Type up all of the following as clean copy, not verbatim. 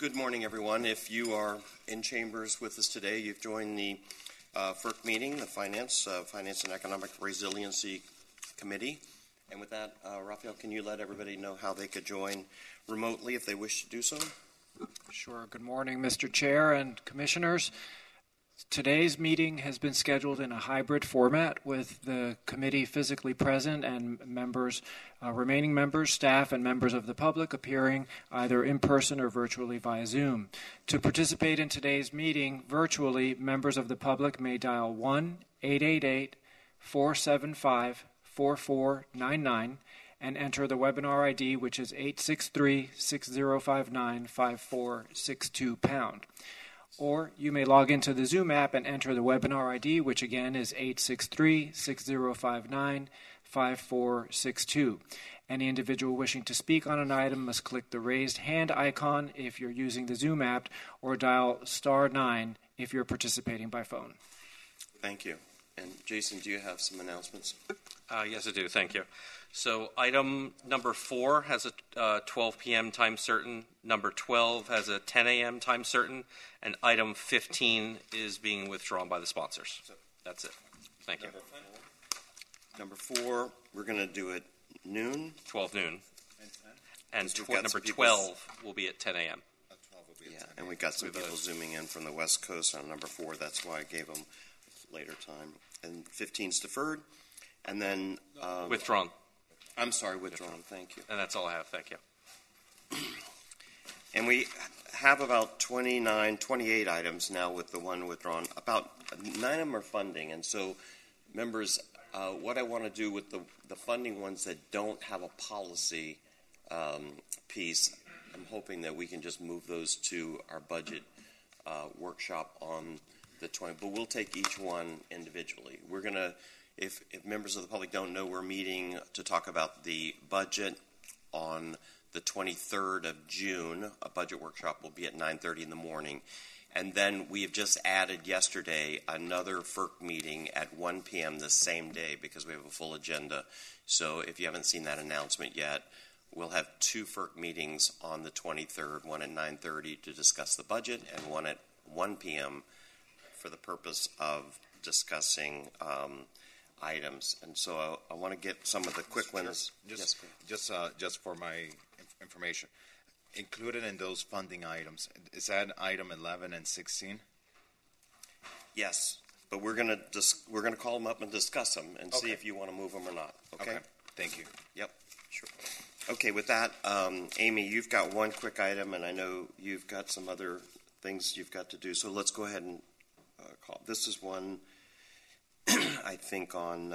Good morning, everyone. If you are in chambers with us today, you've joined the FERC meeting, the Finance and Economic Resiliency Committee. And with that, Raphael, can you let everybody know how they could join remotely if they wish to do so? Sure. Good morning, Mr. Chair and Commissioners. Today's meeting has been scheduled in a hybrid format with the committee physically present and members, remaining members, staff, and members of the public appearing either in person or virtually via Zoom. To participate in today's meeting virtually, members of the public may dial 1-888-475-4499 and enter the webinar ID, which is 863-6059-5462#. Or you may log into the Zoom app and enter the webinar ID, which again is 863-6059-5462. Any individual wishing to speak on an item must click the raised hand icon if you're using the Zoom app, or dial *9 if you're participating by phone. Thank you. And Jason, do you have some announcements? Yes, I do. Thank you. So item number 4 has a 12 p.m. time certain. Number 12 has a 10 a.m. time certain. And item 15 is being withdrawn by the sponsors. That's it. Thank you. Number 4, we're going to do it noon. 12 noon. And number 12 will be at 10 a.m. And we got some people zooming in from the West Coast on number 4. That's why I gave them later time. And 15's deferred. And then withdrawn. I'm sorry, withdrawn. Thank you. And that's all I have. Thank you. And we have about 28 items now with the one withdrawn. About 9 of them are funding. And so, members, what I want to do with the funding ones that don't have a policy piece, I'm hoping that we can just move those to our budget workshop on the 20th. But we'll take each one individually. We're going to, if members of the public don't know, we're meeting to talk about the budget on the 23rd of June. A budget workshop will be at 9:30 in the morning. And then we have just added yesterday another FERC meeting at 1 p.m. the same day because we have a full agenda. So if you haven't seen that announcement yet, we'll have 2 FERC meetings on the 23rd, one at 9:30 to discuss the budget and one at 1 p.m. for the purpose of discussing items. And so I want to get some of the quick ones. Just for my information, included in those funding items, is that item 11 and 16? Yes, but we're going to call them up and discuss them and see if you want to move them or not. Okay. Thank you. Yep. Sure. Okay. With that, Amy, you've got one quick item, and I know you've got some other things you've got to do. So let's go ahead and call. This is one. I think on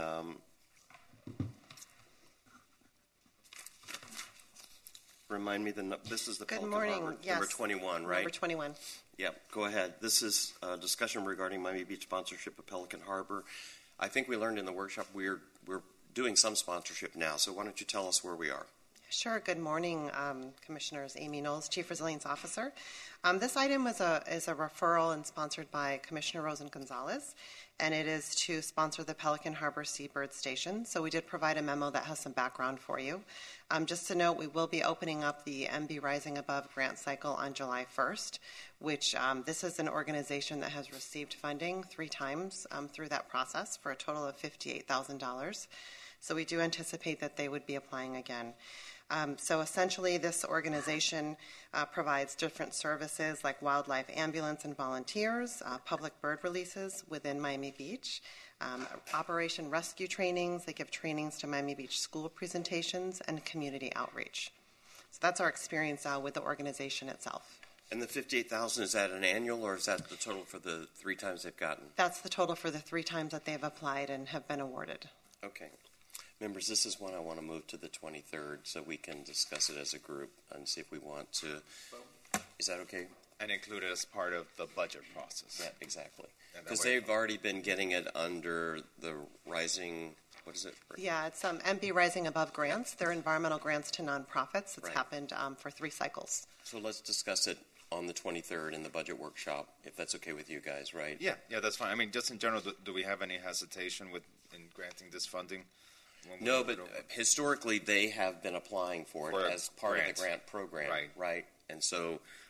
remind me this is the Good morning. Harbor, yes. number 21, right? Number 21. Yep. Go ahead. This is a discussion regarding Miami Beach sponsorship of Pelican Harbor. I think we learned in the workshop we're doing some sponsorship now. So why don't you tell us where we are? Sure. Good morning, Commissioners. Amy Knowles, Chief Resilience Officer. This item is a referral and sponsored by Commissioner Rosen-Gonzalez, and it is to sponsor the Pelican Harbor Seabird Station. So we did provide a memo that has some background for you. Just to note, we will be opening up the MB Rising Above grant cycle on July 1st, which this is an organization that has received funding 3 times through that process for a total of $58,000. So we do anticipate that they would be applying again. So essentially, this organization provides different services like wildlife ambulance and volunteers, public bird releases within Miami Beach, operation rescue trainings. They give trainings to Miami Beach school presentations and community outreach. So that's our experience with the organization itself. And the $58,000, is that an annual, or is that the total for the 3 times they've gotten? That's the total for the 3 times that they've applied and have been awarded. Okay. Members, this is one I want to move to the 23rd so we can discuss it as a group and see if we want to. Is that okay? And include it as part of the budget process. Yeah, exactly. Because they've already been getting it under the Rising, what is it? Yeah, it's MB Rising Above grants. They're environmental grants to nonprofits. It's happened for 3 cycles. So let's discuss it on the 23rd in the budget workshop, if that's okay with you guys, right? Yeah, that's fine. I mean, just in general, do we have any hesitation in granting this funding? No, but historically they have been applying for it as part of the grant program, right? And so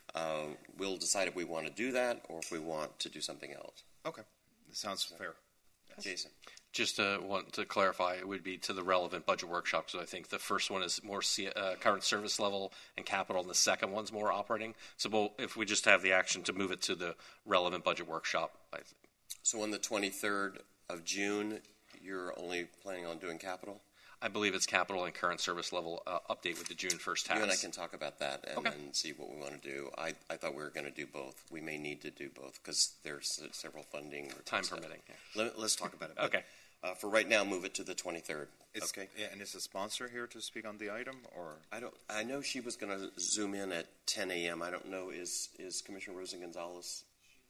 We'll decide if we want to do that or if we want to do something else. Okay, that sounds fair. Jason? Just want to clarify, it would be to the relevant budget workshop. So I think the first one is more current service level and capital, and the second one's more operating. So if we just have the action to move it to the relevant budget workshop, I think. So on the 23rd of June, you're only planning on doing capital? I believe it's capital and current service level update with the June 1st tax. You and I can talk about that and Okay. then see what we want to do. I thought we were going to do both. We may need to do both because there's several funding Time requests. permitting. Yeah. Let's talk about it. Okay. For right now, move it to the 23rd. Okay. Yeah, and is the sponsor here to speak on the item, or? I know she was going to zoom in at 10 a.m. I don't know. Is Commissioner Rosa Gonzalez?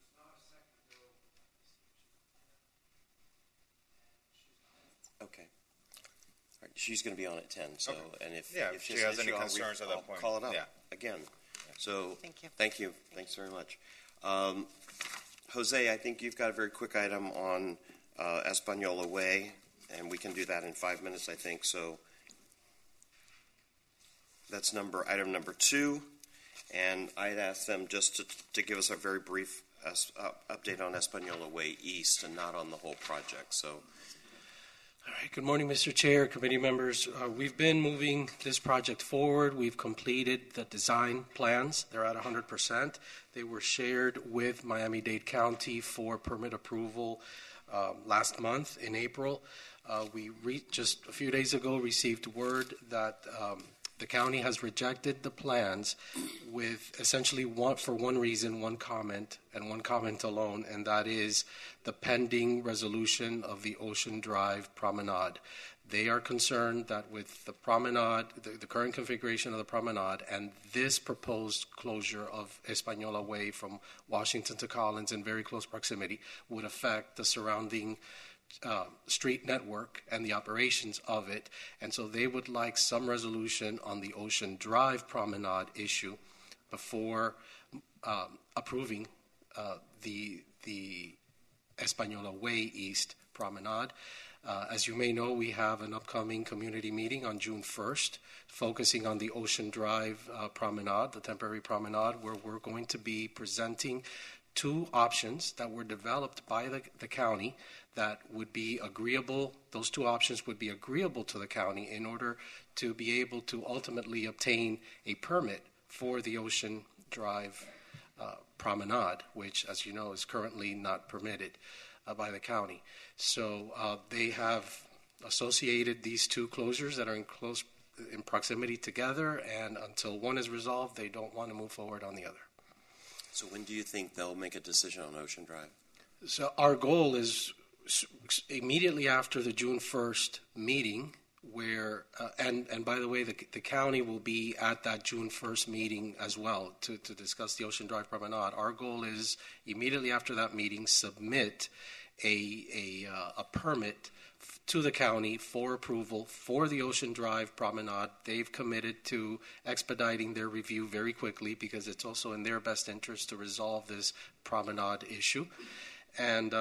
Okay. All right, she's going to be on at 10. So, Okay. and if If she she has any I'll concerns at that point. call it up Yeah. again. So Thank you. Thank you. Thanks very much. Jose, I think you've got a very quick item on Española Way, and we can do that in 5 minutes, I think. So that's item number 2, and I'd ask them just to give us a very brief update on Española Way East and not on the whole project. So. All right. Good morning, Mr. Chair, committee members. We've been moving this project forward. We've completed the design plans. They're at 100%. They were shared with Miami-Dade County for permit approval last month in April. We just a few days ago received word that the county has rejected the plans with essentially for one reason, one comment, and one comment alone, and that is the pending resolution of the Ocean Drive Promenade. They are concerned that with the promenade, the current configuration of the promenade, and this proposed closure of Española Way from Washington to Collins in very close proximity would affect the surrounding street network and the operations of it. And so they would like some resolution on the Ocean Drive Promenade issue before approving the Española Way East Promenade. As you may know, we have an upcoming community meeting on June 1st focusing on the Ocean Drive Promenade, the temporary promenade, where we're going to be presenting 2 options that were developed by the county that would be agreeable. Those 2 options would be agreeable to the county in order to be able to ultimately obtain a permit for the Ocean Drive Promenade, which, as you know, is currently not permitted by the county. So they have associated these 2 closures that are in proximity together, and until one is resolved, they don't want to move forward on the other. So when do you think they'll make a decision on Ocean Drive? So our goal is immediately after the June 1st meeting, where, and by the way, the county will be at that June 1st meeting as well to discuss the Ocean Drive Promenade. Our goal is immediately after that meeting, submit a permit to the county for approval for the Ocean Drive Promenade. They've committed to expediting their review very quickly because it's also in their best interest to resolve this promenade issue. And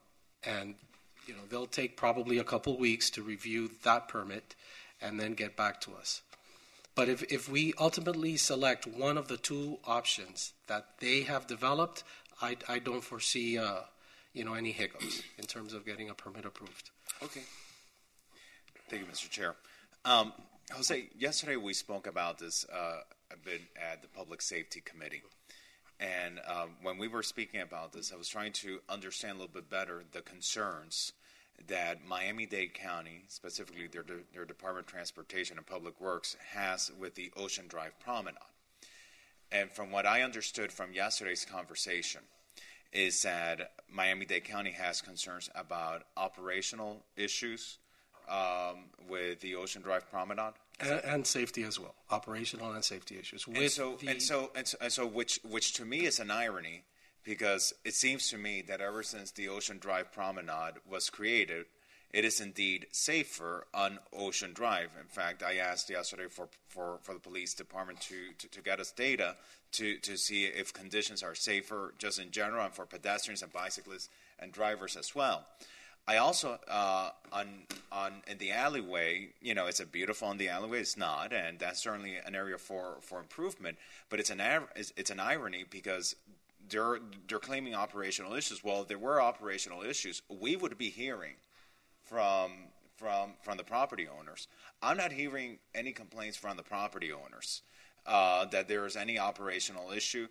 you know, they'll take probably a couple weeks to review that permit and then get back to us. But if we ultimately select one of the 2 options that they have developed, I don't foresee any hiccups in terms of getting a permit approved. Okay. Thank you, Mr. Chair. Jose, yesterday we spoke about this a bit at the Public Safety Committee. And when we were speaking about this, I was trying to understand a little bit better the concerns that Miami-Dade County, specifically their Department of Transportation and Public Works, has with the Ocean Drive Promenade. And from what I understood from yesterday's conversation is that Miami-Dade County has concerns about operational issues with the Ocean Drive Promenade. And safety as well, operational and safety issues. And so, which to me is an irony, because it seems to me that ever since the Ocean Drive Promenade was created, it is indeed safer on Ocean Drive. In fact, I asked yesterday for the police department to get us data to see if conditions are safer just in general and for pedestrians and bicyclists and drivers as well. I also in the alleyway, it's a beautiful in the alleyway. It's not, and that's certainly an area for improvement. But it's an irony because they're claiming operational issues. Well, if there were operational issues, we would be hearing from the property owners. I'm not hearing any complaints from the property owners that there is any operational issue.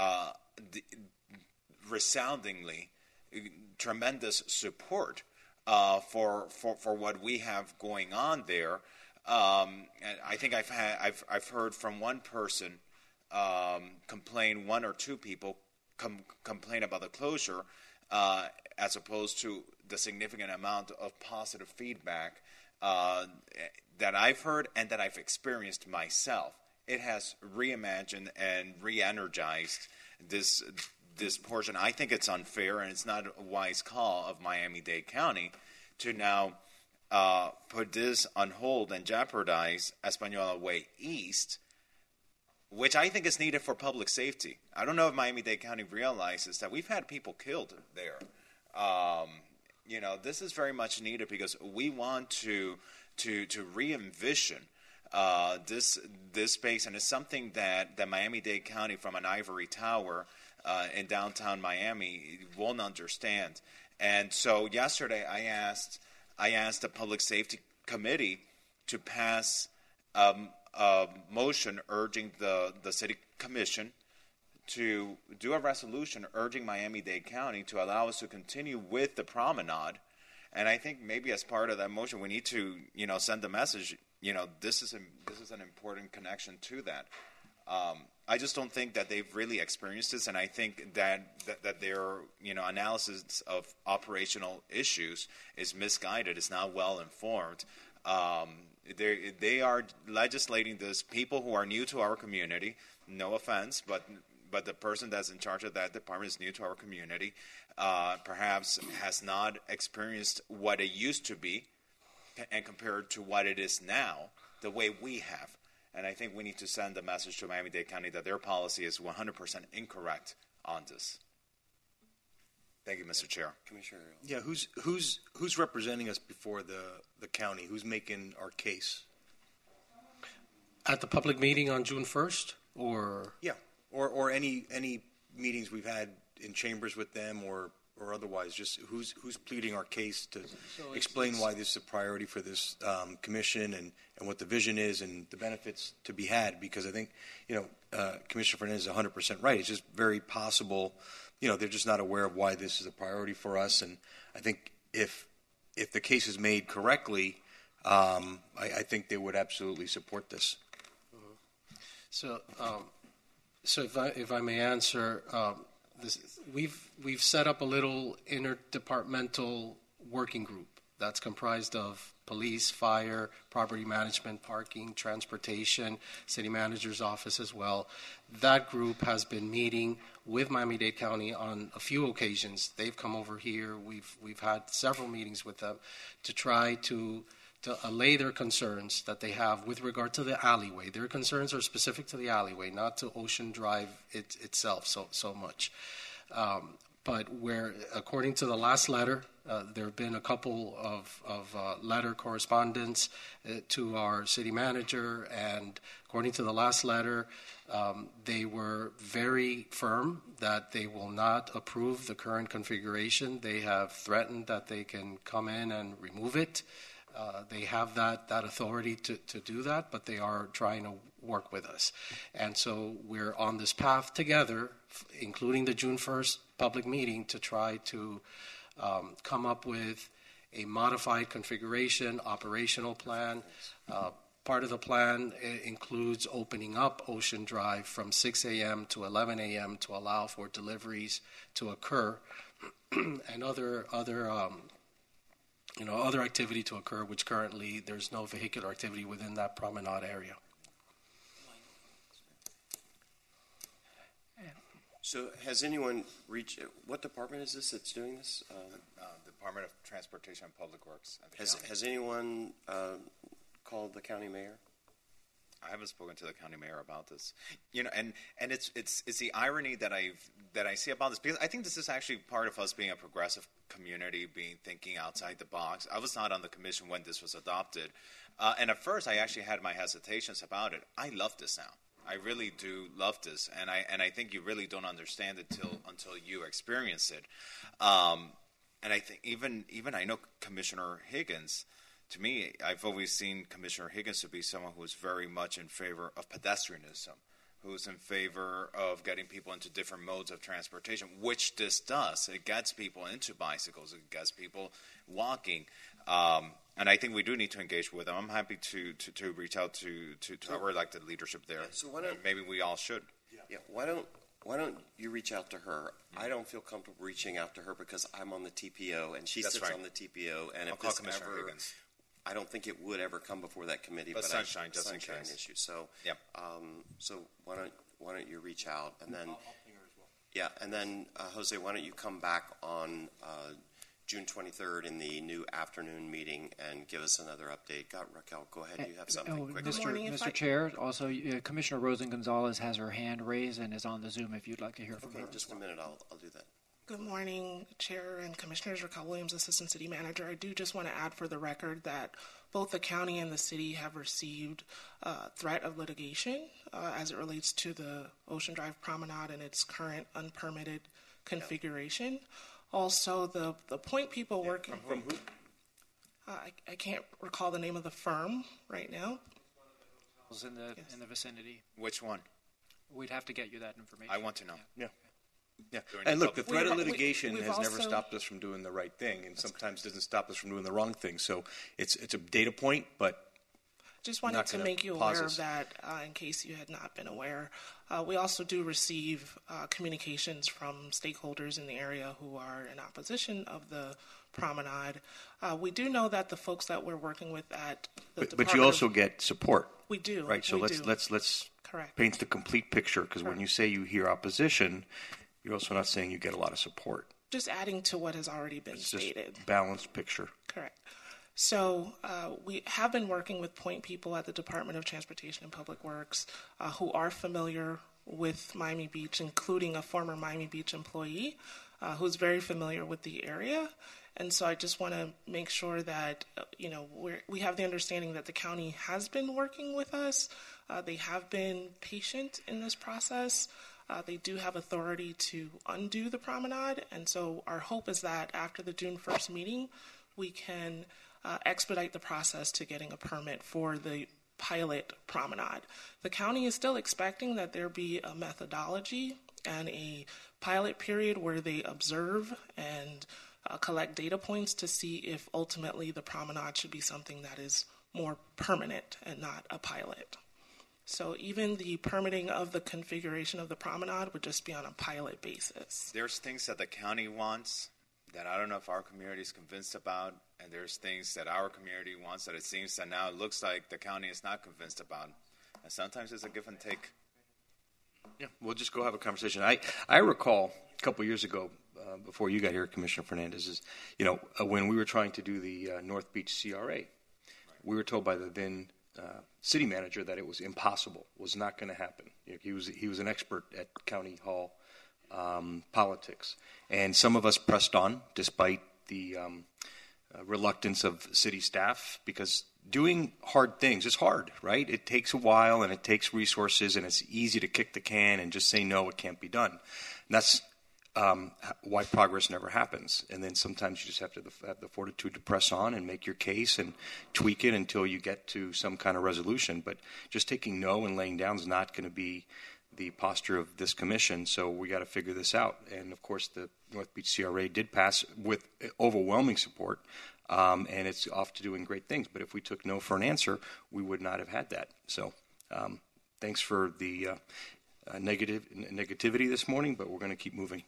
Resoundingly, tremendous support for what we have going on there. And I think I've heard from one person complain, one or two people complain about the closure, as opposed to the significant amount of positive feedback that I've heard and that I've experienced myself. It has reimagined and re-energized this portion. I think it's unfair, and it's not a wise call of Miami-Dade County to now put this on hold and jeopardize Española Way East, which I think is needed for public safety. I don't know if Miami-Dade County realizes that we've had people killed there. This is very much needed because we want to re-envision this space, and it's something that Miami-Dade County from an ivory tower in downtown Miami won't understand. And so yesterday I asked the Public Safety Committee to pass a motion urging the City Commission to do a resolution urging Miami-Dade County to allow us to continue with the promenade. And I think maybe as part of that motion, we need to, send the message, this is an important connection to that. I just don't think that they've really experienced this, and I think that their analysis of operational issues is misguided. It's not well informed. They are legislating this. People who are new to our community, no offense, but the person that's in charge of that department is new to our community. Perhaps has not experienced what it used to be, and compared to what it is now, the way we have. And I think we need to send a message to Miami-Dade County that their policy is 100% incorrect on this. Thank you, Mr. Chair. Commissioner. Yeah, who's representing us before the county? Who's making our case? At the public meeting on June 1st, or Yeah, or any meetings we've had in chambers with them, or otherwise, just who's pleading our case to explain why this is a priority for this commission and what the vision is and the benefits to be had. Because I think, Commissioner Fernandez is 100% right. It's just very possible, they're just not aware of why this is a priority for us. And I think if the case is made correctly, I think they would absolutely support this. So if I may answer, we've set up a little interdepartmental working group that's comprised of police, fire, property management, parking, transportation, city manager's office as well. That group has been meeting with Miami-Dade County on a few occasions. They've come over here. We've had several meetings with them to try to allay their concerns that they have with regard to the alleyway. Their concerns are specific to the alleyway, not to Ocean Drive itself so much. But where, according to the last letter, there have been a couple of letter correspondence to our city manager, and according to the last letter, they were very firm that they will not approve the current configuration. They have threatened that they can come in and remove it. They have that authority to do that, but they are trying to work with us. And so we're on this path together, including the June 1st public meeting, to try to come up with a modified configuration, operational plan. Part of the plan includes opening up Ocean Drive from 6 a.m. to 11 a.m. to allow for deliveries to occur and other activity to occur, which currently there's no vehicular activity within that promenade area. So has anyone reached, what department is this that's doing this? Department of Transportation and Public Works. Has anyone called the county mayor? I haven't spoken to the county mayor about this. And it's the irony that I see about this, because I think this is actually part of us being a progressive community, thinking outside the box. I was not on the commission when this was adopted, and at first I actually had my hesitations about it. I love this now. I really do love this, and I think you really don't understand it until you experience it. And I think even I know Commissioner Higgins. To me, I've always seen Commissioner Higgins to be someone who is very much in favor of pedestrianism, who's in favor of getting people into different modes of transportation, which this does. It gets people into bicycles. It gets people walking. And I think we do need to engage with them. I'm happy to reach out to our elected leadership there. Yeah, so why don't, maybe we all should. Yeah. Why don't you reach out to her? I don't feel comfortable reaching out to her because I'm on the TPO and she That's sits right. on the TPO. And I'll if call this Commissioner ever, Higgins. I don't think it would ever come before that committee. But sunshine, just in sunshine case. issue. So, Yep. So why don't you reach out and then? Yeah, and then Jose, why don't you come back on June 23rd in the new afternoon meeting and give us another update? Raquel, go ahead. You have something quick. Mr. Chair, also Commissioner Rosen Gonzalez has her hand raised and is on the Zoom if you'd like to hear from Okay, her. just a minute. I'll do that. Good morning, Chair and Commissioners. Raquel Williams, Assistant City Manager. I do just want to add for the record that both the county and the city have received threat of litigation as it relates to the Ocean Drive Promenade and its current unpermitted configuration. Also, the point people working... From who? I can't recall the name of the firm right now. In the vicinity. Which one? We'd have to get you that information. I want to know. Yeah. Yeah. During And the look, the public- threat of We've litigation has never also- stopped us from doing the right thing, and sometimes doesn't stop us from doing the wrong thing. So it's a data point, but Just wanted Not to gonna make you pause aware us. of that in case you had not been aware. We also do receive communications from stakeholders in the area who are in opposition of the promenade. We do know that the folks that we're working with at the but you also get support, we do, right? So we do. let's Correct. paint the complete picture, because when Correct. you say you hear opposition, you're also not saying you get a lot of support. Just adding to what has already been It's just stated. balanced picture. Correct. So we have been working with point people at the Department of Transportation and Public Works who are familiar with Miami Beach, including a former Miami Beach employee who's very familiar with the area. And so I just want to make sure that, we have the understanding that the county has been working with us. They have been patient in this process. They do have authority to undo the promenade. And so our hope is that after the June 1st meeting, we can expedite the process to getting a permit for the pilot promenade. The county is still expecting that there be a methodology and a pilot period where they observe and collect data points to see if ultimately the promenade should be something that is more permanent and not a pilot. So even the permitting of the configuration of the promenade would just be on a pilot basis. There's things that the county wants that I don't know if our community is convinced about, and there's things that our community wants that it seems that now it looks like the county is not convinced about. And sometimes it's a give and take. Yeah, we'll just go have a conversation. I recall a couple years ago, before you got here, Commissioner Fernandez, when we were trying to do the North Beach CRA, we were told by the then city manager that it was impossible, was not going to happen. He was an expert at county hall politics, and some of us pressed on despite the reluctance of city staff, because doing hard things is hard, right? It takes a while and it takes resources, and it's easy to kick the can and just say no, it can't be done. And that's why progress never happens. And then sometimes you just have to have the fortitude to press on and make your case and tweak it until you get to some kind of resolution. But just taking no and laying down is not going to be the posture of this commission, so we got to figure this out. And of course, the North Beach CRA did pass with overwhelming support, and it's off to doing great things. But if we took no for an answer, we would not have had that. So thanks for the negativity this morning, but we're going to keep moving.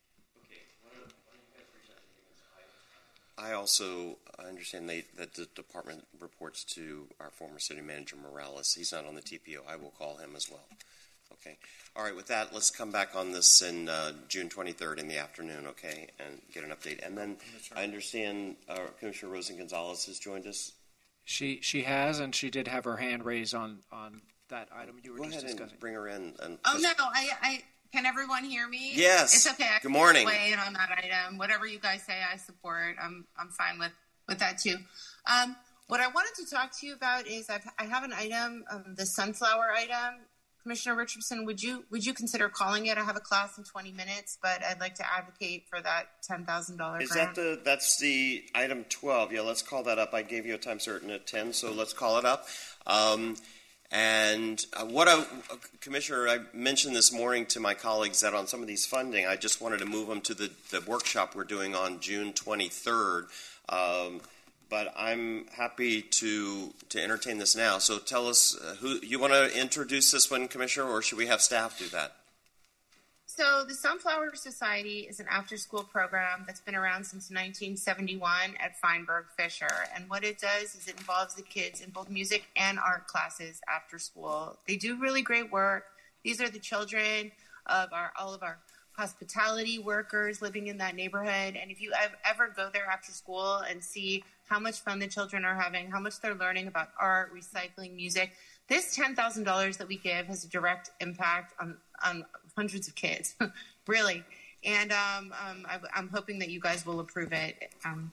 I also understand that the department reports to our former city manager, Morales. He's not on the TPO. I will call him as well. Okay. All right, with that, let's come back on this in June 23rd in the afternoon, okay, and get an update. And then I understand Commissioner Rosen Gonzalez has joined us. She has, and she did have her hand raised on that item you were Go just ahead discussing. and bring her in. And Oh, no, I can everyone hear me? Yes. It's okay. I Good morning. can weigh in on that item. Whatever you guys say, I support. I'm fine with that too. What I wanted to talk to you about is I have an item, the sunflower item. Commissioner Richardson, would you consider calling it? I have a class in 20 minutes, but I'd like to advocate for that $10,000 grant. Is that's the item 12? Yeah, let's call that up. I gave you a time certain at 10, so let's call it up. Commissioner, I mentioned this morning to my colleagues that on some of these funding, I just wanted to move them to the workshop we're doing on June 23rd. But I'm happy to entertain this now. So tell us, who you want to introduce this one, Commissioner, or should we have staff do that? So the Sunflower Society is an after-school program that's been around since 1971 at Feinberg Fisher. And what it does is it involves the kids in both music and art classes after school. They do really great work. These are the children of all of our hospitality workers living in that neighborhood. And if you ever go there after school and see how much fun the children are having, how much they're learning about art, recycling, music, this $10,000 that we give has a direct impact on hundreds of kids, really. And I'm hoping that you guys will approve it.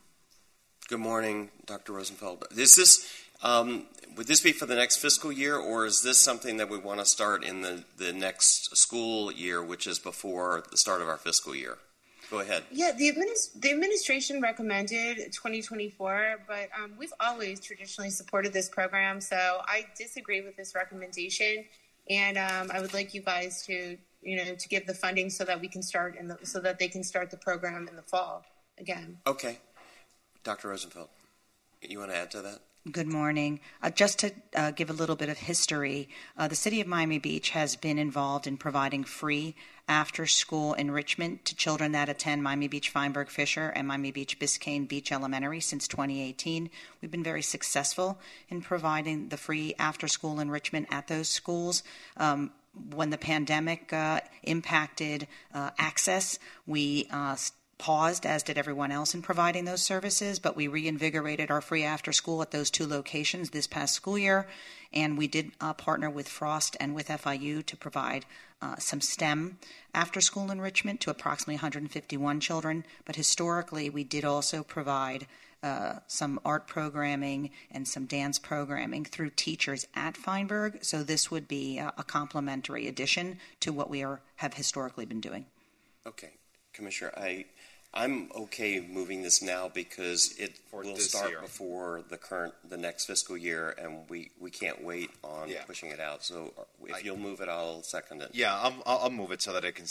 Good morning, Dr. Rosenfeld. Is this would this be for the next fiscal year, or is this something that we want to start in the next school year, which is before the start of our fiscal year? Go ahead. Yeah, the administration recommended 2024, but we've always traditionally supported this program, so I disagree with this recommendation, and I would like you guys to give the funding so that we can start so that they can start the program in the fall again. Okay, Dr. Rosenfeld, you want to add to that? Good morning. Just to give a little bit of history, the City of Miami Beach has been involved in providing free after-school enrichment to children that attend Miami Beach Feinberg Fisher and Miami Beach Biscayne Beach Elementary since 2018. We've been very successful in providing the free after-school enrichment at those schools. When the pandemic impacted access, we paused, as did everyone else, in providing those services, but we reinvigorated our free after school at those two locations this past school year, and we did partner with Frost and with FIU to provide some STEM after school enrichment to approximately 151 children, but historically we did also provide some art programming and some dance programming through teachers at Feinberg, so this would be a complementary addition to what we have historically been doing. Okay, Commissioner, I'm okay moving this now because it will start before the next fiscal year, and we can't wait on pushing it out. So if you'll move it, I'll second it. Yeah, I'll move it so that it can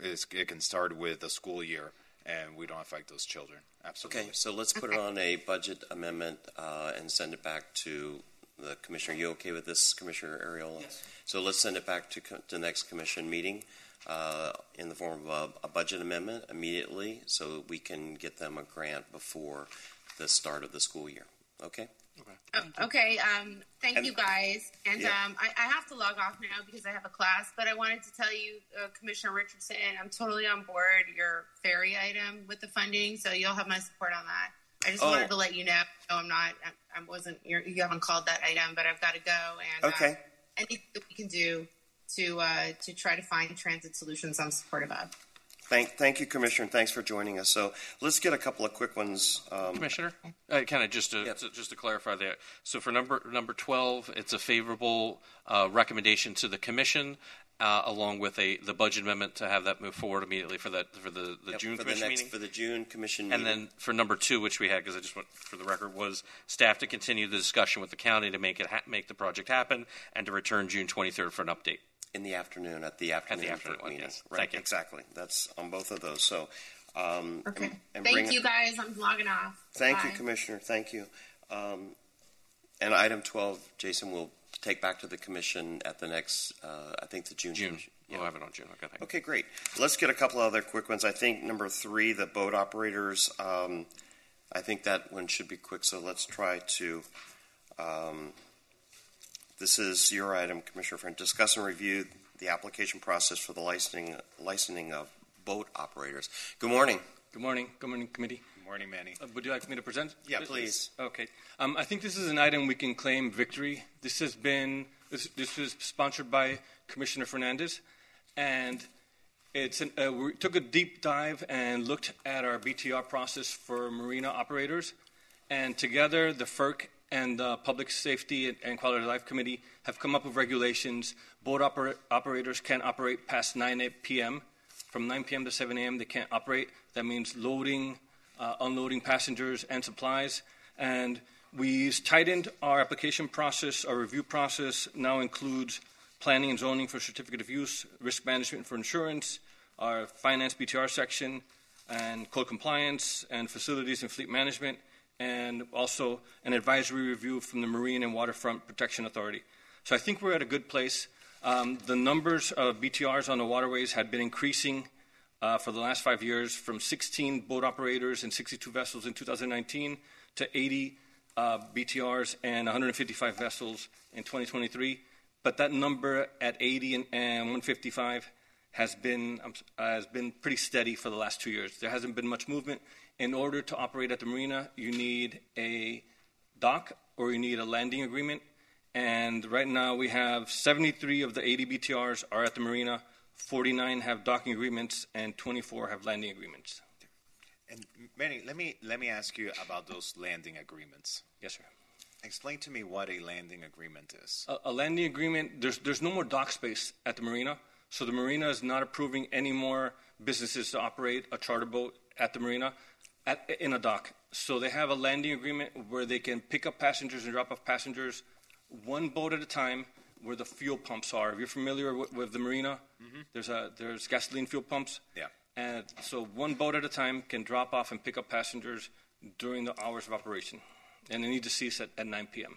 start with the school year, and we don't affect those children. Absolutely. Okay, so let's put it on a budget amendment and send it back to the commissioner. Are you okay with this, Commissioner Arreola? Yes. So let's send it back to the next commission meeting. In the form of a budget amendment immediately, so we can get them a grant before the start of the school year. Okay? Okay. Thank you, guys. And I have to log off now because I have a class, but I wanted to tell you, Commissioner Richardson, I'm totally on board your ferry item with the funding, so you'll have my support on that. I just wanted to let you know. No, you haven't called that item, but I've got to go. And anything that we can do to try to find transit solutions I'm supportive of. Thank you, Commissioner, and thanks for joining us. So let's get a couple of quick ones. Commissioner, kind of just to clarify there. So for number 12, it's a favorable recommendation to the Commission, along with the budget amendment to have that move forward immediately for the June Commission meeting. For the June Commission meeting. And then for number 2, which we had, because I just want for the record, was staff to continue the discussion with the county to make the project happen and to return June 23rd for an update. In the afternoon, at the afternoon meeting. Yes. Right, Thank you. Exactly. That's on both of those. So, okay. Thank you, guys. I'm logging off. Thank you, Commissioner. Thank you. And item 12, Jason, will take back to the Commission at the next, I think the June. We'll have it on June. Okay, great. Let's get a couple other quick ones. I think number 3, the boat operators, I think that one should be quick, so let's try to... This is your item, Commissioner Friend. Discuss and review the application process for the licensing of boat operators. Good morning. Good morning. Good morning, committee. Good morning, Manny. Would you like me to present? Yeah, please. Okay. I think this is an item we can claim victory. This has been This is sponsored by Commissioner Fernandez, and we took a deep dive and looked at our BTR process for marina operators, and together the FERC and the Public Safety and Quality of Life Committee have come up with regulations. Boat operators can't operate past 9 p.m. From 9 p.m. to 7 a.m. they can't operate. That means loading, unloading passengers and supplies. And we tightened our application process. Our review process now includes planning and zoning for certificate of use, risk management for insurance, our finance BTR section, and code compliance, and facilities and fleet management, and also an advisory review from the Marine and Waterfront Protection Authority. So I think we're at a good place. The numbers of BTRs on the waterways had been increasing for the last 5 years, from 16 boat operators and 62 vessels in 2019 to 80 BTRs and 155 vessels in 2023. But that number at 80 and 155 has been pretty steady for the last 2 years. There hasn't been much movement. In order to operate at the marina, you need a dock or you need a landing agreement. And right now we have 73 of the 80 BTRs are at the marina, 49 have docking agreements, and 24 have landing agreements. And Manny, let me ask you about those landing agreements. Yes, sir. Explain to me what a landing agreement is. A landing agreement, there's no more dock space at the marina, so the marina is not approving any more businesses to operate a charter boat at the marina in a dock. So they have a landing agreement where they can pick up passengers and drop off passengers one boat at a time where the fuel pumps are. If you're familiar with the marina, there's gasoline fuel pumps. Yeah. And so one boat at a time can drop off and pick up passengers during the hours of operation. And they need to cease at 9 p.m.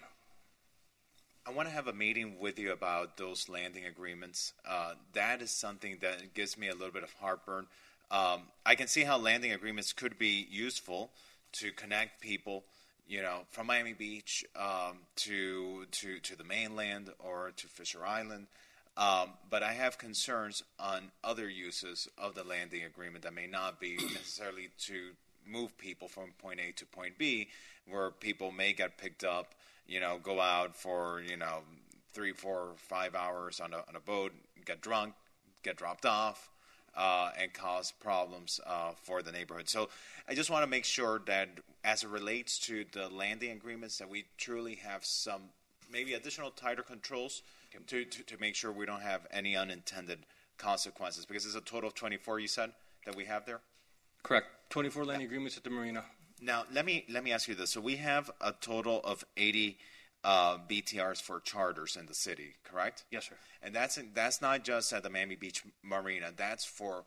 I want to have a meeting with you about those landing agreements. That is something that gives me a little bit of heartburn. I can see how landing agreements could be useful to connect people, from Miami Beach to the mainland or to Fisher Island. But I have concerns on other uses of the landing agreement that may not be necessarily to move people from point A to point B, where people may get picked up, go out for, 3, 4, 5 hours on a boat, get drunk, get dropped off, and cause problems for the neighborhood. So I just want to make sure that as it relates to the landing agreements, that we truly have some maybe additional tighter controls to make sure we don't have any unintended consequences, because it's a total of 24, you said, that we have there? Correct. 24 landing agreements at the marina. Now, let me ask you this. So we have a total of 80 BTRs for charters in the city, correct? Yes, sir. And that's not just at the Miami Beach Marina. That's for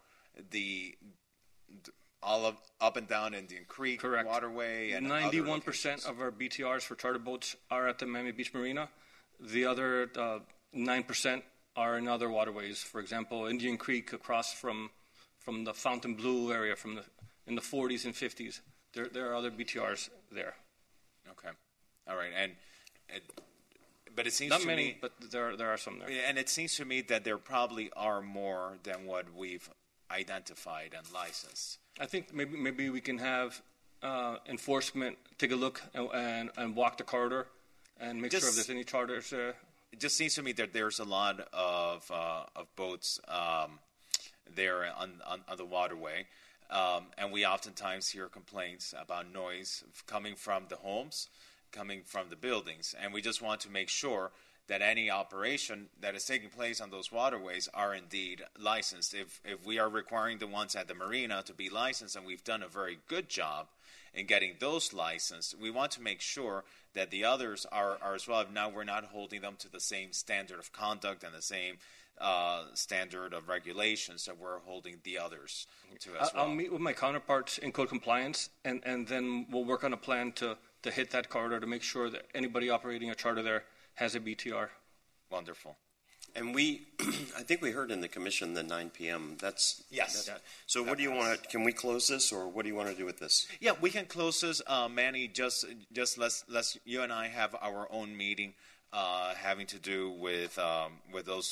all up and down Indian Creek, correct, waterway, and 91% of our BTRs for charter boats are at the Miami Beach Marina. The other 9% are in other waterways. For example, Indian Creek across from the Fontainebleau area in the 40s and 50s. There are other BTRs there. Okay. All right. But it seems not to many, me, but there are some there. And it seems to me that there probably are more than what we've identified and licensed. I think maybe we can have enforcement take a look and walk the corridor and make sure if there's any charters there. It just seems to me that there's a lot of boats there on the waterway. And we oftentimes hear complaints about noise coming from the homes, coming from the buildings. And we just want to make sure that any operation that is taking place on those waterways are indeed licensed. If we are requiring the ones at the marina to be licensed, and we've done a very good job in getting those licensed, we want to make sure that the others are as well. Now we're not holding them to the same standard of conduct and the same standard of regulations that we're holding the others to as well. I'll meet with my counterparts in code compliance, and then we'll work on a plan to hit that corridor to make sure that anybody operating a charter there has a BTR. Wonderful. And I think we heard in the commission the 9 p.m. Yes. So what do you want to? Can we close this, or what do you want to do with this? Yeah, we can close this. Manny, just let's you and I have our own meeting having to do with those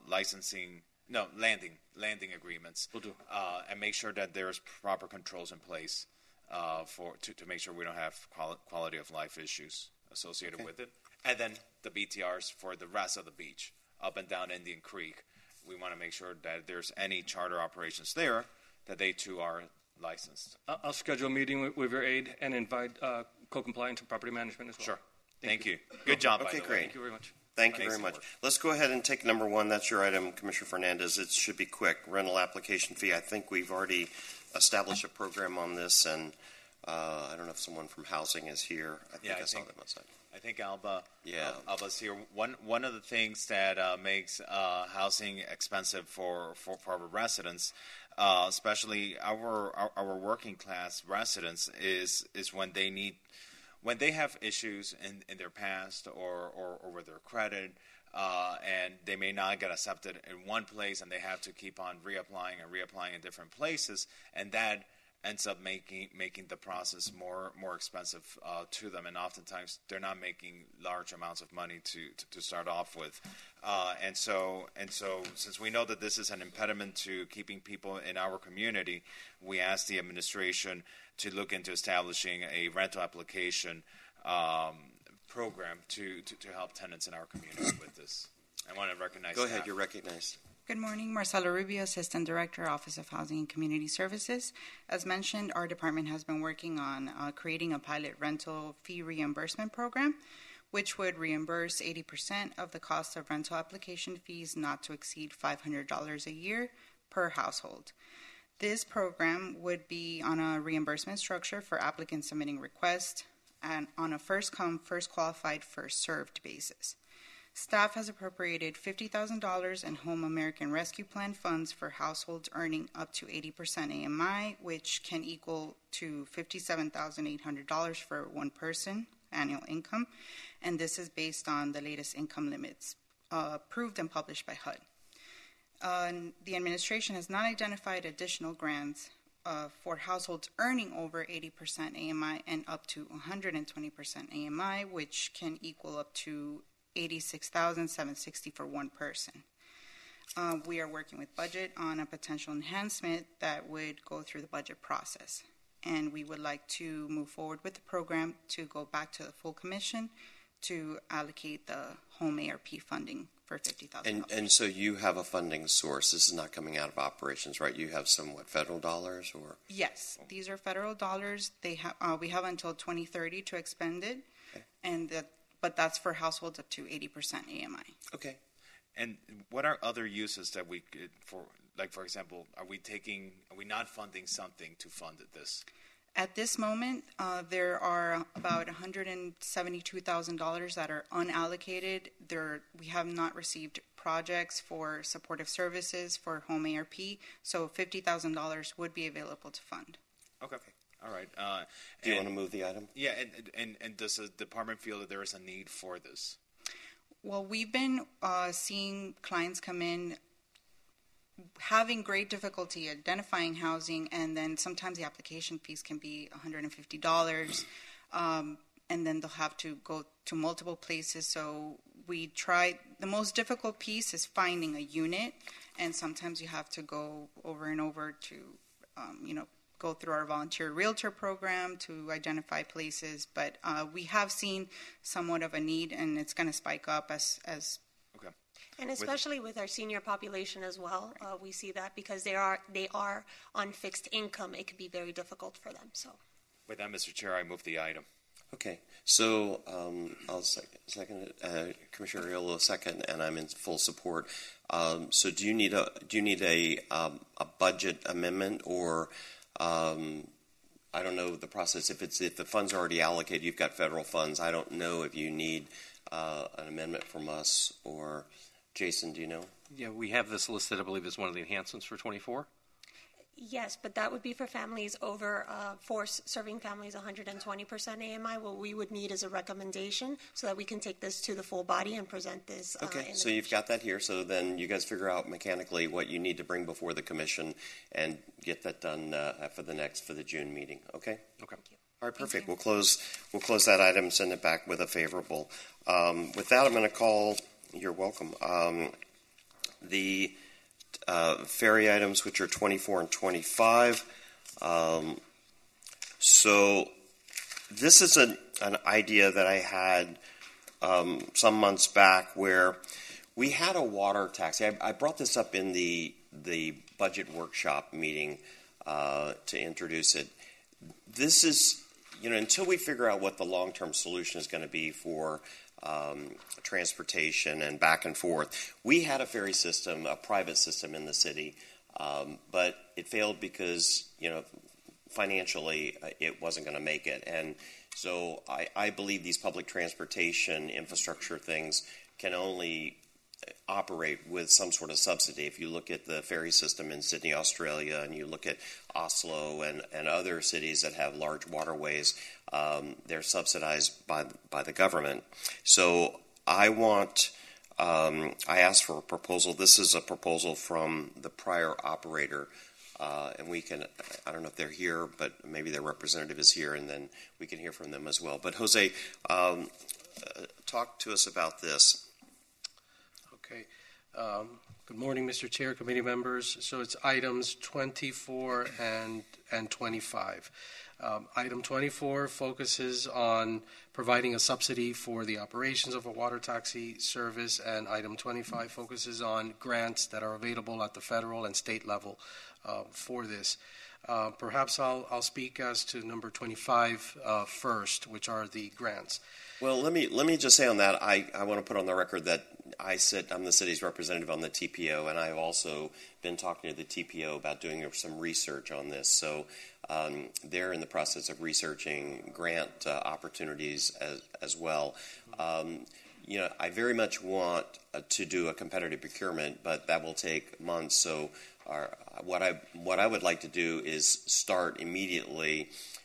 landing agreements. We'll do. And make sure that there's proper controls in place to make sure we don't have quality of life issues associated with it. And then the BTRs for the rest of the beach, up and down Indian Creek. We want to make sure that if there's any charter operations there, that they too are licensed. I'll schedule a meeting with your aide and invite co-compliance and property management as well. Sure. Thank you. Good job, by Okay, the way. great. Thank you very much. Thank you very much. Let's go ahead and take number one. That's your item, Commissioner Fernandez. It should be quick. Rental application fee. I think we've already established a program on this, and I don't know if someone from housing is here. I saw them outside. I think Alba's here. One of the things that makes housing expensive for our residents, especially our working class residents, is when they have issues in their past or with their credit, and they may not get accepted in one place, and they have to keep on reapplying in different places, and that ends up making the process more expensive to them, and oftentimes they're not making large amounts of money to start off with, and so since we know that this is an impediment to keeping people in our community, we ask the administration to look into establishing a rental application program to help tenants in our community with this. I want to recognize. Go ahead, you're recognized. Good morning, Marcela Rubio, Assistant Director, Office of Housing and Community Services. As mentioned, our department has been working on creating a pilot rental fee reimbursement program, which would reimburse 80% of the cost of rental application fees not to exceed $500 a year per household. This program would be on a reimbursement structure for applicants submitting requests and on a first-come, first-qualified, first-served basis. Staff has appropriated $50,000 in Home American Rescue Plan funds for households earning up to 80% AMI, which can equal to $57,800 for one person annual income, and this is based on the latest income limits approved and published by HUD. The administration has not identified additional grants for households earning over 80% AMI and up to 120% AMI, which can equal up to $86,760 for one person. We are working with budget on a potential enhancement that would go through the budget process, and we would like to move forward with the program to go back to the full commission to allocate the home ARP funding for $50,000. And so you have a funding source. This is not coming out of operations, right? You have some federal dollars, or? Yes, these are federal dollars. They have we have until 2030 to expend it, and but that's for households up to 80% AMI. Okay. And what are other uses that we could, for example, are we not funding something to fund this? At this moment, there are about $172,000 that are unallocated. We have not received projects for supportive services for home ARP, so $50,000 would be available to fund. Okay. All right. Do you want to move the item? Yeah, and does the department feel that there is a need for this? Well, we've been seeing clients come in having great difficulty identifying housing, and then sometimes the application fees can be $150, and then they'll have to go to multiple places. So we try. The most difficult piece is finding a unit, and sometimes you have to go over and over to, go through our volunteer realtor program to identify places, but we have seen somewhat of a need, and it's going to spike up as okay. And especially with our senior population as well, we see that because they are on fixed income, it can be very difficult for them. So, with that, Mr. Chair, I move the item. Okay, so I'll second it. Commissioner Aiello second, and I'm in full support. So do you need a budget amendment, or I don't know the process. If the funds are already allocated, you've got federal funds. I don't know if you need an amendment from us, or Jason, do you know? Yeah, we have this listed, I believe, as one of the enhancements for 24. Yes, but that would be for families over, for serving families 120% AMI. What we would need is a recommendation so that we can take this to the full body and present this. Okay, so you've got that here. So then you guys figure out mechanically what you need to bring before the commission and get that done for the June meeting. Okay. Okay. All right, perfect. We'll close that item and send it back with a favorable. With that, I'm going to call. You're welcome. The ferry items, which are 24 and 25. So this is an idea that I had some months back where we had a water taxi. I brought this up in the budget workshop meeting to introduce it. This is, until we figure out what the long-term solution is going to be for transportation and back and forth. We had a ferry system, a private system in the city, but it failed because, financially it wasn't going to make it. And so I believe these public transportation infrastructure things can only operate with some sort of subsidy. If you look at the ferry system in Sydney, Australia, and you look at Oslo and other cities that have large waterways, they're subsidized by the government. So I asked for a proposal. This is a proposal from the prior operator, and we can, I don't know if they're here, but maybe their representative is here, and then we can hear from them as well. But Jose, talk to us about this. Okay. Good morning, Mr. Chair, committee members. So it's items 24 and 25. Item 24 focuses on providing a subsidy for the operations of a water taxi service, and item 25 focuses on grants that are available at the federal and state level for this. Perhaps I'll speak as to number 25 first, which are the grants. Well, let me just say on that, I want to put on the record that I'm the city's representative on the TPO, and I've also been talking to the TPO about doing some research on this. So they're in the process of researching grant opportunities as well. I very much want to do a competitive procurement, but that will take months. So what I would like to do is start immediately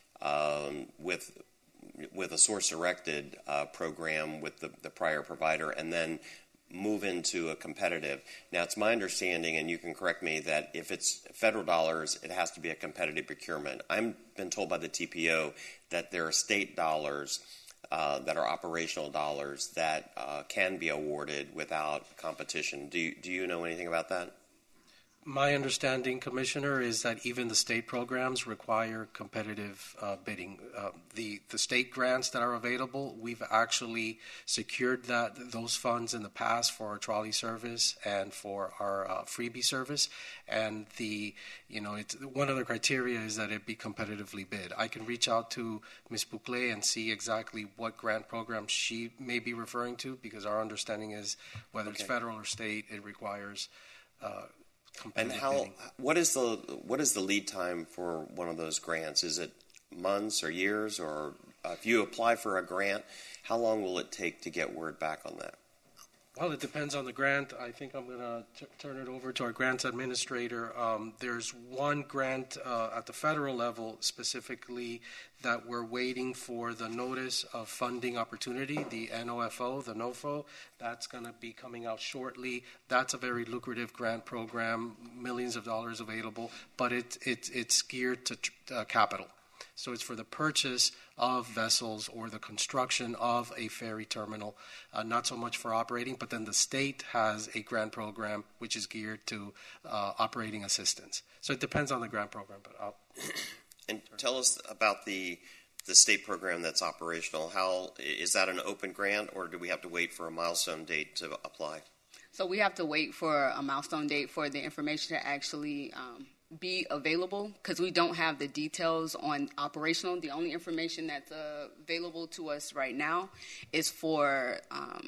with a source-directed program with the prior provider, and then move into a competitive. Now, it's my understanding, and you can correct me, that if it's federal dollars, it has to be a competitive procurement. I've been told by the TPO that there are state dollars that are operational dollars that can be awarded without competition. Do you know anything about that? My understanding, Commissioner, is that even the state programs require competitive bidding. The state grants that are available, we've actually secured those funds in the past for our trolley service and for our freebie service. And one of the criteria is that it be competitively bid. I can reach out to Ms. Bouclé and see exactly what grant program she may be referring to, because our understanding is whether it's federal or state, it requires and what is the lead time for one of those grants? Is it months or years, or if you apply for a grant, how long will it take to get word back on that? Well, it depends on the grant. I think I'm going to turn it over to our grants administrator. There's one grant at the federal level specifically that we're waiting for the notice of funding opportunity, the NOFO, the NOFO. That's going to be coming out shortly. That's a very lucrative grant program, millions of dollars available, but it's geared to capital. So it's for the purchase of vessels or the construction of a ferry terminal, not so much for operating, but then the state has a grant program which is geared to operating assistance. So it depends on the grant program. But and tell us about the state program that's operational. How is that an open grant, or do we have to wait for a milestone date to apply? So we have to wait for a milestone date for the information to actually be available, because we don't have the details on operational. The only information that's available to us right now is for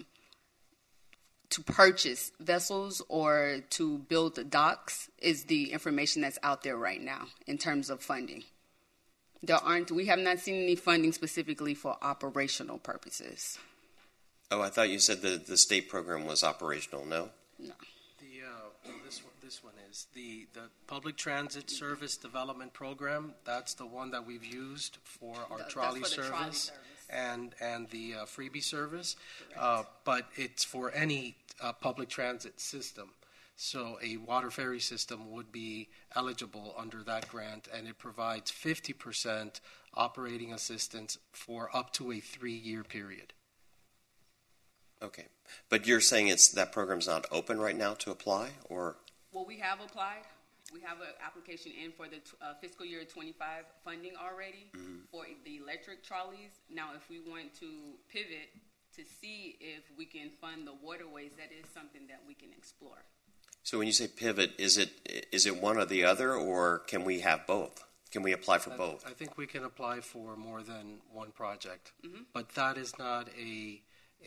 to purchase vessels or to build the docks is the information that's out there right now in terms of funding. We have not seen any funding specifically for operational purposes. Oh, I thought you said the state program was operational. No? No. This one is the Public Transit Service Development Program. That's the one that we've used for our trolley service and the freebie service. But it's for any public transit system. So a water ferry system would be eligible under that grant, and it provides 50% operating assistance for up to a 3-year period. Okay. But you're saying that program's not open right now to apply, or? Well, we have applied. We have an application in for the fiscal year 25 funding already for the electric trolleys. Now, if we want to pivot to see if we can fund the waterways, that is something that we can explore. So when you say pivot, is it one or the other, or can we have both? Can we apply for both? I think we can apply for more than one project, but that is not a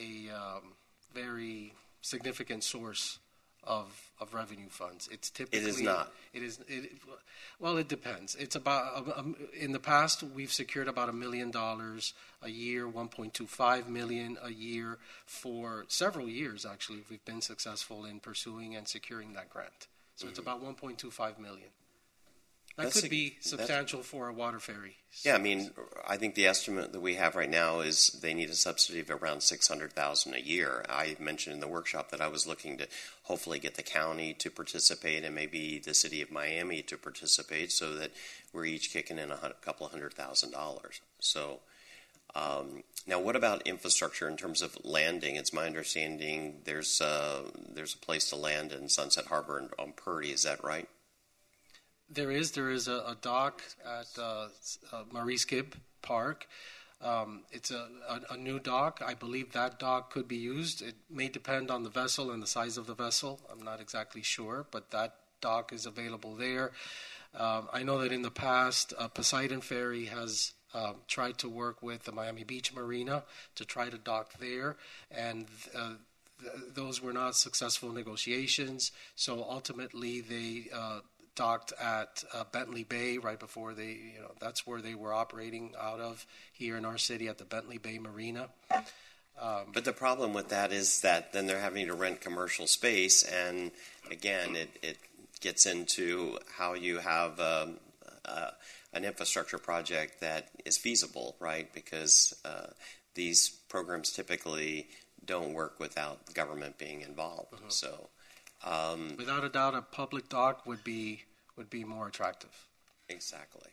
very significant source of revenue funds. It's typically It is not. Well, it depends. It's about in the past we've secured about $1 million a year, 1.25 million a year for several years. Actually, we've been successful in pursuing and securing that grant. So it's about 1.25 million. That could be substantial for a water ferry. Yeah, I mean, I think the estimate that we have right now is they need a subsidy of around $600,000 a year. I mentioned in the workshop that I was looking to hopefully get the county to participate and maybe the city of Miami to participate, so that we're each kicking in a couple of $100,000. So now, what about infrastructure in terms of landing? It's my understanding there's a place to land in Sunset Harbor on Purdy. Is that right? There is a dock at Maurice Gibb Park. It's a new dock. I believe that dock could be used. It may depend on the vessel and the size of the vessel. I'm not exactly sure, but that dock is available there. I know that in the past, Poseidon Ferry has tried to work with the Miami Beach Marina to try to dock there, and those were not successful negotiations. So ultimately, they docked at Bentley Bay right before that's where they were operating out of here in our city at the Bentley Bay Marina. But the problem with that is that then they're having to rent commercial space, and again, it gets into how you have an infrastructure project that is feasible, right? Because these programs typically don't work without the government being involved. So, without a doubt, a public dock would be more attractive. Exactly.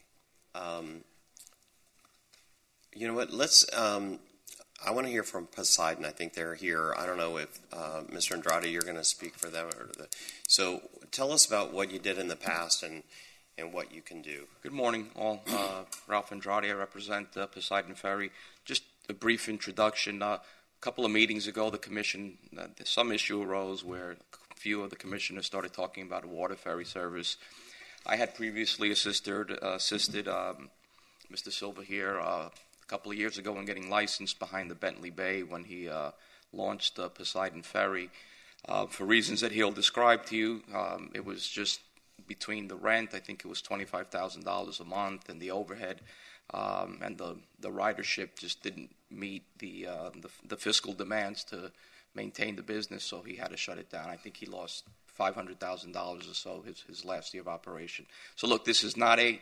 You know what? Let's. I want to hear from Poseidon. I think they're here. I don't know if Mr. Andrade, you're going to speak for them. So tell us about what you did in the past and what you can do. Good morning, all. Ralph Andrade. I represent Poseidon Ferry. Just a brief introduction. A couple of meetings ago, the commission, some issue arose where a few of the commissioners started talking about a water ferry service. I had previously assisted Mr. Silva here a couple of years ago in getting licensed behind the Bentley Bay when he launched the Poseidon Ferry. For reasons that he'll describe to you, it was just between the rent, I think it was $25,000 a month, and the overhead, and the ridership just didn't meet the fiscal demands to maintain the business, so he had to shut it down. I think he lost $500,000 or so his last year of operation. So look, this is not a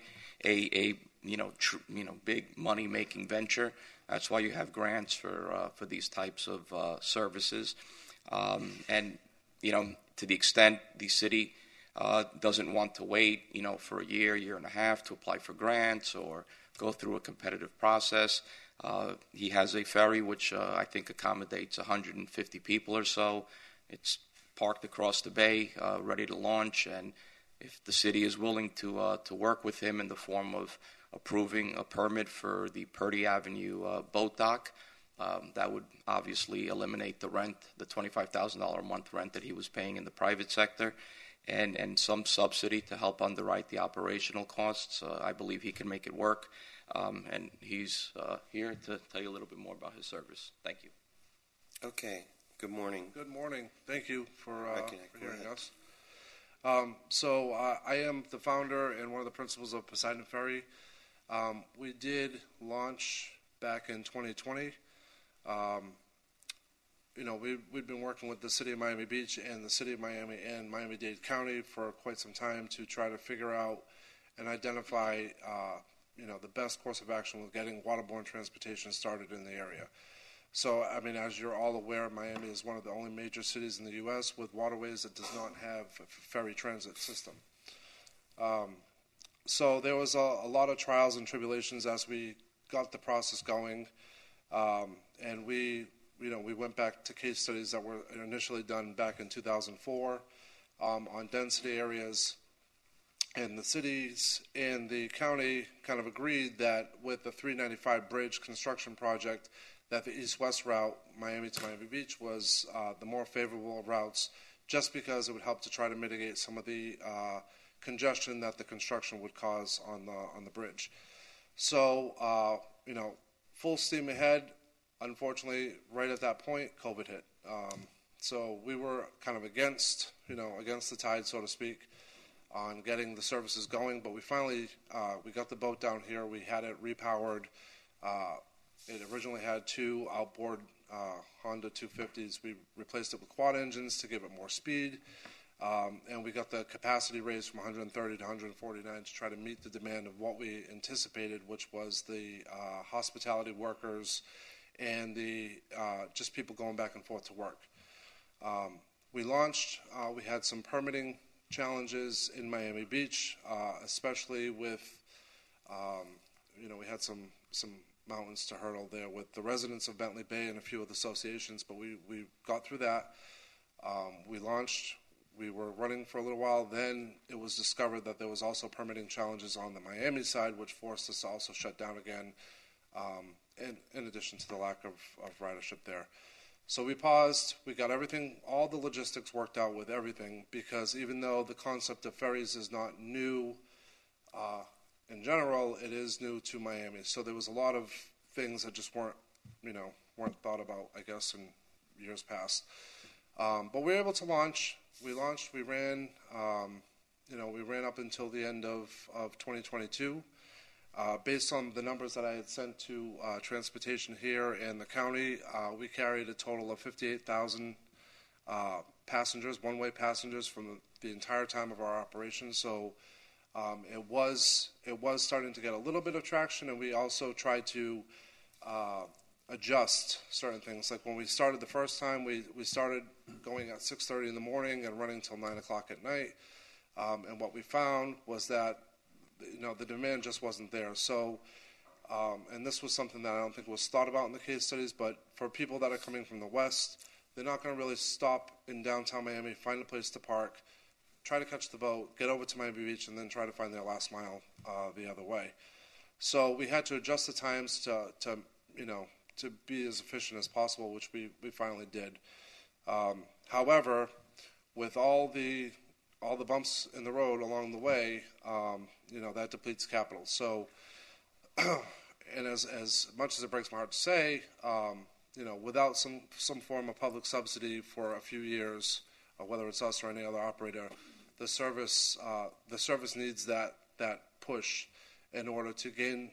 big money making venture. That's why you have grants for these types of services, and to the extent the city doesn't want to wait for a year and a half to apply for grants or go through a competitive process. He has a ferry which I think accommodates 150 people or so. It's parked across the bay, ready to launch, and if the city is willing to work with him in the form of approving a permit for the Purdy Avenue boat dock, that would obviously eliminate the rent, the $25,000 a month rent that he was paying in the private sector, and some subsidy to help underwrite the operational costs. I believe he can make it work, and he's here to tell you a little bit more about his service. Thank you. Okay. Good morning. Good morning. Thank you for hearing us. So I am the founder and one of the principals of Poseidon Ferry. We did launch back in 2020. We've been working with the City of Miami Beach and the City of Miami and Miami-Dade County for quite some time to try to figure out and identify, the best course of action with getting waterborne transportation started in the area. So, as you're all aware, Miami is one of the only major cities in the U.S. with waterways that does not have a ferry transit system. So there was a lot of trials and tribulations as we got the process going, and we went back to case studies that were initially done back in 2004 on density areas, And the cities and the county kind of agreed that with the 395 bridge construction project, that the east-west route, Miami to Miami Beach, was the more favorable of routes, just because it would help to try to mitigate some of the congestion that the construction would cause on the bridge. So, full steam ahead. Unfortunately, right at that point, COVID hit. So we were kind of against the tide, so to speak, on getting the services going. But we finally we got the boat down here. We had it repowered. It originally had 2 outboard Honda 250s. We replaced it with quad engines to give it more speed. And we got the capacity raised from 130 to 149 to try to meet the demand of what we anticipated, which was the hospitality workers and the just people going back and forth to work. We launched. We had some permitting challenges in Miami Beach, especially with, we had some mountains to hurdle there with the residents of Bentley Bay and a few of the associations, but we got through that. We launched. We were running for a little while. Then it was discovered that there was also permitting challenges on the Miami side, which forced us to also shut down again, in addition to the lack of ridership there. So we paused. We got everything, all the logistics worked out with everything, because even though the concept of ferries is not new in general, it is new to Miami. So there was a lot of things that just weren't thought about, I guess, in years past. But we were able to launch. We launched. We ran. We ran up until the end of 2022. Based on the numbers that I had sent to transportation here and the county, we carried a total of 58,000 passengers, one-way passengers, from the entire time of our operation. So it was starting to get a little bit of traction, and we also tried to adjust certain things. Like when we started the first time, we started going at 6:30 in the morning and running till 9 o'clock at night. And what we found was that the demand just wasn't there. So, and this was something that I don't think was thought about in the case studies, but for people that are coming from the west, they're not going to really stop in downtown Miami, find a place to park, try to catch the boat, get over to Miami Beach, and then try to find their last mile the other way. So we had to adjust the times to be as efficient as possible, which we finally did. However, with all the bumps in the road along the way, that depletes capital. So, and as much as it breaks my heart to say, without some form of public subsidy for a few years, whether it's us or any other operator, the service needs that push in order to gain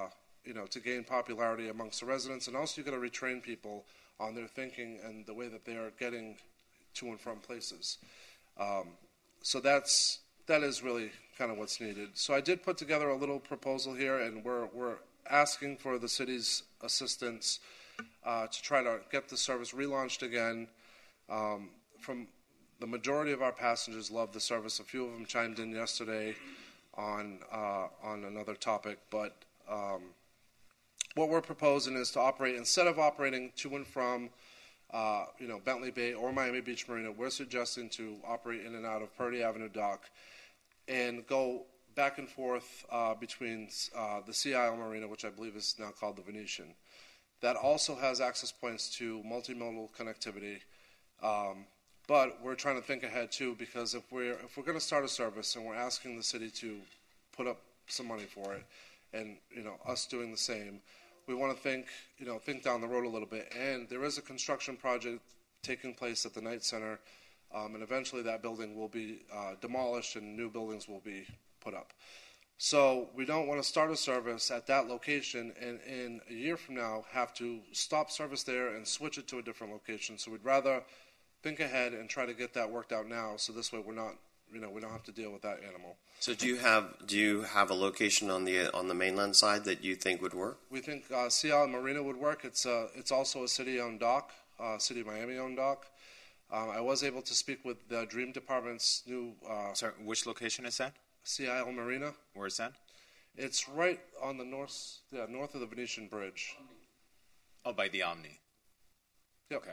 popularity amongst the residents, and also you got to retrain people on their thinking and the way that they are getting to and from places. So that is really kind of what's needed. So I did put together a little proposal here, and we're asking for the city's assistance to try to get the service relaunched again. From the majority of our passengers love the service. A few of them chimed in yesterday on another topic, but what we're proposing is to operate, instead of operating to and from Bentley Bay or Miami Beach Marina, we're suggesting to operate in and out of Purdy Avenue Dock and go back and forth between the Sea Isle Marina, which I believe is now called the Venetian. That also has access points to multimodal connectivity, but we're trying to think ahead too, because if we're going to start a service and we're asking the city to put up some money for it, and us doing the same, we want to think down the road a little bit. And there is a construction project taking place at the Knight Center, and eventually that building will be demolished and new buildings will be put up. So we don't want to start a service at that location and in a year from now have to stop service there and switch it to a different location. So we'd rather think ahead and try to get that worked out now, so this way we're not, we don't have to deal with that animal. So do you have a location on the mainland side that you think would work? We think Sea Isle Marina would work. It's also a city-owned dock, City of Miami-owned dock. I was able to speak with the Dream Department's new. Sorry, which location is that? Sea Isle Marina. Where is that? It's right on the north of the Venetian Bridge. Oh, by the Omni. Yep. Okay.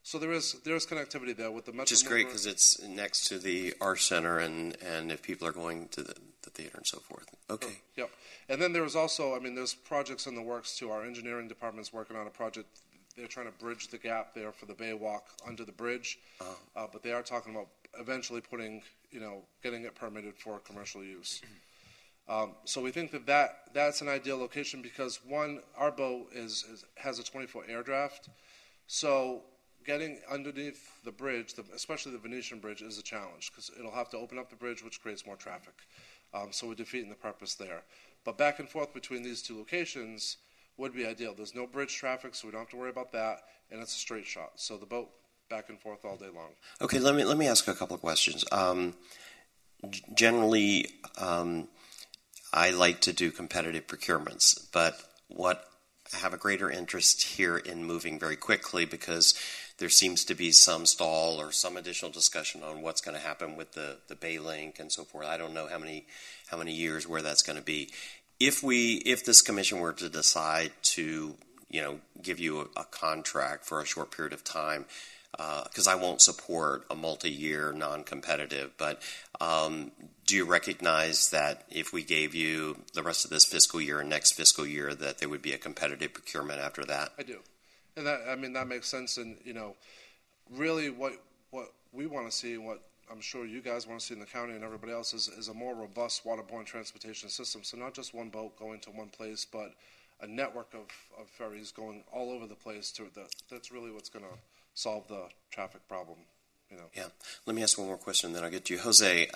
So there's connectivity there with the Metro. Which is great because it's next to the Arts Center, and if people are going to the theater and so forth. Okay. Yep. And then there's also, there's projects in the works too. Our engineering department's working on a project. They're trying to bridge the gap there for the Bay Walk under the bridge, but they are talking about eventually getting it permitted for commercial use. So we think that's an ideal location because one, our boat has a 20-foot air draft, so getting underneath the bridge, especially the Venetian Bridge, is a challenge because it'll have to open up the bridge, which creates more traffic. So we're defeating the purpose there. But back and forth between these two locations would be ideal. There's no bridge traffic, so we don't have to worry about that, and it's a straight shot. So the boat back and forth all day long. Okay, let me ask a couple of questions. Generally, I like to do competitive procurements, but I have a greater interest here in moving very quickly because there seems to be some stall or some additional discussion on what's going to happen with the Bay Link and so forth. I don't know how many years where that's going to be. If this commission were to decide to give you a contract for a short period of time, because I won't support a multi-year non-competitive, but do you recognize that if we gave you the rest of this fiscal year and next fiscal year that there would be a competitive procurement after that? I do. And that makes sense. And, really what we want to see and what I'm sure you guys want to see in the county and everybody else is a more robust waterborne transportation system. So not just one boat going to one place, but a network of ferries going all over the place. That's really what's going to solve the traffic problem. Yeah. Let me ask one more question, then I'll get to you, Jose.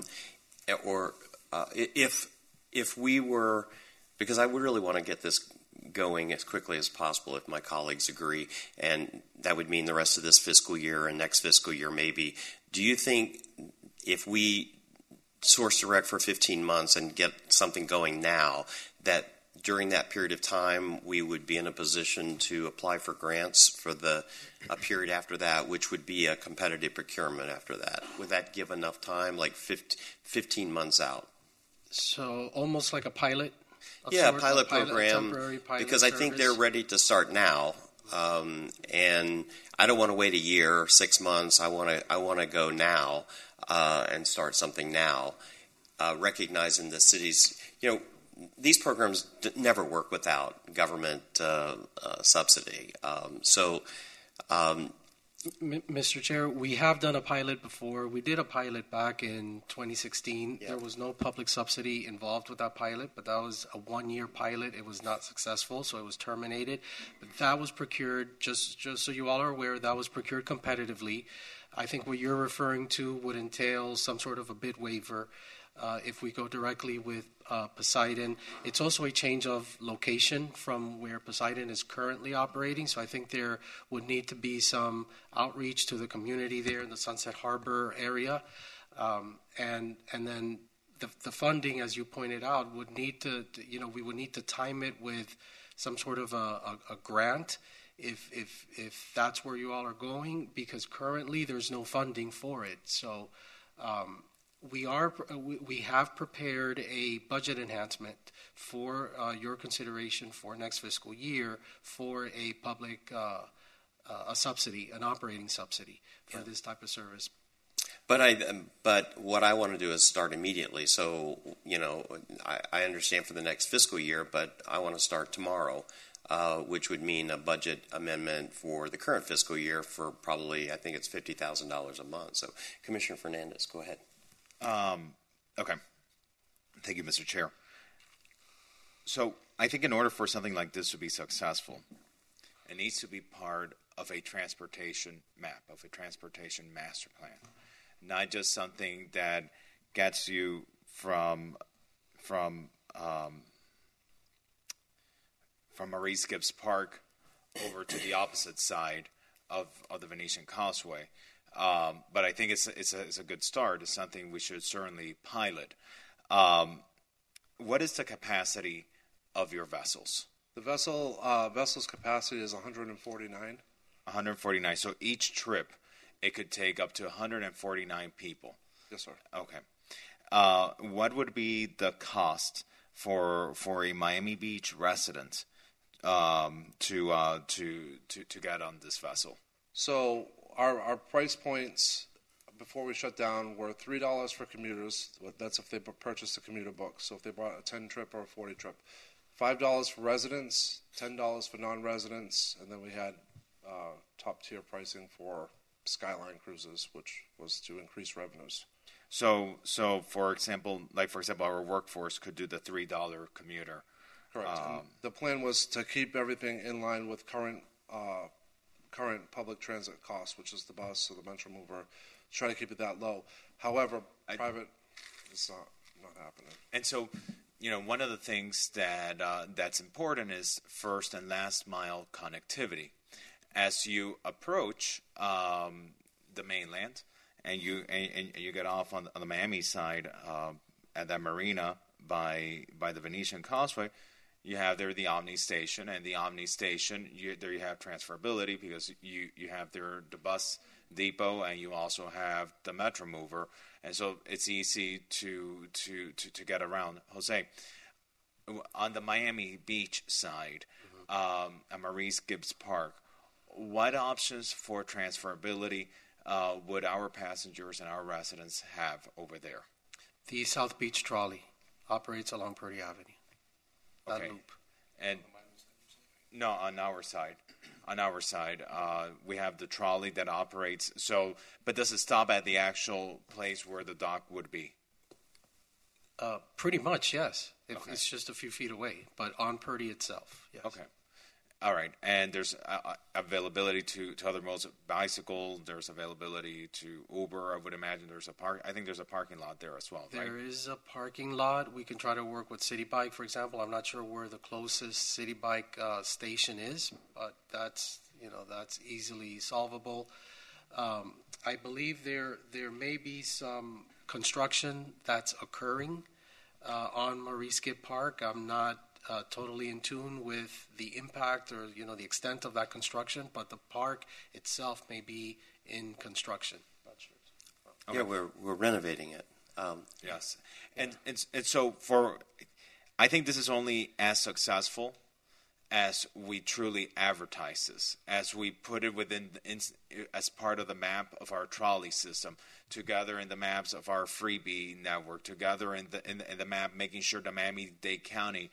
If we were, because I would really want to get this going as quickly as possible if my colleagues agree, and that would mean the rest of this fiscal year and next fiscal year maybe. Do you think if we source direct for 15 months and get something going now, that during that period of time we would be in a position to apply for grants for a period after that, which would be a competitive procurement after that? Would that give enough time, like 15 months out? So almost like a pilot? Yeah, a pilot program, because I think they're ready to start now, and I don't want to wait a year or 6 months. I want to go now and start something now, recognizing the cities. These programs never work without government subsidy. Mr. Chair, we have done a pilot before. We did a pilot back in 2016. Yeah. There was no public subsidy involved with that pilot, but that was a one-year pilot. It was not successful, so it was terminated. But that was procured, just so you all are aware, that was procured competitively. I think what you're referring to would entail some sort of a bid waiver. If we go directly with Poseidon, it's also a change of location from where Poseidon is currently operating. So I think there would need to be some outreach to the community there in the Sunset Harbor area, and then the funding, as you pointed out, would need to we would need to time it with some sort of a grant. If that's where you all are going, because currently there's no funding for it. So. We have prepared a budget enhancement for your consideration for next fiscal year for a public a subsidy, an operating subsidy for this type of service. But what I want to do is start immediately. So I understand for the next fiscal year, but I want to start tomorrow, which would mean a budget amendment for the current fiscal year for probably, I think it's $50,000 a month. So Commissioner Fernandez, go ahead. Okay. Thank you, Mr. Chair. So I think in order for something like this to be successful, it needs to be part of a transportation map, of a transportation master plan, not just something that gets you from Maurice Gibbs Park over to the opposite side of the Venetian Causeway. But I think it's a good start. It's something we should certainly pilot. What is the capacity of your vessels? The vessel's capacity is 149. 149. So each trip, it could take up to 149 people. Yes, sir. Okay. What would be the cost for a Miami Beach resident to get on this vessel? So our price points before we shut down were $3 for commuters. That's if they purchased a commuter book. So if they bought a 10 trip or a 40 trip. $5 for residents, $10 for non-residents, and then we had top tier pricing for Skyline cruises, which was to increase revenues. So for example, our workforce could do the $3 commuter. Correct. The plan was to keep everything in line with current public transit costs, which is the bus or the Metro Mover. Try to keep it that low. However, private is not happening. And so, one of the things that's important is first and last mile connectivity. As you approach the mainland, and you get off on the Miami side at that marina by the Venetian Causeway, you have there the Omni Station, and the Omni Station you have transferability because you have there the bus depot, and you also have the Metro Mover, and so it's easy to get around. Jose, on the Miami Beach side, at Maurice Gibbs Park, what options for transferability would our passengers and our residents have over there? The South Beach Trolley operates along Purdy Avenue. That loop. And no, on our side, we have the trolley that operates. So, but does it stop at the actual place where the dock would be? Pretty much, yes. If it's just a few feet away, but on Purdy itself, yes. Okay. All right. And there's availability to other modes of bicycle. There's availability to Uber. I would imagine I think there's a parking lot there as well, right? There is a parking lot. We can try to work with City Bike, for example. I'm not sure where the closest City Bike station is, but that's easily solvable. I believe there may be some construction that's occurring on Maurice Gibb Park. I'm not totally in tune with the impact or the extent of that construction, but the park itself may be in construction. Not sure. Yeah, we're renovating it. Yes, and so I think this is only as successful as we truly advertise this, as we put it as part of the map of our trolley system, together in the maps of our freebie network, together in the map, making sure the Miami-Dade County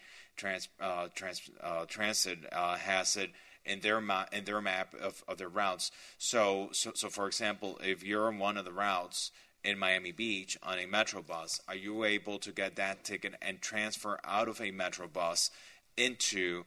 Transit has it in their map of their routes. So for example, if you're on one of the routes in Miami Beach on a Metro bus, are you able to get that ticket and transfer out of a Metro bus into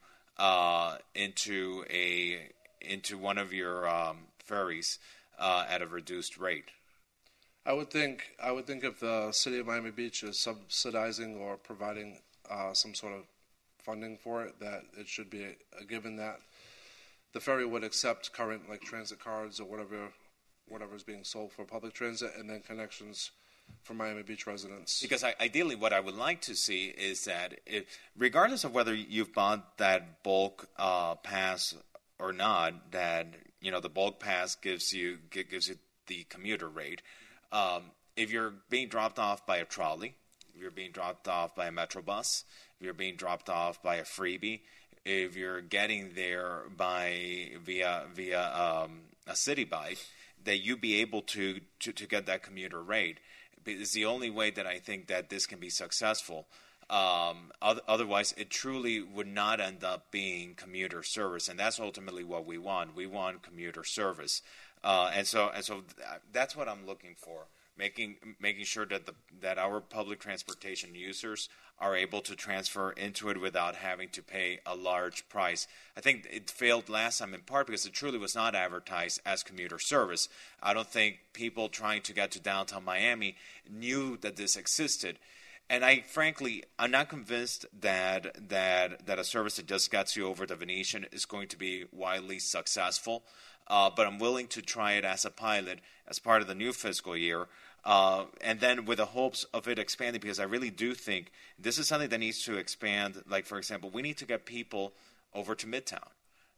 one of your ferries at a reduced rate? I would think if the city of Miami Beach is subsidizing or providing some sort of funding for it, that it should be a given that the ferry would accept current transit cards or whatever is being sold for public transit, and then connections for Miami Beach residents. Because ideally what I would like to see is that regardless of whether you've bought that bulk pass or not, that the bulk pass gives you the commuter rate. If you're being dropped off by a trolley, if you're being dropped off by a Metro bus, if you're being dropped off by a freebie, if you're getting there via a city bike, that you be able to get that commuter rate. It's the only way that I think that this can be successful. Otherwise, it truly would not end up being commuter service, and that's ultimately what we want. We want commuter service, and so that's what I'm looking for. Making sure that our public transportation users are able to transfer into it without having to pay a large price. I think it failed last time in part because it truly was not advertised as commuter service. I don't think people trying to get to downtown Miami knew that this existed. And I'm not convinced that a service that just gets you over the Venetian is going to be widely successful. But I'm willing to try it as a pilot as part of the new fiscal year, and then with the hopes of it expanding, because I really do think this is something that needs to expand. Like, for example, we need to get people over to Midtown.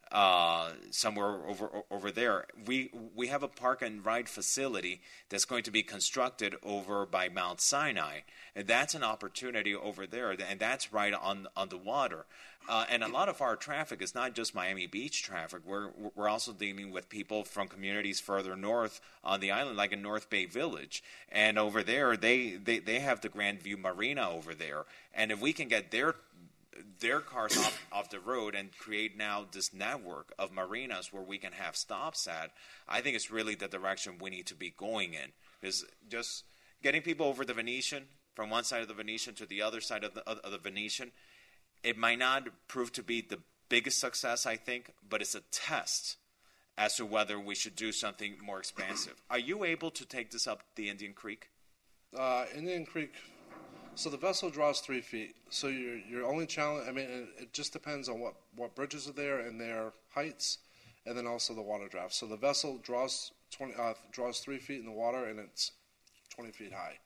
somewhere over there. We have a park and ride facility that's going to be constructed over by Mount Sinai, and that's an opportunity over there, and that's right on the water. And a lot of our traffic is not just Miami Beach traffic. We're also dealing with people from communities further north on the island, like in North Bay Village. And over there, they have the Grandview Marina over there. And if we can get their cars off the road and create now this network of marinas where we can have stops at, I think it's really the direction we need to be going in. Is just getting people over the Venetian, from one side of the Venetian to the other side of the Venetian. It might not prove to be the biggest success, I think, but it's a test as to whether we should do something more expansive. Are you able to take this up the Indian Creek? Indian Creek, so the vessel draws 3 feet. So your only challenge, I mean, it just depends on what bridges are there and their heights, and then also the water draft. So the vessel draws 3 feet in the water, and it's 20 feet high.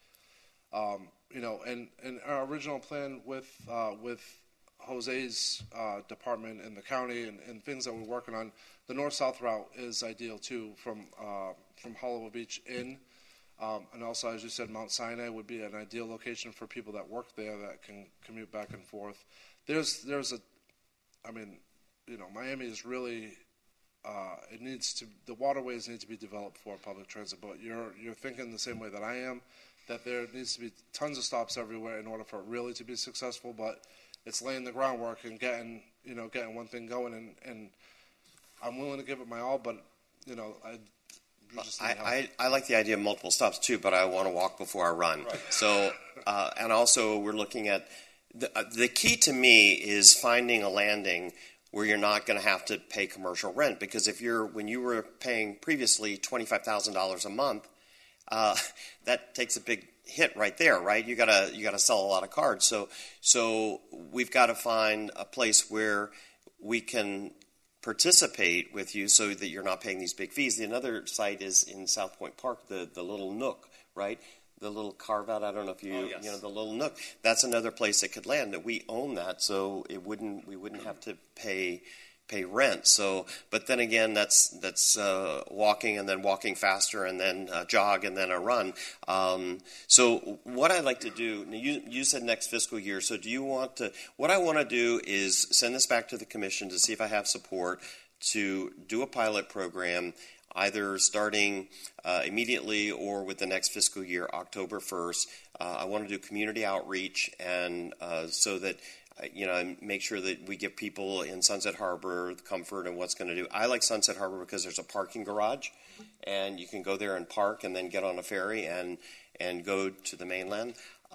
And our original plan with Jose's department and the county and things that we're working on, the north-south route is ideal too, from Hollywood Beach in, and also, as you said, Mount Sinai would be an ideal location for people that work there that can commute back and forth. Miami is really the waterways need to be developed for public transit. But you're thinking the same way that I am, that there needs to be tons of stops everywhere in order for it really to be successful. But it's laying the groundwork and getting one thing going, and I'm willing to give it my all, but I like the idea of multiple stops too, but I want to walk before I run. Right. So, and also we're looking at the key to me is finding a landing where you're not going to have to pay commercial rent, because when you were paying previously $25,000 a month, that takes a big hit right there, right? You gotta sell a lot of cards. So we've got to find a place where we can participate with you so that you're not paying these big fees. Another site is in South Point Park, the little nook, right? The little carve out. I don't know if the little nook. That's another place that could land. That we own that, so we wouldn't have to pay rent. So, but then again, that's walking and then walking faster and then a jog and then a run. So what I'd like to do, you said next fiscal year. So do you want to? What I want to do is send this back to the commission to see if I have support to do a pilot program, either starting immediately or with the next fiscal year, October 1st. I want to do community outreach, and so that make sure that we give people in Sunset Harbor the comfort and what's going to do. I like Sunset Harbor because there's a parking garage, and you can go there and park and then get on a ferry and go to the mainland.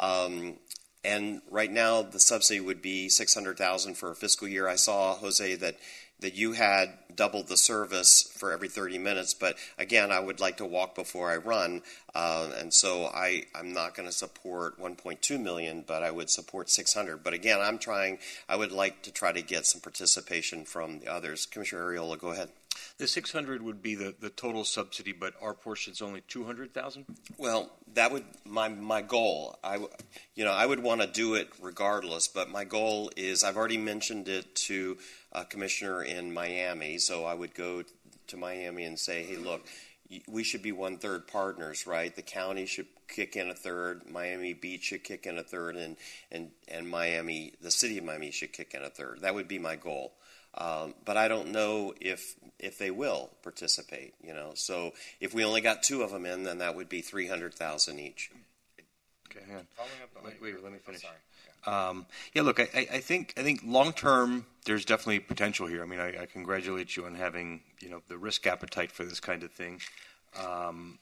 And right now the subsidy would be $600,000 for a fiscal year. I saw, Jose, that you had doubled the service for every 30 minutes. But again, I would like to walk before I run. And so I'm not going to support $1.2 million, but I would support $600,000. But again, I would like to try to get some participation from the others. Commissioner Arreola, go ahead. The $600,000 would be the total subsidy, but our portion's only $200,000? Well, that would my goal. I would want to do it regardless, but my goal is, I've already mentioned it to a commissioner in Miami, so I would go to Miami and say, hey, look, we should be 1/3 partners, right? The county should kick in 1/3, Miami Beach should kick in 1/3, and Miami, the city of Miami should kick in 1/3. That would be my goal. But I don't know if they will participate, So if we only got 2 of them in, then that would be $300,000 each. Okay, hang on. Wait, let me finish. Look, I think long term there's definitely potential here. I mean, I congratulate you on having the risk appetite for this kind of thing. And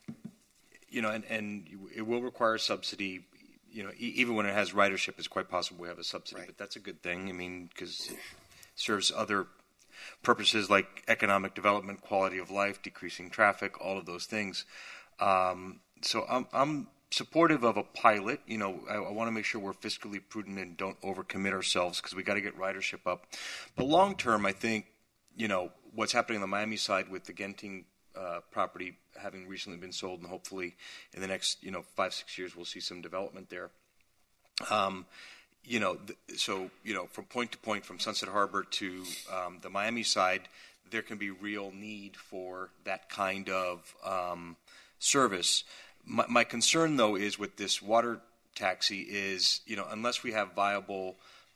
it will require subsidy. Even when it has ridership, it's quite possible we have a subsidy, right. But that's a good thing. I mean, because it serves other purposes like economic development, quality of life, decreasing traffic, all of those things. So I'm supportive of a pilot. I want to make sure we're fiscally prudent and don't overcommit ourselves, because we got to get ridership up. But long term, I think what's happening on the Miami side with the Genting property having recently been sold, and hopefully in the next 5-6 years we'll see some development there. from point to point, from Sunset Harbor to the Miami side, there can be real need for that kind of service. My concern, though, is with this water taxi is, unless we have viable,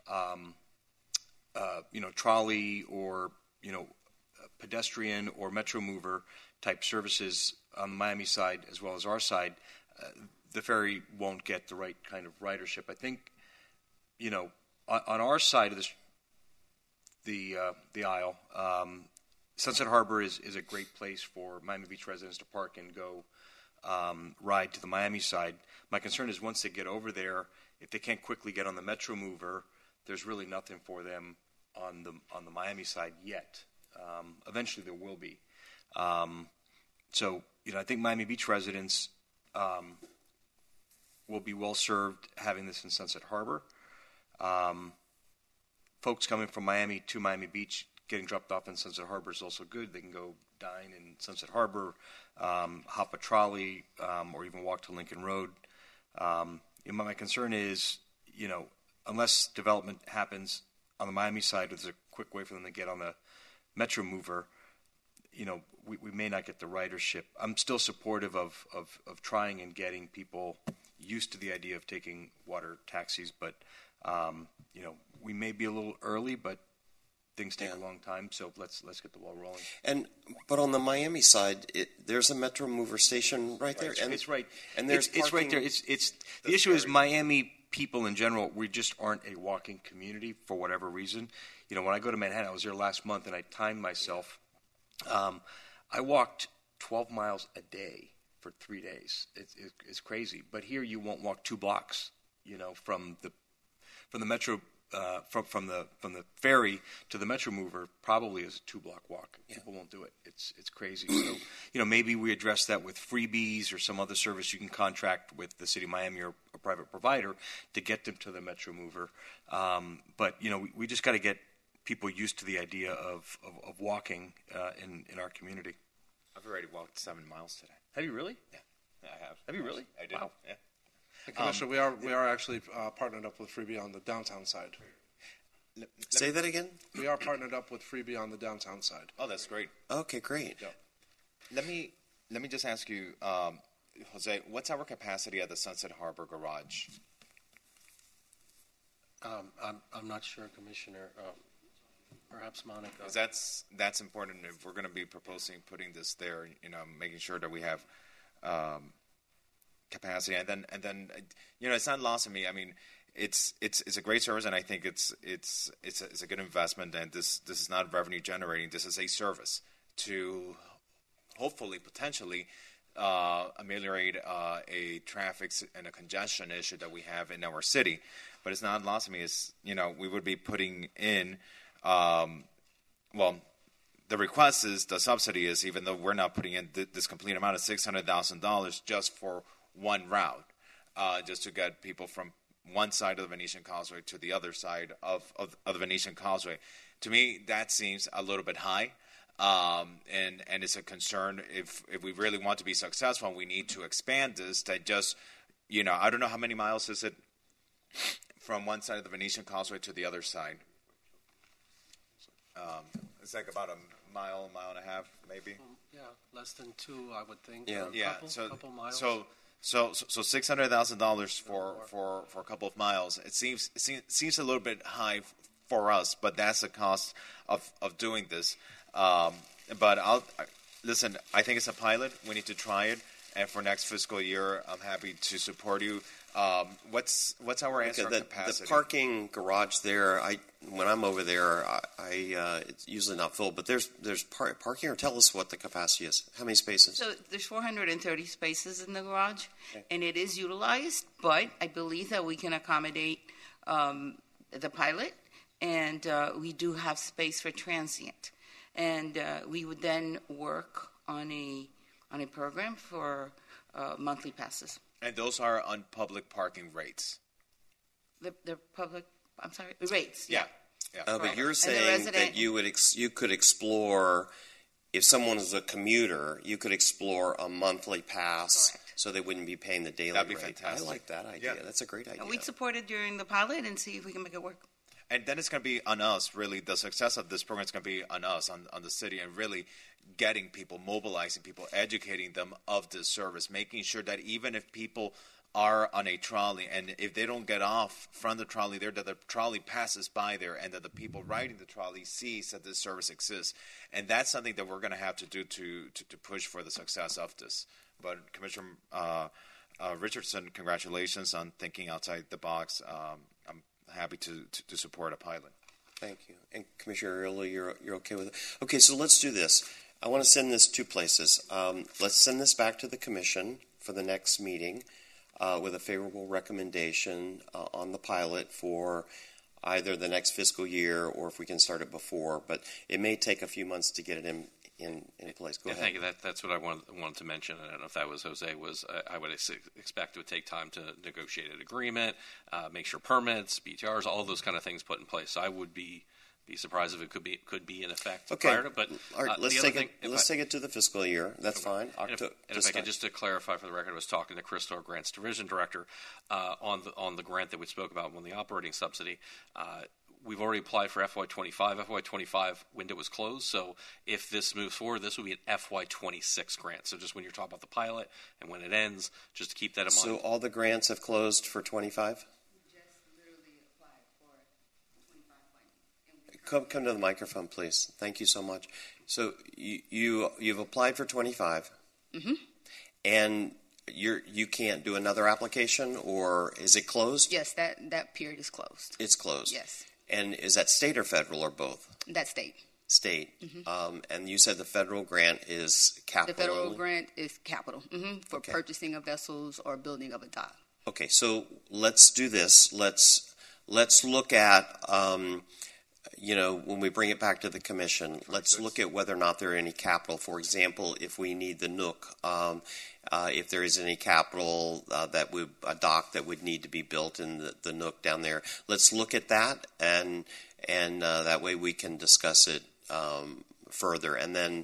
trolley or, pedestrian or Metro Mover type services on the Miami side as well as our side, the ferry won't get the right kind of ridership. I think, on our side of the aisle, Sunset Harbor is a great place for Miami Beach residents to park and go ride to the Miami side. My concern is once they get over there, if they can't quickly get on the Metro Mover, there's really nothing for them on the Miami side yet. Eventually there will be. I think Miami Beach residents will be well served having this in Sunset Harbor. Folks coming from Miami to Miami Beach getting dropped off in Sunset Harbor is also good. They can go dine in Sunset Harbor, hop a trolley, or even walk to Lincoln Road. My concern is, unless development happens on the Miami side, there's a quick way for them to get on the Metro Mover, we may not get the ridership. I'm still supportive of trying and getting people used to the idea of taking water taxis, but we may be a little early, but things take a long time, so let's get the ball rolling. But on the Miami side, there's a Metro Mover station right there. It's right. And there's it's right there. The issue is Miami people in general, we just aren't a walking community for whatever reason. When I go to Manhattan, I was there last month, and I timed myself. I walked 12 miles a day for 3 days. It's crazy. But here you won't walk 2 blocks, from the Metro. From the ferry to the Metro Mover probably is a 2-block walk. People won't do it. It's crazy. So maybe we address that with freebies or some other service you can contract with the city of Miami or a private provider to get them to the Metro Mover. But we just got to get people used to the idea of walking in our community. I've already walked 7 miles today. Have you really? Yeah, I have. Have you really? I did. Wow. Yeah. Commissioner, we are actually partnered up with Freebie on the downtown side. Say that again? We are partnered up with Freebie on the downtown side. Oh, that's great. Okay, great. Yeah. Let me just ask you, Jose, what's our capacity at the Sunset Harbor Garage? I'm not sure, Commissioner. Perhaps Monica. Because that's important if we're going to be proposing putting this there. Making sure that we have capacity, and then it's not lost on me. I mean, it's a great service, and I think it's a good investment. And this is not revenue generating. This is a service to hopefully potentially ameliorate a traffic and a congestion issue that we have in our city. But it's not lost on me. Is we would be putting in the request is the subsidy is, even though we're not putting in this complete amount of $600,000 just for one route, just to get people from one side of the Venetian Causeway to the other side of the Venetian Causeway. To me, that seems a little bit high, and it's a concern. If we really want to be successful, we need to expand this. That just, I don't know how many miles is it from one side of the Venetian Causeway to the other side. It's like about a mile and a half, maybe. Yeah, less than 2, I would think. Yeah. Couple miles. So $600,000 for a couple of miles. It seems a little bit high for us, but that's the cost of doing this. But listen. I think it's a pilot. We need to try it, and for next fiscal year, I'm happy to support you. What's our answer on capacity? The parking garage there, when I'm over there, it's usually not full, but there's parking. Or tell us what the capacity is. How many spaces? So there's 430 spaces in the garage, and it is utilized. But I believe that we can accommodate the pilot, and we do have space for transient, and we would then work on a program for monthly passes. And those are on public parking rates. The public, I'm sorry, rates. Yeah. But you're saying that you could explore, if someone is a commuter, you could explore a monthly pass. Correct. so they wouldn't be paying the daily That'd be rate. fantastic. I like that idea. Yeah. That's a great idea. We support it during the pilot and see if we can make it work. And then it's going to be on us, really. The success of this program is going to be on us, on the city, and really getting people, mobilizing people, educating them of this service, making sure that even if people are on a trolley and if they don't get off from the trolley there, that the trolley passes by there and that the people riding the trolley sees that this service exists. And that's something that we're going to have to do to push for the success of this. But Commissioner Richardson, congratulations on thinking outside the box. I'm happy to support a pilot. Thank you. And Commissioner Areola, you're okay with it? Okay, so let's do this. I want to send this two places. Let's send this back to the commission for the next meeting with a favorable recommendation on the pilot for either the next fiscal year or if we can start it before. But it may take a few months to get it in place. Go ahead. Thank you. That's what I wanted to mention. I don't know if that was Jose. I would expect it would take time to negotiate an agreement, make sure permits, BTRs, all those kind of things put in place. So I would be surprised if it could be in effect prior to. But all right, let's take it to the fiscal year. That's fine. If I could just to clarify for the record, I was talking to Crystal, our Grants Division Director, on the grant that we spoke about on the operating subsidy. We've already applied for FY25. FY25 window was closed, so if this moves forward, this will be an FY26 grant. So just when you're talking about the pilot and when it ends, just to keep that in mind. So all the grants have closed for 25? Come to the microphone, please. Thank you so much. So you've applied for 25, and you can't do another application, or is it closed? Yes, that period is closed. It's closed. Yes. And is that state or federal or both? That's state. State. And you said the federal grant is capital. The federal only? grant is capital for purchasing of vessels or building of a dock. Okay, so let's do this. Let's look at when we bring it back to the commission, let's look at whether or not there are any capital. For example, if we need the Nook, if there is any capital a dock that would need to be built in the Nook down there, let's look at that, and that way we can discuss it further. And then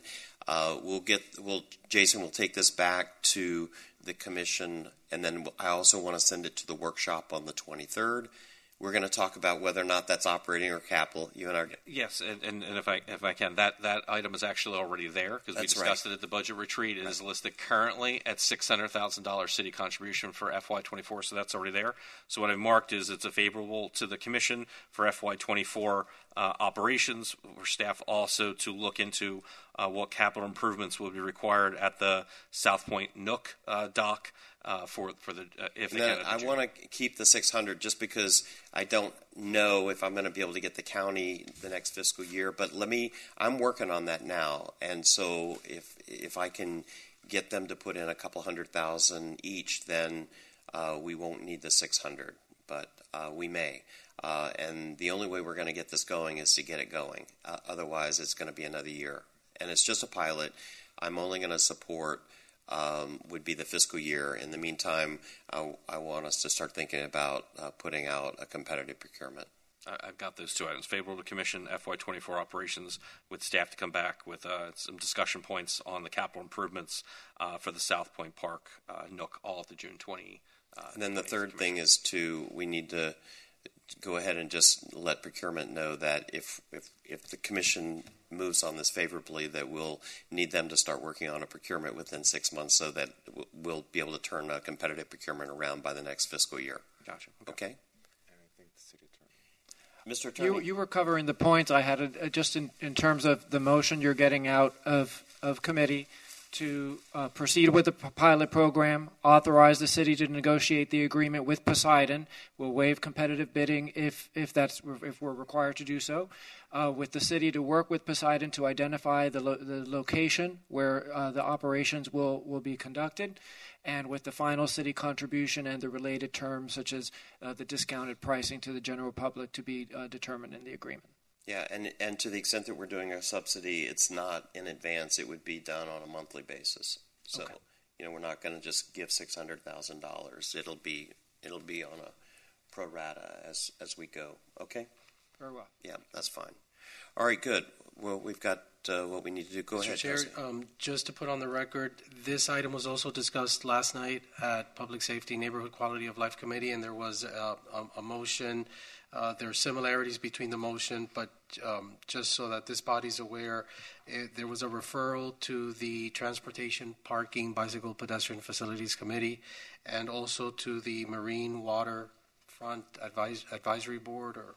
Jason will take this back to the commission, and then I also want to send it to the workshop on the 23rd. We're going to talk about whether or not that's operating or capital. You and I. Yes, and if I can, that item is actually already there because we discussed it at the budget retreat. It is listed currently at $600,000 city contribution for FY24, so that's already there. So what I've marked is it's a favorable to the commission for FY24 operations, for staff also to look into what capital improvements will be required at the South Point Nook dock. For the if they can. I want to keep the 600 just because I don't know if I'm going to be able to get the county the next fiscal year. But I'm working on that now, and so if I can get them to put in a couple $100,000 each, then we won't need the 600. But we may. And the only way we're going to get this going is to get it going. Otherwise, it's going to be another year, and it's just a pilot. I'm only going to support. Would be the fiscal year. In the meantime, I want us to start thinking about putting out a competitive procurement. I've got those two items. Favorable to commission FY24 operations with staff to come back with some discussion points on the capital improvements for the South Point Park Nook all at the June 20. And then the third thing is we need to go ahead and just let procurement know that if the commission moves on this favorably, that we'll need them to start working on a procurement within 6 months so that we'll be able to turn a competitive procurement around by the next fiscal year. Gotcha. Okay? And I think the city attorney. Mr. Attorney. You were covering the points. I had just in terms of the motion you're getting out of committee to proceed with the pilot program, authorize the city to negotiate the agreement with Poseidon. We'll waive competitive bidding if we're required to do so. With the city to work with Poseidon to identify the location where the operations will be conducted, and with the final city contribution and the related terms such as the discounted pricing to the general public to be determined in the agreement. Yeah, and to the extent that we're doing a subsidy, it's not in advance. It would be done on a monthly basis. So, we're not going to just give $600,000. It'll be on a pro rata as we go. Okay? Very well. Yeah, that's fine. All right, good. well, we've got what we need to do. Go ahead, Mr. Chair, Jose. just to put on the record, this item was also discussed last night at Public Safety Neighborhood Quality of Life Committee, and there was a motion. There are similarities between the motion, but just so that this body's aware, there was a referral to the Transportation, Parking, Bicycle, Pedestrian Facilities Committee, and also to the Marine Waterfront Advisory Board, or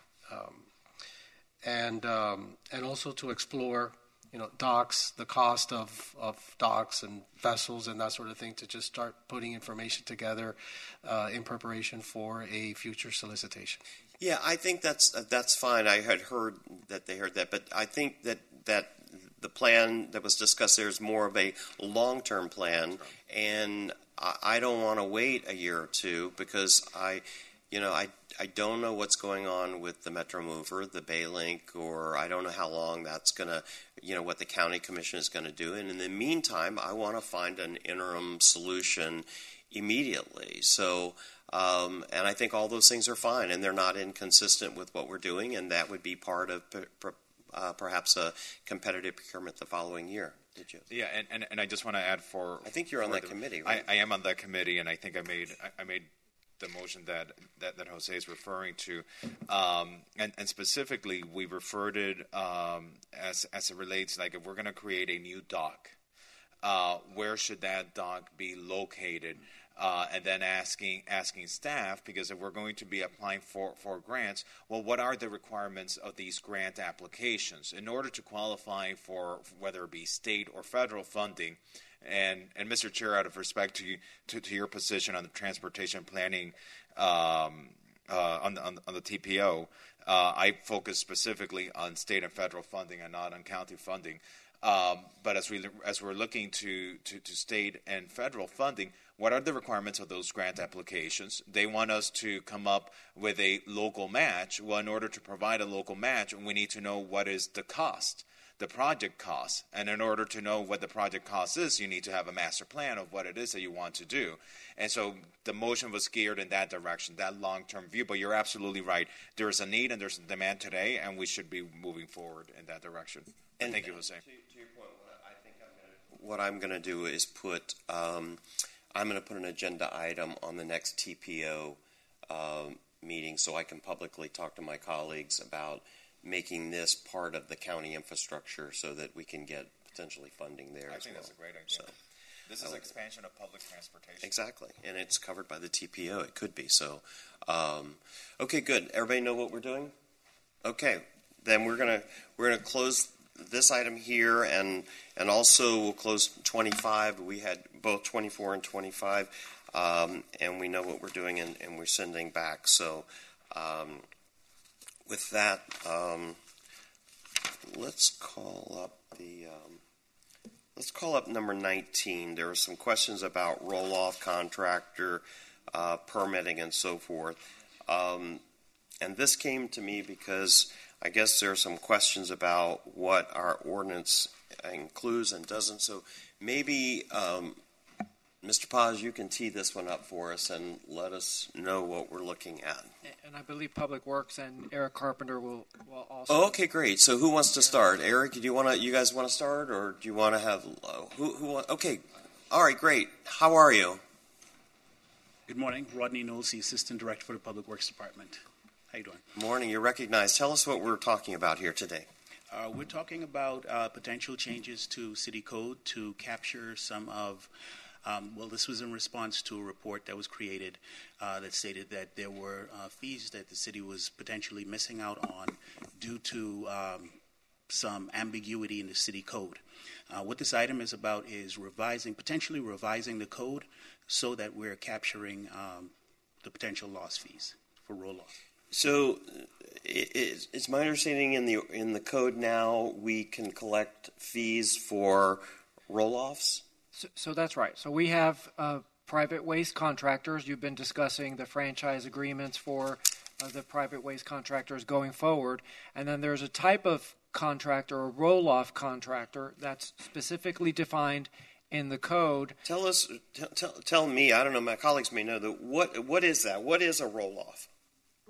and also to explore, docks, the cost of docks and vessels and that sort of thing, to just start putting information together in preparation for a future solicitation. Yeah, I think that's fine. I had heard that they heard that, but I think that the plan that was discussed there is more of a long-term plan, and I don't want to wait a year or two, because I don't know what's going on with the Metro Mover, the Baylink, or I don't know how long that's going to, what the county commission is going to do. And in the meantime, I want to find an interim solution immediately. So, and I think all those things are fine, and they're not inconsistent with what we're doing, and that would be part of perhaps a competitive procurement the following year. Did you? Yeah, and I just want to add I think you're on that committee, right? I am on that committee, and I think I made the motion that Jose is referring to, and specifically we referred it as it relates, like, if we're going to create a new dock, where should that dock be located? And then asking staff, because if we're going to be applying for grants, well, what are the requirements of these grant applications in order to qualify for whether it be state or federal funding? And Mr. Chair, out of respect to your position on the transportation planning on the TPO, I focus specifically on state and federal funding and not on county funding. But as we're looking to state and federal funding, what are the requirements of those grant applications? They want us to come up with a local match. Well, in order to provide a local match, we need to know what is the cost, the project cost. And in order to know what the project cost is, you need to have a master plan of what it is that you want to do. And so the motion was geared in that direction, that long-term view. But you're absolutely right. There is a need and there's a demand today, and we should be moving forward in that direction. And thank you, Jose. To your point, what I'm going to do is put I'm going to put an agenda item on the next TPO meeting, so I can publicly talk to my colleagues about making this part of the county infrastructure, so that we can get potentially funding there. I think that's a great idea. So, this is expansion of public transportation. Exactly, and it's covered by the TPO. It could be so. Okay, good. Everybody know what we're doing? Okay, then we're gonna close this item here, and also we'll close 25. We had both 24 and 25, and we know what we're doing, and we're sending back. So with that, let's call up number 19. There are some questions about roll-off contractor permitting and so forth. And this came to me because I guess there are some questions about what our ordinance includes and doesn't. So maybe, Mr. Paz, you can tee this one up for us and let us know what we're looking at. And I believe Public Works and Eric Carpenter will also. Oh, okay, great. So who wants to start? Eric, you guys want to start, or do you want to have who? Okay, all right, great. How are you? Good morning, Rodney Knowles, the Assistant Director for the Public Works Department. How you doing? Morning. You're recognized. Tell us what we're talking about here today. We're talking about potential changes to city code to capture some of, this was in response to a report that was created that stated that there were fees that the city was potentially missing out on due to some ambiguity in the city code. What this item is about is potentially revising the code so that we're capturing the potential lost fees for roll-off. So, it's my understanding in the code now we can collect fees for roll-offs? So that's right. So we have private waste contractors. You've been discussing the franchise agreements for the private waste contractors going forward. And then there's a type of contractor, a roll-off contractor, that's specifically defined in the code. Tell me, I don't know, my colleagues may know, what is that? What is a roll-off?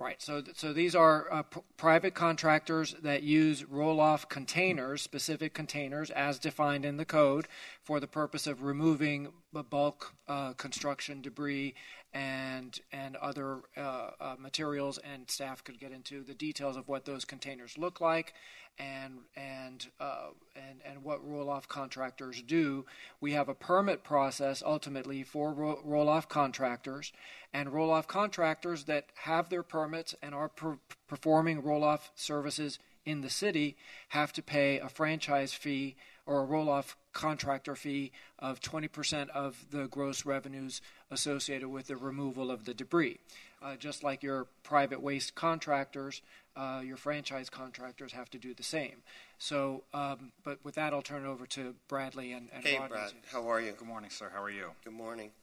Right. So these are private contractors that use roll-off containers, specific containers, as defined in the code, for the purpose of removing bulk construction debris and other materials. And staff could get into the details of what those containers look like and what roll-off contractors do. We have a permit process ultimately for roll-off contractors, and roll-off contractors that have their permits and are performing roll-off services in the city have to pay a franchise fee or a roll-off contractor fee of 20% of the gross revenues associated with the removal of the debris. Just like your private waste contractors, your franchise contractors have to do the same. So, but with that, I'll turn it over to Bradley and Hey, Rodney. Brad, how are you? Good morning, sir. How are you? Good morning.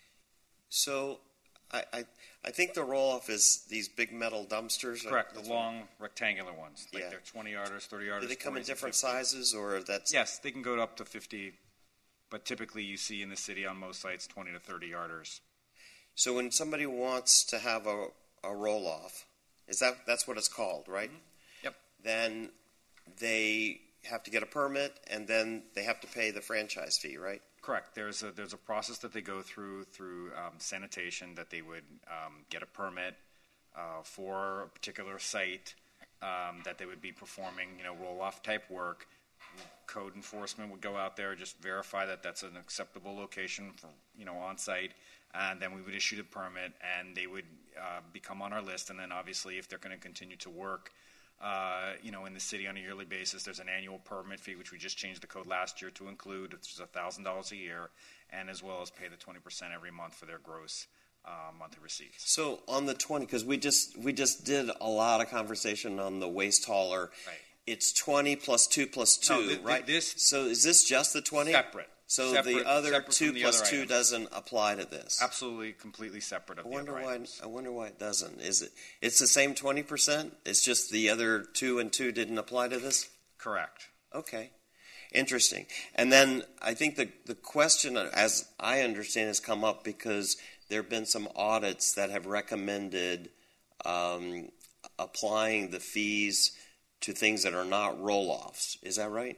So, I think the roll-off is these big metal dumpsters. Correct, the long rectangular ones. Like Yeah. they're 20-yarders, 30-yarders. Do they come in 40s, different 50s. sizes, or that's... Yes, they can go up to 50, but typically you see in the city on most sites 20 to 30-yarders. So when somebody wants to have a roll-off, that's what it's called, right? Mm-hmm. Yep. Then they have to get a permit, and then they have to pay the franchise fee, right? Correct. There's a process that they go through sanitation, that they would get a permit for a particular site, that they would be performing, roll-off type work. Code enforcement would go out there, just verify that that's an acceptable location for, on site, and then we would issue the permit, and they would become on our list. And then obviously, if they're going to continue to work, in the city on a yearly basis, there's an annual permit fee, which we just changed the code last year to include, which is $1,000 a year, and as well as pay the 20% every month for their gross monthly receipts. So on the 20, because we just did a lot of conversation on the waste hauler. Right. It's 20 plus 2 plus 2, right? So is this just the 20? Separate. So Separate- the other separate 2 from the plus other 2 items. doesn't apply to this? Absolutely, completely separate of the other items. I wonder why it doesn't. It's the same 20%? It's just the other 2 and 2 didn't apply to this? Correct. Okay. Interesting. And then I think the question, as I understand, has come up because there have been some audits that have recommended applying the fees to things that are not roll-offs. Is that right?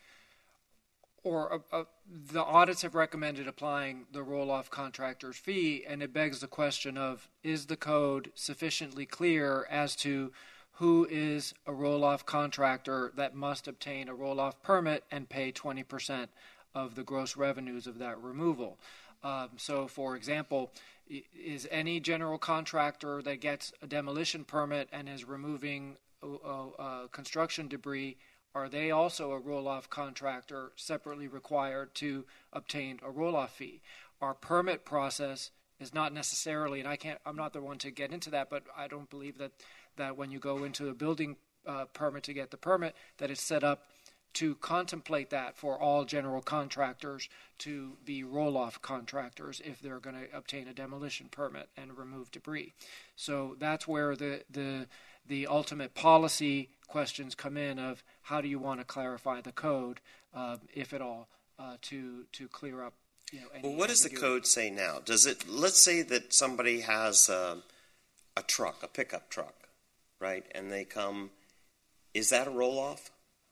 Or the audits have recommended applying the roll-off contractor's fee, and it begs the question of, is the code sufficiently clear as to who is a roll-off contractor that must obtain a roll-off permit and pay 20% of the gross revenues of that removal? So, for example, is any general contractor that gets a demolition permit and is removing construction debris, are they also a roll-off contractor separately required to obtain a roll-off fee? Our permit process is not necessarily, and I'm not the one to get into that, but I don't believe that when you go into a building permit to get the permit, that it's set up to contemplate that for all general contractors to be roll-off contractors if they're going to obtain a demolition permit and remove debris. So that's where the ultimate policy questions come in of how do you want to clarify the code, if at all, to clear up. Any Well, what does the code say now? Does it? Let's say that somebody has a truck, a pickup truck, right? And they come. Is that a roll-off?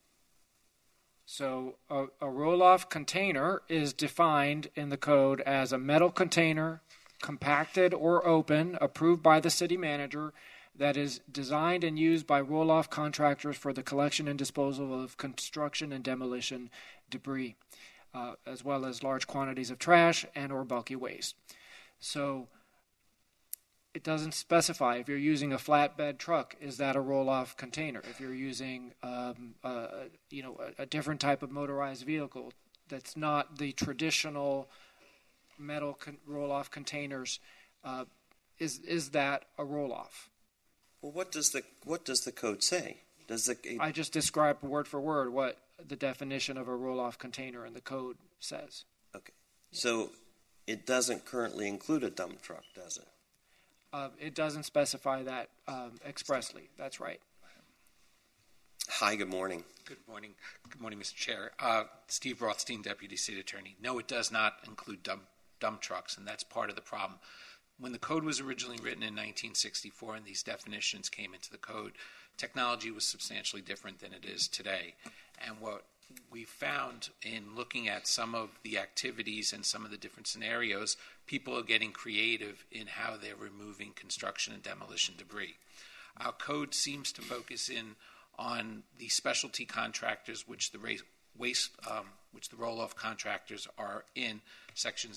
So a roll-off container is defined in the code as a metal container, compacted or open, approved by the city manager, that is designed and used by roll-off contractors for the collection and disposal of construction and demolition debris, as well as large quantities of trash and or bulky waste. So it doesn't specify if you're using a flatbed truck, is that a roll-off container? If you're using a different type of motorized vehicle that's not the traditional metal roll-off containers, is that a roll-off? Well, what does the code say? I just described word for word what the definition of a roll-off container in the code says. Okay. So it doesn't currently include a dump truck, does it? It doesn't specify that expressly. That's right. Hi, good morning. Good morning. Good morning, Mr. Chair. Steve Rothstein, Deputy City Attorney. No, it does not include dump trucks, and that's part of the problem. when the code was originally written in 1964 and these definitions came into the code, technology was substantially different than it is today. And what we found in looking at some of the activities and some of the different scenarios, people are getting creative in how they're removing construction and demolition debris. Our code seems to focus in on the specialty contractors, which the which the roll-off contractors are in sections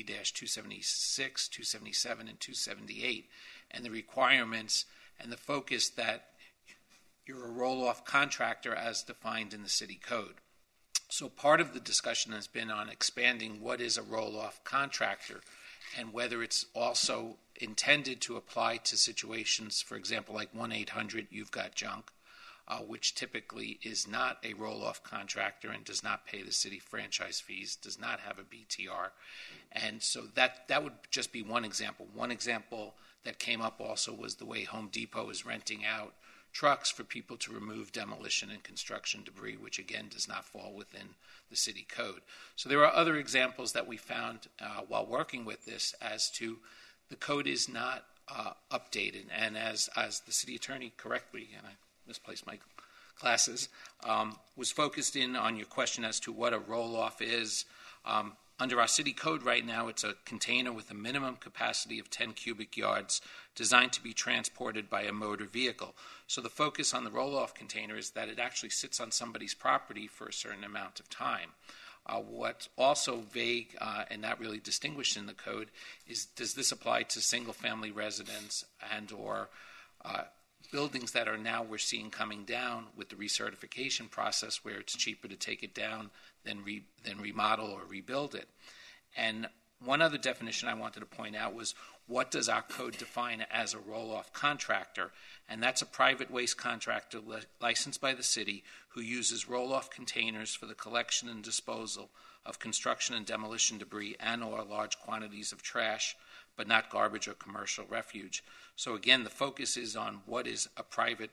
90-276, 277, and 278, and the requirements and the focus that you're a roll-off contractor as defined in the city code. So part of the discussion has been on expanding what is a roll-off contractor and whether it's also intended to apply to situations, for example, like 1-800 You've Got Junk, which typically is not a roll-off contractor and does not pay the city franchise fees, does not have a BTR. And so that would just be one example. One example that came up also was the way Home Depot is renting out trucks for people to remove demolition and construction debris, which again does not fall within the city code. So there are other examples that we found while working with this as to the code is not updated. And as the city attorney correctly, and I misplaced my glasses, was focused in on your question as to what a roll-off is. Under our city code right now, it's a container with a minimum capacity of 10 cubic yards designed to be transported by a motor vehicle. So the focus on the roll-off container is that it actually sits on somebody's property for a certain amount of time. What's also vague and not really distinguished in the code is, does this apply to single-family residents and or buildings that are now we're seeing coming down with the recertification process where it's cheaper to take it down than remodel or rebuild it. And one other definition I wanted to point out was, what does our code define as a roll-off contractor? And that's a private waste contractor licensed by the city who uses roll-off containers for the collection and disposal of construction and demolition debris and or large quantities of trash, but not garbage or commercial refuge. So again, the focus is on what is a private,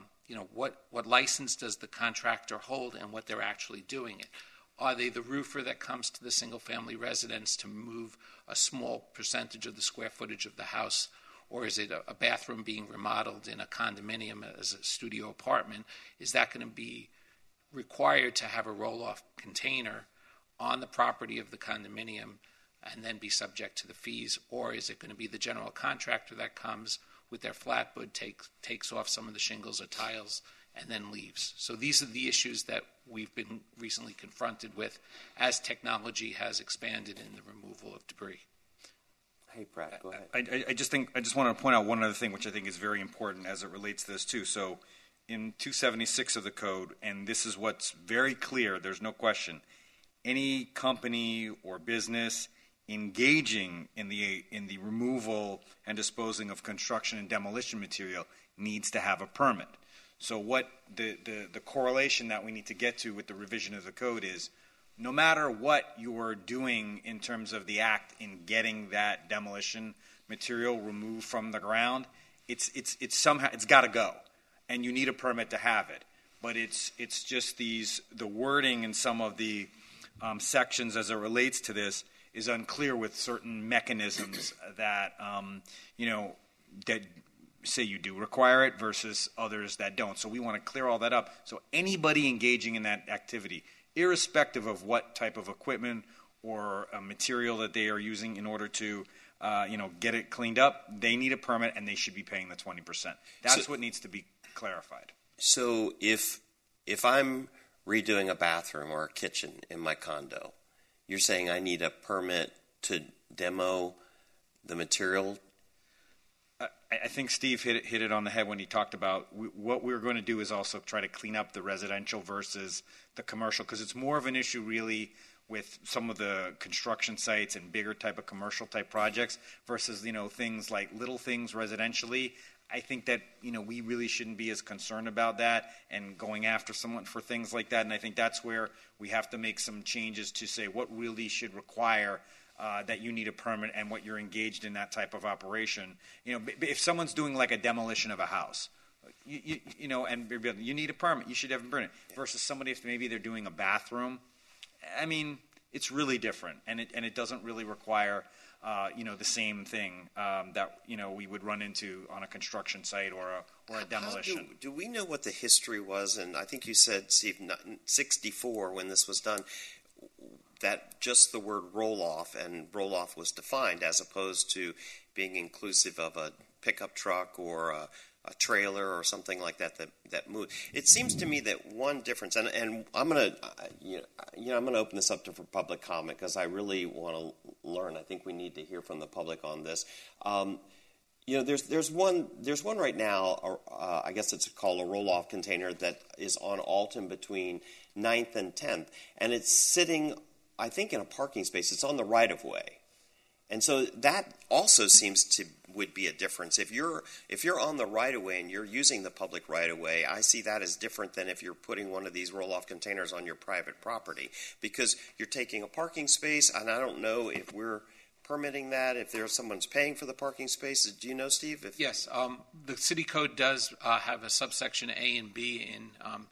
what license does the contractor hold and what they're actually doing it. Are they the roofer that comes to the single-family residence to move a small percentage of the square footage of the house? Or is it a bathroom being remodeled in a condominium as a studio apartment? Is that going to be required to have a roll-off container on the property of the condominium and then be subject to the fees? Or is it going to be the general contractor that comes with their flatbed, takes off some of the shingles or tiles, and then leaves? So these are the issues that we've been recently confronted with as technology has expanded in the removal of debris. Hey, Brad, go ahead. I just want to point out one other thing, which I think is very important as it relates to this too. So in 276 of the code, and this is what's very clear, there's no question, any company or business engaging in the removal and disposing of construction and demolition material needs to have a permit. So what the correlation that we need to get to with the revision of the code is, no matter what you're doing in terms of the act in getting that demolition material removed from the ground, it's somehow it's got to go, and you need a permit to have it. But it's just the wording in some of the sections as it relates to this is unclear with certain mechanisms that that say you do require it versus others that don't. So we want to clear all that up. So anybody engaging in that activity, irrespective of what type of equipment or material that they are using in order to get it cleaned up, they need a permit and they should be paying the 20%. That's what needs to be clarified. So if I'm redoing a bathroom or a kitchen in my condo, you're saying I need a permit to demo the material? I think Steve hit it on the head when he talked about what we're going to do is also try to clean up the residential versus the commercial, because it's more of an issue really with some of the construction sites and bigger type of commercial type projects versus things like little things residentially. I think that we really shouldn't be as concerned about that and going after someone for things like that. And I think that's where we have to make some changes to say what really should require that you need a permit and what you're engaged in that type of operation. If someone's doing like a demolition of a house, and you need a permit, you should have a permit. Versus somebody if maybe they're doing a bathroom, I mean, it's really different, and it doesn't really require the same thing that we would run into on a construction site or a demolition. Do we know what the history was? And I think you said, Steve, 64 when this was done, that just the word roll-off, and roll-off was defined as opposed to being inclusive of a pickup truck or a trailer or something like that moved. It seems to me that one difference, and I'm gonna I'm gonna open this up for public comment because I really want to learn. I think we need to hear from the public on this. There's one right now. I guess it's called a roll-off container that is on Alton between 9th and 10th, and it's sitting, I think, in a parking space. It's on the right of way. And so that also would be a difference. If you're on the right of way and you're using the public right of way, I see that as different than if you're putting one of these roll-off containers on your private property, because you're taking a parking space, and I don't know if we're permitting that, if someone's paying for the parking spaces. Do you know, Steve? Yes, the city code does have a subsection A and B in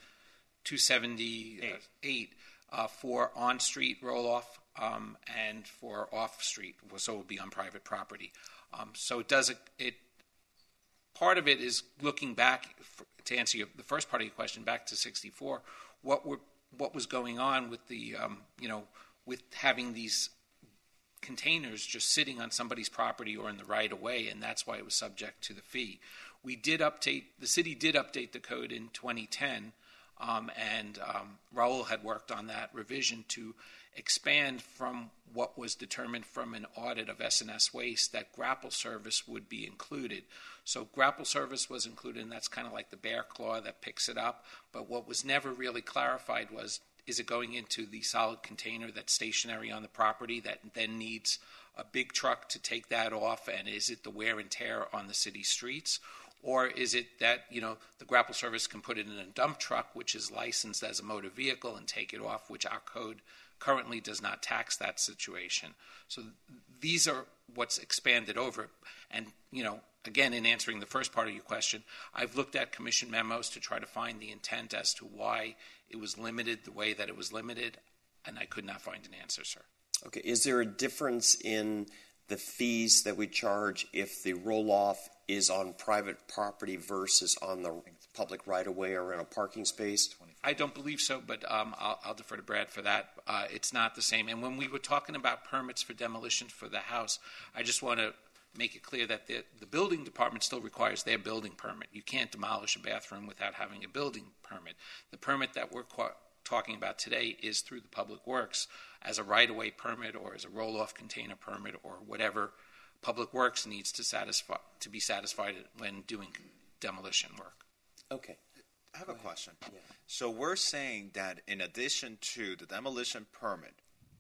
278 for on-street roll-off. And for off-street, so it would be on private property. So it does it. Part of it is looking back to answer the first part of your question, back to 64. What was going on with the with having these containers just sitting on somebody's property or in the right of way, and that's why it was subject to the fee. The city did update the code in 2010, and Raul had worked on that revision to expand from what was determined from an audit of S&S Waste that grapple service would be included. So grapple service was included, and that's kind of like the bear claw that picks it up. But what was never really clarified was, is it going into the solid container that's stationary on the property that then needs a big truck to take that off, and is it the wear and tear on the city streets? Or is it that, the grapple service can put it in a dump truck, which is licensed as a motor vehicle, and take it off, which our code currently does not tax that situation. So these are what's expanded over. And, again, in answering the first part of your question, I've looked at commission memos to try to find the intent as to why it was limited the way that it was limited, and I could not find an answer, sir. Okay. Is there a difference in the fees that we charge if the roll-off is on private property versus on the public right-of-way or in a parking space? I don't believe so, but I'll defer to Brad for that. It's not the same. And when we were talking about permits for demolition for the house, I just want to make it clear that the building department still requires their building permit. You can't demolish a bathroom without having a building permit. The permit that we're talking about today is through the Public Works as a right-of-way permit or as a roll-off container permit or whatever Public Works needs to be satisfied when doing demolition work. Okay. I have a question. Yeah. So we're saying that in addition to the demolition permit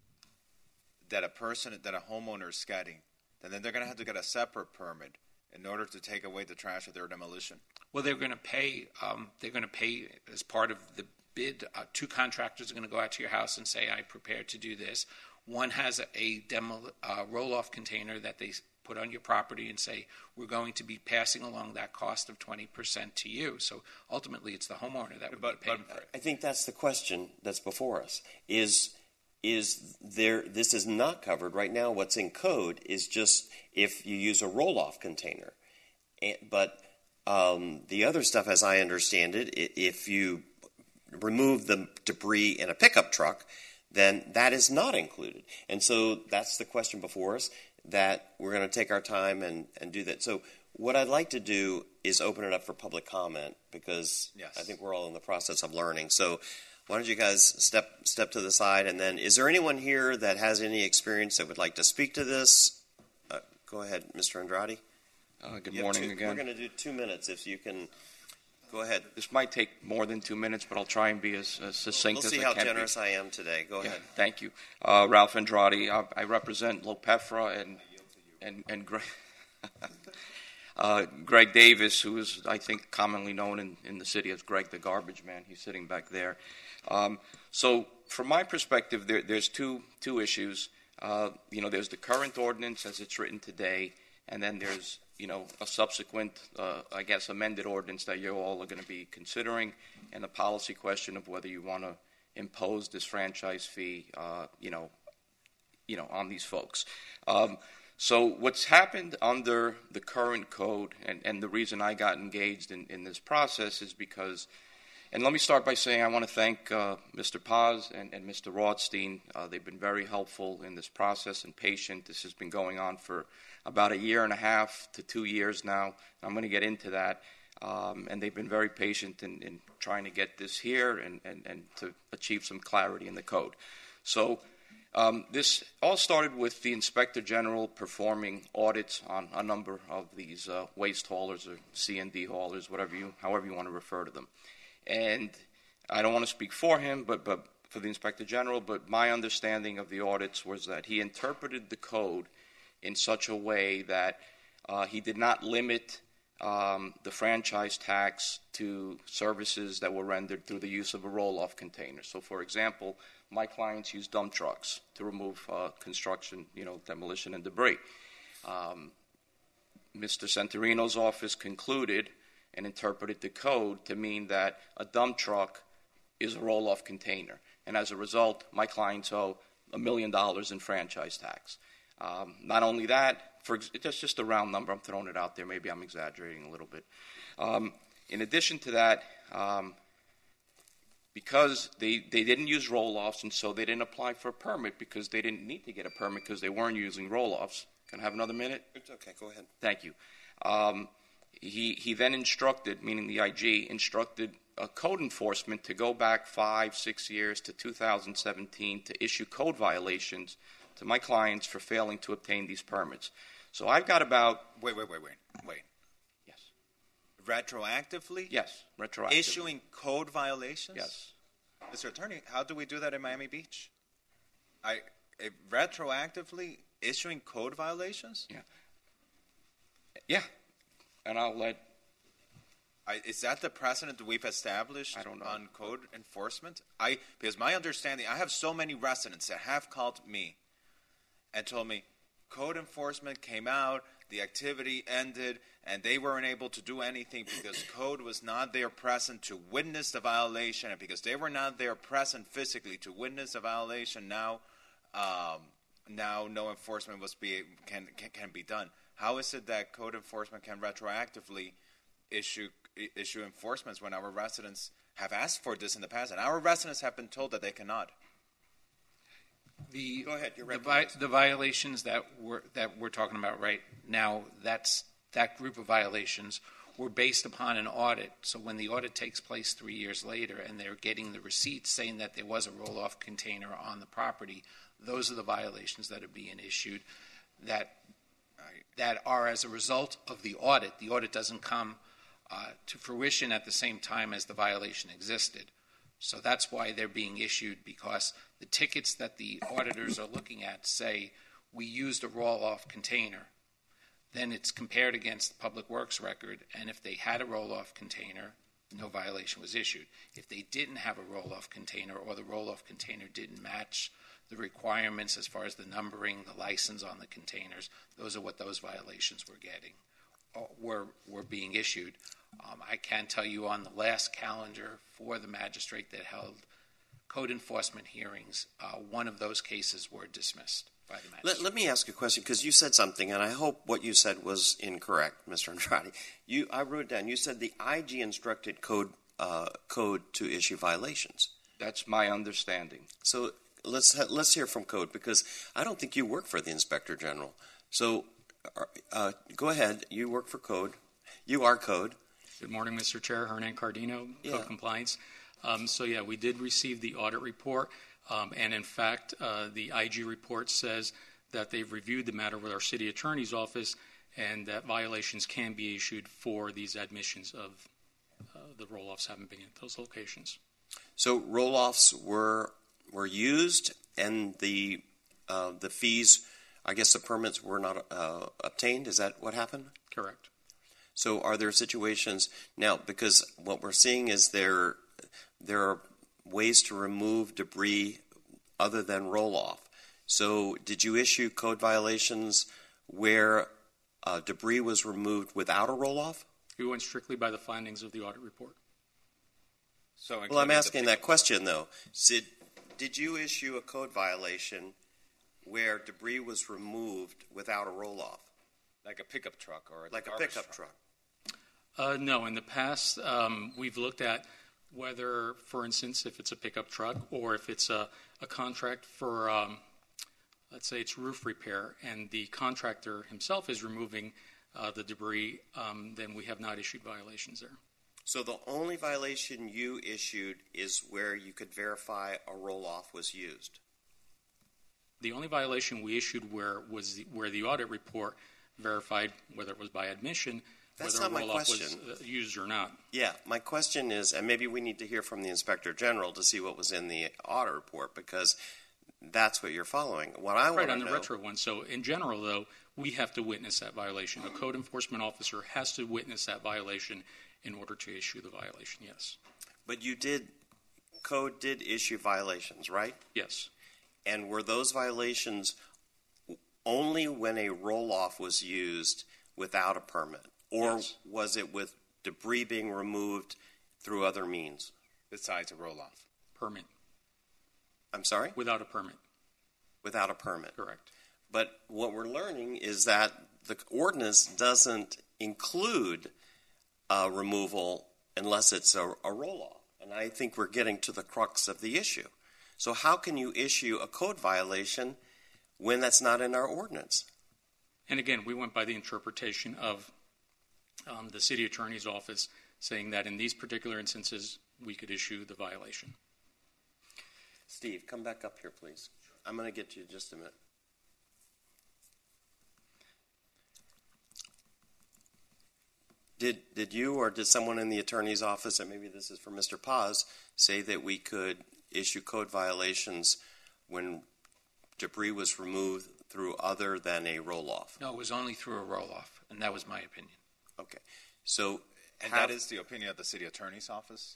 that a homeowner is getting, then they're going to have to get a separate permit in order to take away the trash of their demolition? Well, they're going to pay. They're going to pay as part of the bid. Two contractors are going to go out to your house and say, "I'm prepared to do this." One has a roll-off container that they put on your property and say, "We're going to be passing along that cost of 20% to you." So ultimately, it's the homeowner that would be paying for it. I think that's the question that's before us. Is there? This is not covered right now. What's in code is just if you use a roll-off container, but the other stuff, as I understand it, if you remove the debris in a pickup truck, then that is not included. And so that's the question before us, that we're going to take our time and do that. So what I'd like to do is open it up for public comment, because I think we're all in the process of learning. So why don't you guys step to the side, and then is there anyone here that has any experience that would like to speak to this? Go ahead, Mr. Andrade. Good morning again. We're going to do 2 minutes if you can. Go ahead. This might take more than 2 minutes, but I'll try and be as succinct as I can. We'll see how generous I am today. Go ahead. Thank you. Ralph Andrade. I represent Lopefra and Greg, Greg Davis, who is, I think, commonly known in the city as Greg the Garbage Man. He's sitting back there. So from my perspective, there's two issues. There's the current ordinance as it's written today, and then there's a subsequent, amended ordinance that you all are going to be considering, and the policy question of whether you want to impose this franchise fee, on these folks. So what's happened under the current code, and the reason I got engaged in this process is because, and let me start by saying I want to thank Mr. Paz and Mr. Rothstein. They've been very helpful in this process and patient. This has been going on for about 1.5 to 2 years now. I'm going to get into that. And they've been very patient in trying to get this here and to achieve some clarity in the code. So this all started with the Inspector General performing audits on a number of these waste haulers or C&D haulers, however you want to refer to them. And I don't want to speak for him, but for the Inspector General, but my understanding of the audits was that he interpreted the code in such a way that he did not limit the franchise tax to services that were rendered through the use of a roll-off container. So, for example, my clients use dump trucks to remove construction, demolition and debris. Mr. Centurino's office concluded and interpreted the code to mean that a dump truck is a roll-off container. And as a result, my clients owe $1 million in franchise tax. Not only that, it's just a round number. I'm throwing it out there. Maybe I'm exaggerating a little bit. In addition to that, because they didn't use roll-offs, and so they didn't apply for a permit because they didn't need to get a permit because they weren't using roll-offs. Can I have another minute? It's okay. Go ahead. Thank you. He then instructed, meaning the IG, instructed code enforcement to go back 5-6 years to 2017 to issue code violations to my clients for failing to obtain these permits. So I've got about... Wait. Yes. Retroactively? Yes, retroactively. Issuing code violations? Yes. Mr. Attorney, how do we do that in Miami Beach? Retroactively issuing code violations? Yeah. And I'll let... Is that the precedent that we've established on code enforcement? Because my understanding, I have so many residents that have called me and told me code enforcement came out, the activity ended, and they weren't able to do anything because code was not there present to witness the violation, and because they were not there present physically to witness the violation, now no enforcement can be done. How is it that code enforcement can retroactively issue enforcements when our residents have asked for this in the past, and our residents have been told that they cannot? Go ahead. The violations that we're talking about right now, that group of violations were based upon an audit. So when the audit takes place 3 years later and they're getting the receipts saying that there was a roll-off container on the property, those are the violations that are being issued that are as a result of the audit. The audit doesn't come to fruition at the same time as the violation existed. So that's why they're being issued, because the tickets that the auditors are looking at say we used a roll-off container. Then it's compared against the Public Works record, and if they had a roll-off container, no violation was issued. If they didn't have a roll-off container, or the roll-off container didn't match the requirements as far as the numbering, the license on the containers, those are what those violations were getting, were being issued. I can tell you on the last calendar for the magistrate that held code enforcement hearings, one of those cases were dismissed by the magistrate. Let me ask a question, because you said something, and I hope what you said was incorrect, Mr. Andrade. I wrote down, you said the IG instructed code to issue violations. That's my understanding. So let's hear from code, because I don't think you work for the Inspector General. So go ahead. You work for code. You are code. Good morning, Mr. Chair. Hernan Cardino, Code Compliance. We did receive the audit report, and in fact, the IG report says that they've reviewed the matter with our city attorney's office and that violations can be issued for these admissions of the roll-offs haven't been at those locations. So roll-offs were used, and the fees, I guess the permits were not obtained. Is that what happened? Correct. So are there situations now, because what we're seeing is there are ways to remove debris other than roll-off. So did you issue code violations where debris was removed without a roll-off? We went strictly by the findings of the audit report. Well, I'm asking that question, though. Did you issue a code violation where debris was removed without a roll-off? Like a pickup truck or like a pickup truck? No, in the past, we've looked at whether, for instance, if it's a pickup truck or if it's a contract for, let's say it's roof repair, and the contractor himself is removing the debris, then we have not issued violations there. So the only violation you issued is where you could verify a roll-off was used? The only violation we issued where the audit report verified whether it was by admission, That's whether not a my roll-off question. was used or not. Yeah, my question is, and maybe we need to hear from the Inspector General to see what was in the audit report, because that's what you're following. What I want Right, to on the know, retro one. So in general, though, we have to witness that violation. A code enforcement officer has to witness that violation in order to issue the violation, yes. but code did issue violations, right? Yes. And were those violations only when a roll-off was used without a permit? Or was it with debris being removed through other means? Besides a roll-off. Permit. I'm sorry? Without a permit. Without a permit. Correct. But what we're learning is that the ordinance doesn't include removal unless it's a roll-off. And I think we're getting to the crux of the issue. So how can you issue a code violation when that's not in our ordinance? And again, we went by the interpretation of the city attorney's office saying that in these particular instances, we could issue the violation. Steve, come back up here, please. I'm going to get to you in just a minute. Did you or did someone in the attorney's office, and maybe this is for Mr. Paz, say that we could issue code violations when debris was removed through other than a roll-off? No, it was only through a roll-off, and that was my opinion. Okay. So, and that is the opinion of the city attorney's office?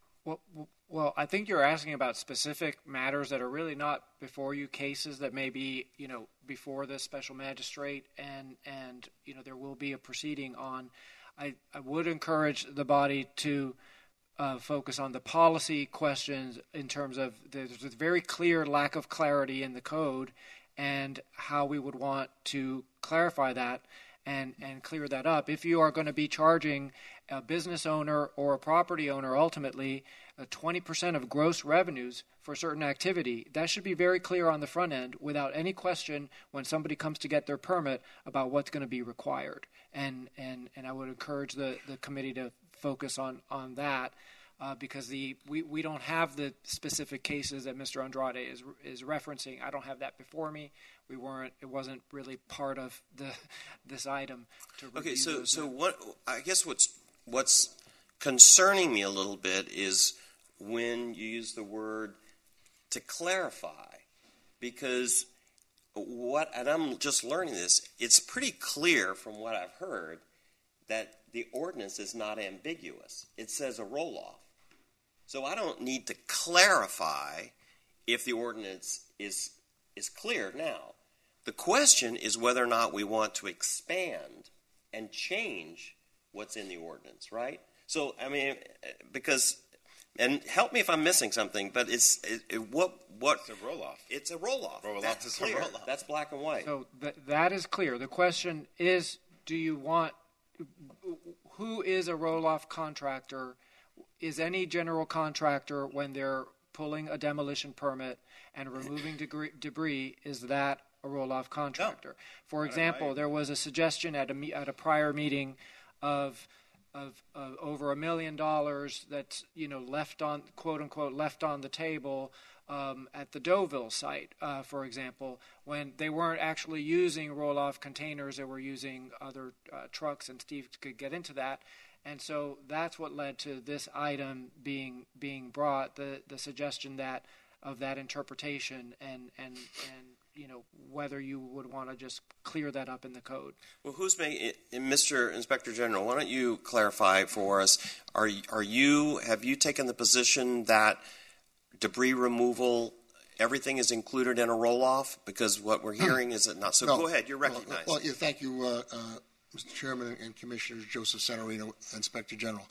Well, I think you're asking about specific matters that are really not before you, cases that may be, before the special magistrate, and there will be a proceeding on. I would encourage the body to focus on the policy questions in terms of there's a very clear lack of clarity in the code and how we would want to clarify that and clear that up. If you are going to be charging a business owner or a property owner ultimately 20% of gross revenues for a certain activity, that should be very clear on the front end without any question when somebody comes to get their permit about what's going to be required. And I would encourage the committee to focus on that because we don't have the specific cases that Mr. Andrade is referencing. I don't have that before me. It wasn't really part of this item to review. Okay, so what I guess what's concerning me a little bit is when you use the word to clarify, because and I'm just learning this, it's pretty clear from what I've heard that the ordinance is not ambiguous. It says a roll-off. So I don't need to clarify if the ordinance is clear now. The question is whether or not we want to expand and change what's in the ordinance, right? So, I mean, because, and help me if I'm missing something, but it's a roll-off. It's a roll-off. That's clear. That's black and white. So that is clear. The question is, who is a roll-off contractor? Is any general contractor, when they're pulling a demolition permit and removing debris, is that a roll-off contractor? No. For example, there was a suggestion at a prior meeting of over $1 million that's left on, quote unquote, left on the table at the Deauville site, for example, when they weren't actually using roll-off containers, they were using other trucks, and Steve could get into that. And so that's what led to this item being brought, the suggestion of that interpretation and whether you would want to just clear that up in the code. Well, Mr. Inspector General, why don't you clarify for us? Have you taken the position that debris removal, everything is included in a roll-off? Because what we're hearing is it not. So no. Go ahead, you're recognized. Well, thank you, Mr. Chairman and Commissioners Joseph Senorino, Inspector General.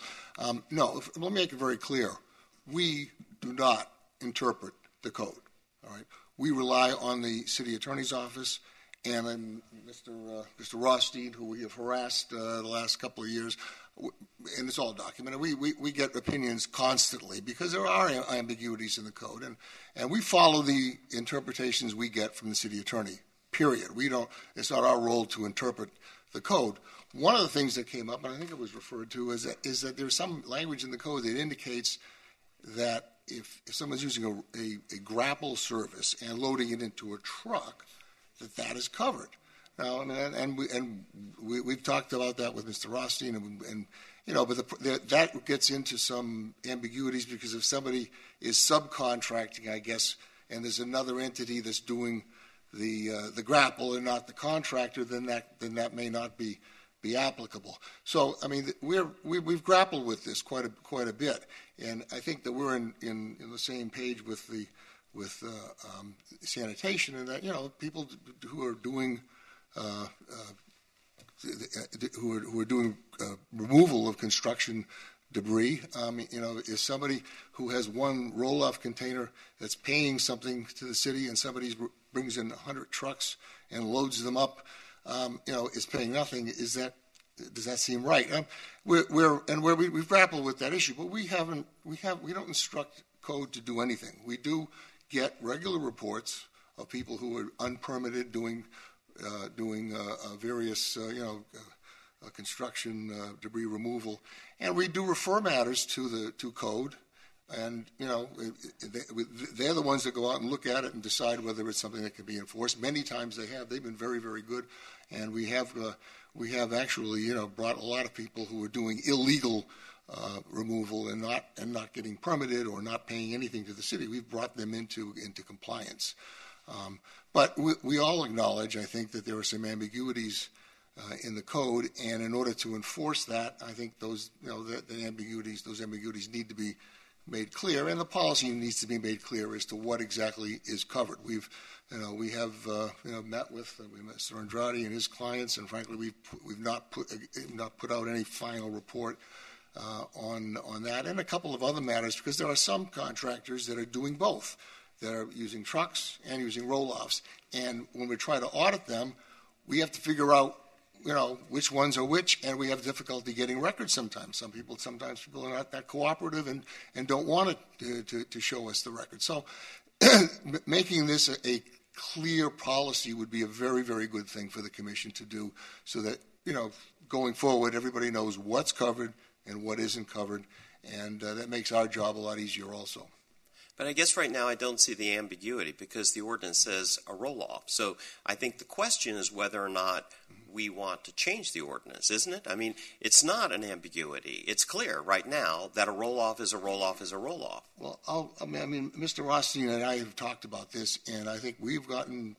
Let me make it very clear. We do not interpret the code. All right. we rely on the city attorney's office and Mr. Rothstein, who we have harassed the last couple of years, and it's all documented. We get opinions constantly because there are ambiguities in the code, and we follow the interpretations we get from the city attorney. Period. We don't. It's not our role to interpret the code. One of the things that came up, and I think it was referred to, is that there's some language in the code that indicates that if someone's using a grapple service and loading it into a truck, that is covered. Now, I mean, we've talked about that with Mr. Rothstein, and but that gets into some ambiguities because if somebody is subcontracting, I guess, and there's another entity that's doing the grapple and not the contractor, then that may not be applicable. So, I mean, we've grappled with this quite a bit, and I think that we're in the same page with sanitation, and that people who are doing removal of construction debris. If somebody who has one roll-off container that's paying something to the city, and somebody brings in 100 trucks and loads them up, is paying nothing. Does that seem right? We've grappled with that issue, but we don't instruct code to do anything. We do get regular reports of people who are unpermitted doing various construction debris removal, and we do refer matters to code, and they're the ones that go out and look at it and decide whether it's something that can be enforced. Many times they've been very, very good, and we have actually brought a lot of people who are doing illegal removal and not getting permitted or not paying anything to the city. We've brought them into compliance. But we all acknowledge, I think, that there are some ambiguities in the code, and in order to enforce that, I think those ambiguities need to be made clear, and the policy needs to be made clear as to what exactly is covered. We have met with Mr. Andrade and his clients, and frankly, we've not put out any final report on that, and a couple of other matters, because there are some contractors that are doing both. They're using trucks and using roll-offs. And when we try to audit them, we have to figure out, which ones are which, and we have difficulty getting records sometimes. Sometimes people are not that cooperative and don't want to show us the record. So making this a clear policy would be a very, very good thing for the Commission to do, so that, going forward, everybody knows what's covered and what isn't covered, and that makes our job a lot easier also. But I guess right now I don't see the ambiguity because the ordinance says a roll-off. So I think the question is whether or not we want to change the ordinance, isn't it? I mean, it's not an ambiguity. It's clear right now that a roll-off is a roll-off is a roll-off. Well, Mr. Rothstein and I have talked about this, and I think we've gotten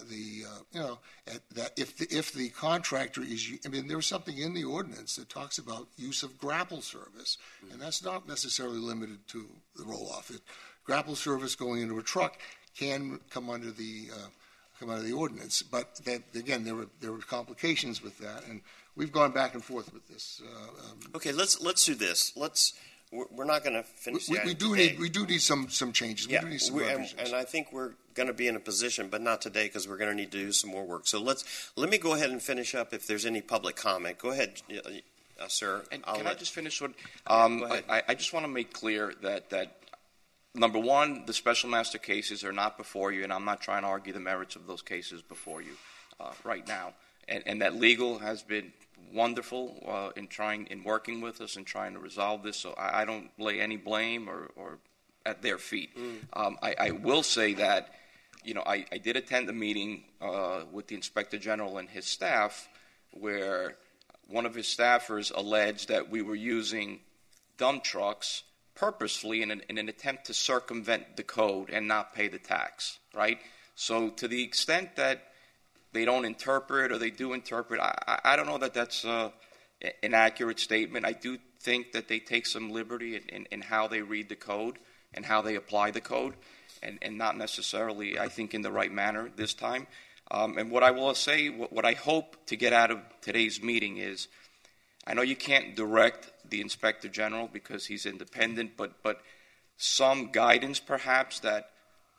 that if the contractor is, there's something in the ordinance that talks about use of grapple service, and that's not necessarily limited to the roll-off. Grapple service going into a truck can come under the ordinance, but again, there were complications with that, and we've gone back and forth with this. Okay, let's do this. We're not going to finish. We do need some changes. Yeah, we do need some and I think we're going to be in a position, but not today because we're going to need to do some more work. So let me go ahead and finish up. If there's any public comment, go ahead, sir. And can I just finish with? I just want to make clear that. Number one, the special master cases are not before you, and I'm not trying to argue the merits of those cases before you right now. And that legal has been wonderful in working with us and trying to resolve this. So I don't lay any blame or at their feet. I will say that I did attend a meeting with the Inspector General and his staff, where one of his staffers alleged that we were using dump trucks purposefully in an attempt to circumvent the code and not pay the tax, right? So to the extent that they don't interpret or they do interpret, I don't know that that's an accurate statement. I do think that they take some liberty in how they read the code and how they apply the code, and not necessarily, I think, in the right manner this time. And what I will say, what I hope to get out of today's meeting is, I know you can't direct the Inspector General because he's independent, but some guidance perhaps that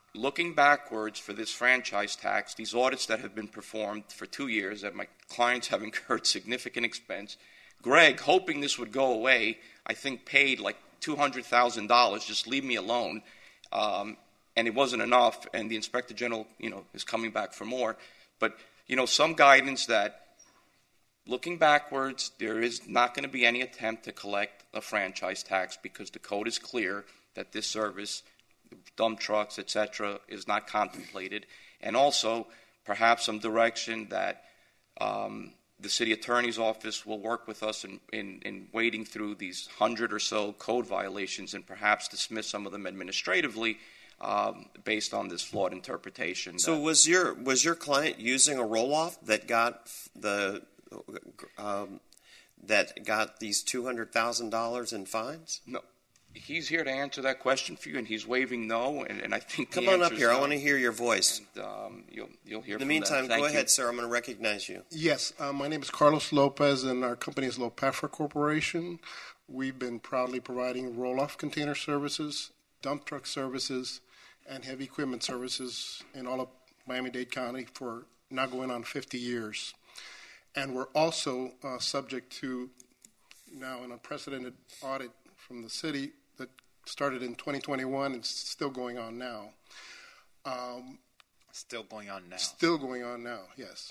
looking backwards for this franchise tax, these audits that have been performed for 2 years that my clients have incurred significant expense, Greg, hoping this would go away, I think paid like $200,000, just leave me alone. And it wasn't enough, and the Inspector General, is coming back for more. But, some guidance that looking backwards, there is not going to be any attempt to collect a franchise tax because the code is clear that this service, dump trucks, etc., is not contemplated. And also, perhaps some direction that the city attorney's office will work with us in wading through these 100 or so code violations and perhaps dismiss some of them administratively based on this flawed interpretation. So was your client using a roll-off that got these $200,000 in fines? No. He's here to answer that question for you, and he's waving no, and I think Come on up here. I want to hear your voice. And, you'll hear In the from meantime, that. go ahead, sir. I'm going to recognize you. Yes, my name is Carlos Lopez, and our company is Lopefra Corporation. We've been proudly providing roll-off container services, dump truck services, and heavy equipment services in all of Miami-Dade County for now going on 50 years. And we're also subject to now an unprecedented audit from the city that started in 2021 and still going on now. Still going on now. Still going on now, yes.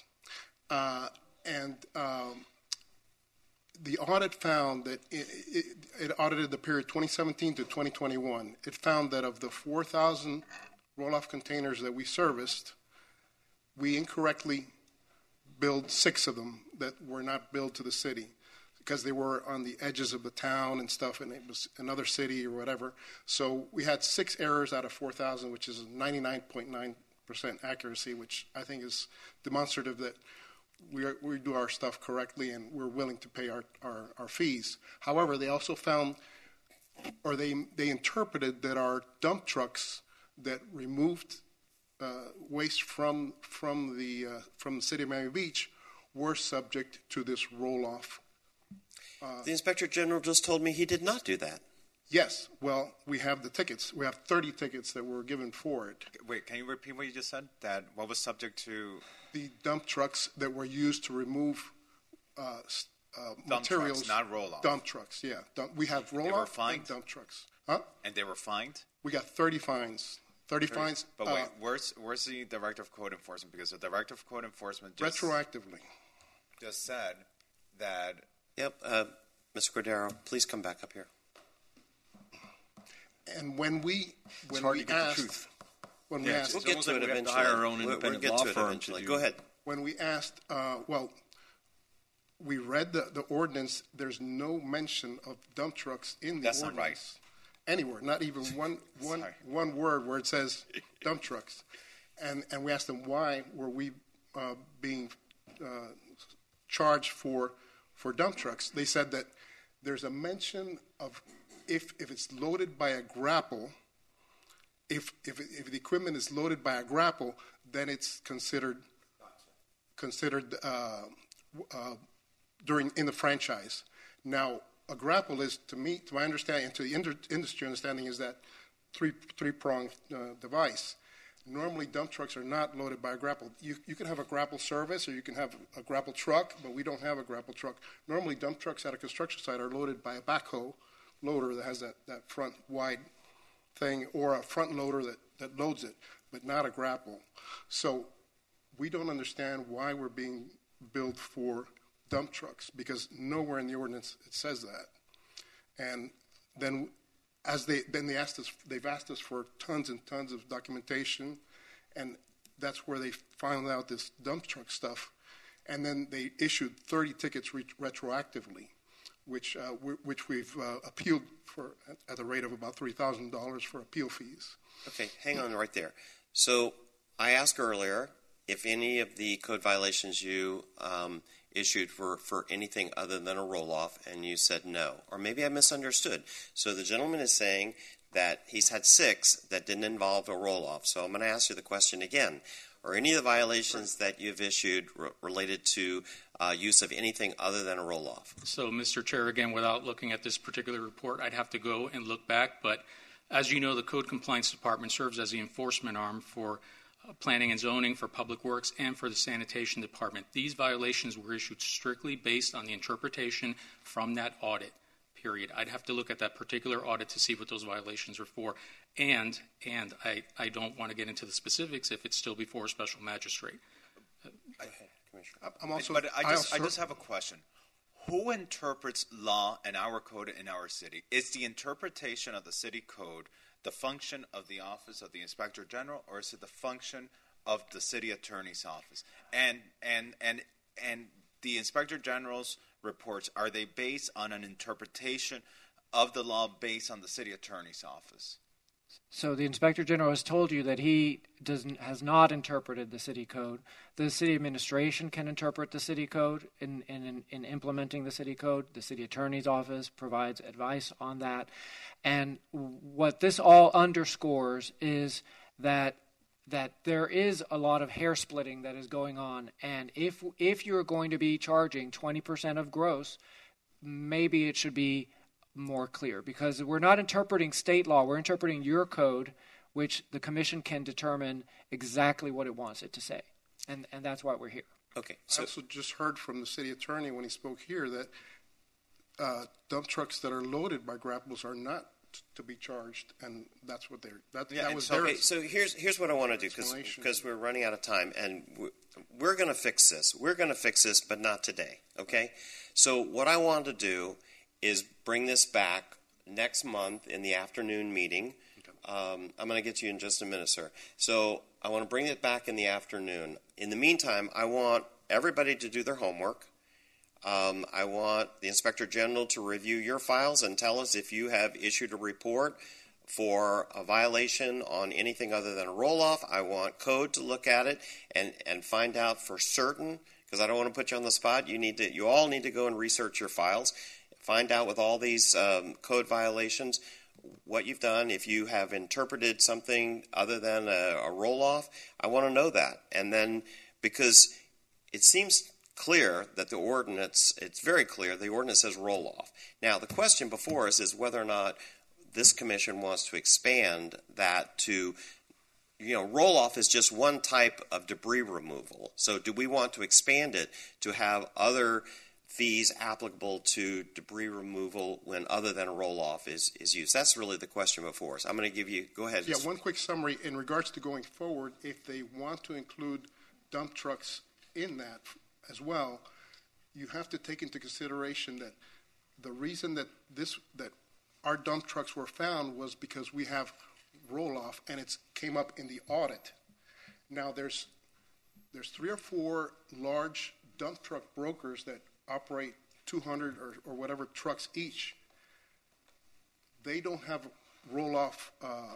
The audit found that it audited the period 2017 to 2021. It found that of the 4,000 roll-off containers that we serviced, we incorrectly billed 6 of them that were not billed to the city because they were on the edges of the town and stuff, and it was another city or whatever. So we had 6 errors out of 4,000, which is 99.9% accuracy, which I think is demonstrative that we do our stuff correctly and we're willing to pay our fees. However, they also found, or they interpreted that our dump trucks that removed waste from the city of Miami Beach were subject to this roll-off. The Inspector General just told me he did not do that. Yes. Well, we have the tickets. We have 30 tickets that were given for it. Wait, can you repeat what you just said? That what was subject to? The dump trucks that were used to remove dump materials. Trucks, not roll-off. Dump trucks, yeah. We have roll-off and dump trucks. Huh? And they were fined? We got 30 fines. 30 fines. But wait, where's the Director of Code Enforcement? Because the Director of Code Enforcement retroactively just said that. Yep. Mr. Cordero, please come back up here. And when we it's hard to get the truth. When we asked, we'll get to it eventually. We have to hire our own independent law firm to do. Go ahead. When we asked, we read the ordinance. There's no mention of dump trucks in the That's ordinance. Not right. Anywhere, not even one word where it says dump trucks. And we asked them why were we being charged for dump trucks. They said that there's a mention of if it's loaded by a grapple, if the equipment is loaded by a grapple, then it's considered in the franchise. Now, a grapple is, to my understanding, and to the industry understanding, is that three-pronged device. Normally, dump trucks are not loaded by a grapple. You can have a grapple service or you can have a grapple truck, but we don't have a grapple truck. Normally, dump trucks at a construction site are loaded by a backhoe loader that has that front wide thing, or a front loader that loads it, but not a grapple. So we don't understand why we're being billed for dump trucks, because nowhere in the ordinance it says that. And then they've asked us for tons and tons of documentation, and that's where they found out this dump truck stuff. And then they issued 30 tickets retroactively, which we've appealed for at the rate of about $3,000 for appeal fees. Okay, hang on right there. So I asked earlier if any of the code violations you issued for anything other than a roll-off, and you said no. Or maybe I misunderstood. So the gentleman is saying that he's had 6 that didn't involve a roll-off. So I'm going to ask you the question again. Are any of the violations that you've issued related to use of anything other than a roll-off? So, Mr. Chair, again, without looking at this particular report, I'd have to go and look back, but As you know, the Code Compliance Department serves as the enforcement arm for planning and zoning, for public works, and for the sanitation department. These violations were issued strictly based on the interpretation from that audit, period. I'd have to look at that particular audit to see what those violations are for. And I don't want to get into the specifics if it's still before a special magistrate. I just have a question. Who interprets law in our code in our city? Is the interpretation of the city code the function of the Office of the Inspector General, or is it the function of the City Attorney's Office? And the Inspector General's reports, are they based on an interpretation of the law based on the City Attorney's Office? So the Inspector General has told you that he has not interpreted the city code. The city administration can interpret the city code in implementing the city code. The city attorney's office provides advice on that. And what this all underscores is that there is a lot of hair splitting that is going on. And if you're going to be charging 20% of gross, maybe it should be more clear, because we're not interpreting state law, we're interpreting your code, which the commission can determine exactly what it wants it to say, and that's why we're here. Okay. So I also just heard from the city attorney when he spoke here that dump trucks that are loaded by grapples are not to be charged, and that's what that was their. Okay, so here's what I want to do, because we're running out of time, and we're going to fix this. We're going to fix this, but not today. Okay. So what I want to do is bring this back next month in the afternoon meeting. I'm going to get to you in just a minute, sir. So I want to bring it back in the afternoon. In the meantime, I want everybody to do their homework. I want the Inspector General to review your files and tell us if you have issued a report for a violation on anything other than a roll-off. I want code to look at it and find out for certain, because I don't want to put you on the spot. You all need to go and research your files. Find out with all these code violations what you've done. If you have interpreted something other than a roll-off, I want to know that. And then, because it seems clear that the ordinance, it's very clear, the ordinance says roll-off. Now, the question before us is whether or not this commission wants to expand that to, roll-off is just one type of debris removal. So do we want to expand it to have other fees applicable to debris removal when other than a roll-off is used? That's really the question before us. I'm going to give you, go ahead. Yeah, one quick summary in regards to going forward. If they want to include dump trucks in that as well, you have to take into consideration that the reason that our dump trucks were found was because we have roll-off, and it came up in the audit. Now there's 3 or 4 large dump truck brokers that operate 200 or whatever trucks each. They don't have roll-off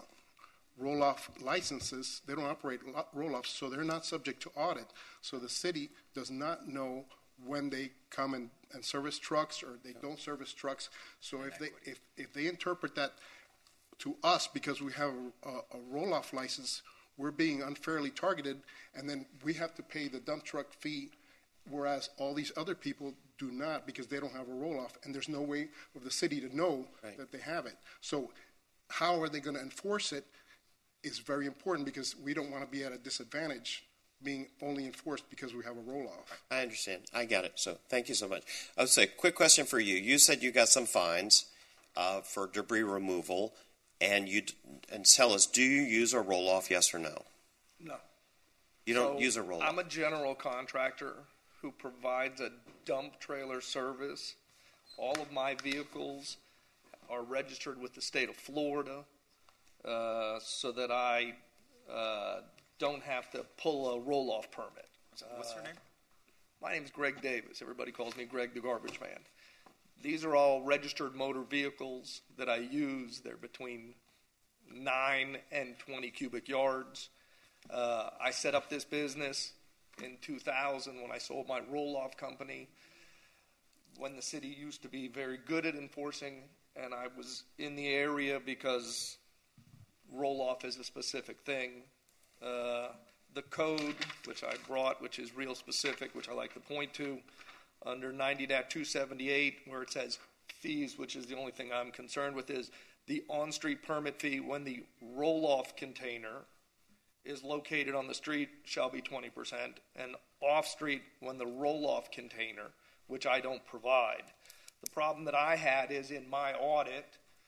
licenses. They don't operate roll-offs, so they're not subject to audit. So the city does not know when they come and service trucks or they don't service trucks. So if they interpret that to us because we have a roll-off license, we're being unfairly targeted, and then we have to pay the dump truck fee, whereas all these other people do not because they don't have a roll-off, and there's no way of the city to know that they have it. So how are they going to enforce it is very important, because we don't want to be at a disadvantage being only enforced because we have a roll-off. I understand. I got it. So thank you so much. I would say, quick question for you. You said you got some fines for debris removal, and tell us, do you use a roll-off, yes or no? No. You don't use a roll-off? I'm a general contractor who provides a dump trailer service. All of my vehicles are registered with the state of Florida, so that I don't have to pull a roll-off permit. What's your name? My name's Greg Davis. Everybody calls me Greg the Garbage Man. These are all registered motor vehicles that I use. They're between 9 and 20 cubic yards. I set up this business in 2000 when I sold my roll-off company, when the city used to be very good at enforcing, and I was in the area because roll-off is a specific thing. The code, which I brought, which is real specific, which I like to point to, under 90.278, where it says fees, which is the only thing I'm concerned with, is The on-street permit fee when the roll-off container is located on the street shall be 20%, and off-street when the roll-off container, which I don't provide. The problem that I had is in my audit,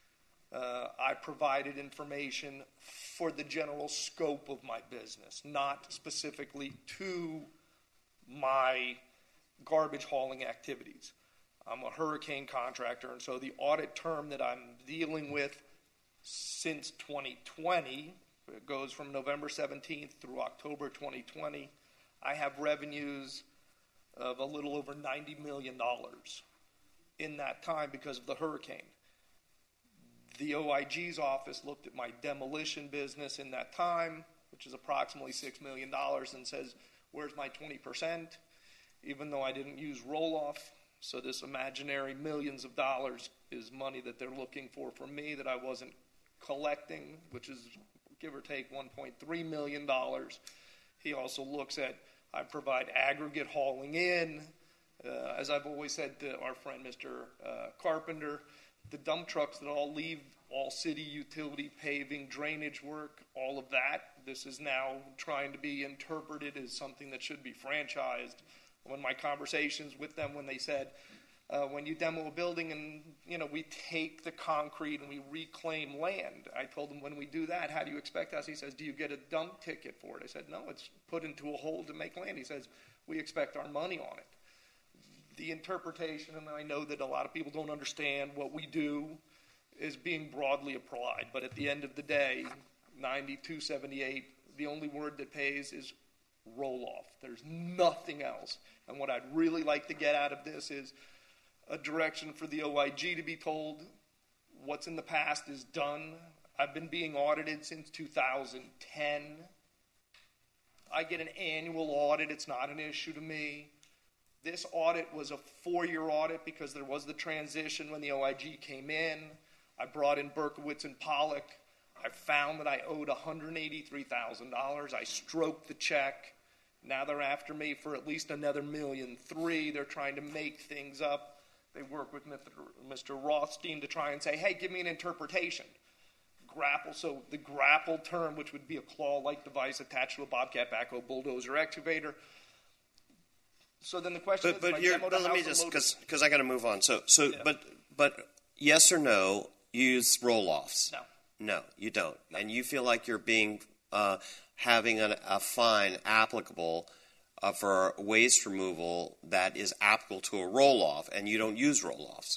I provided information for the general scope of my business, not specifically to my garbage hauling activities. I'm a hurricane contractor, and so the audit term that I'm dealing with since 2020, it goes from November 17th through October 2020, I have revenues of a little over $90 million in that time because of the hurricane. The OIG's office looked at my demolition business in that time, which is approximately $6 million, and says, where's my 20%? Even though I didn't use roll-off. So this imaginary millions of dollars is money that they're looking for me that I wasn't collecting, which is give or take $1.3 million. He also looks at, I provide aggregate hauling in. As I've always said to our friend Mr. Carpenter, the dump trucks that all leave all city utility, paving, drainage work, all of that, this is now trying to be interpreted as something that should be franchised. When my conversations with them, when they said, when you demo a building and, we take the concrete and we reclaim land, I told them, when we do that, how do you expect us? He says, do you get a dump ticket for it? I said, no, it's put into a hole to make land. He says, we expect our money on it. The interpretation, and I know that a lot of people don't understand what we do, is being broadly applied. But at the end of the day, 9278, the only word that pays is roll-off. There's nothing else. And what I'd really like to get out of this is a direction for the OIG to be told what's in the past is done. I've been being audited since 2010. I get an annual audit. It's not an issue to me. This audit was a 4-year audit because there was the transition when the OIG came in. I brought in Berkowitz and Pollock. I found that I owed $183,000. I stroked the check. Now they're after me for at least another $1.3 million. They're trying to make things up. They work with Mr. Rothstein to try and say, hey, give me an interpretation. Grapple, so the grapple term, which would be a claw-like device attached to a bobcat, backhoe, bulldozer, excavator. So then the question is, but let me just, because I got to move on. Yeah. But yes or no, use roll-offs? No, you don't. No. And you feel like you're being having a fine applicable for waste removal that is applicable to a roll-off, and you don't use roll-offs.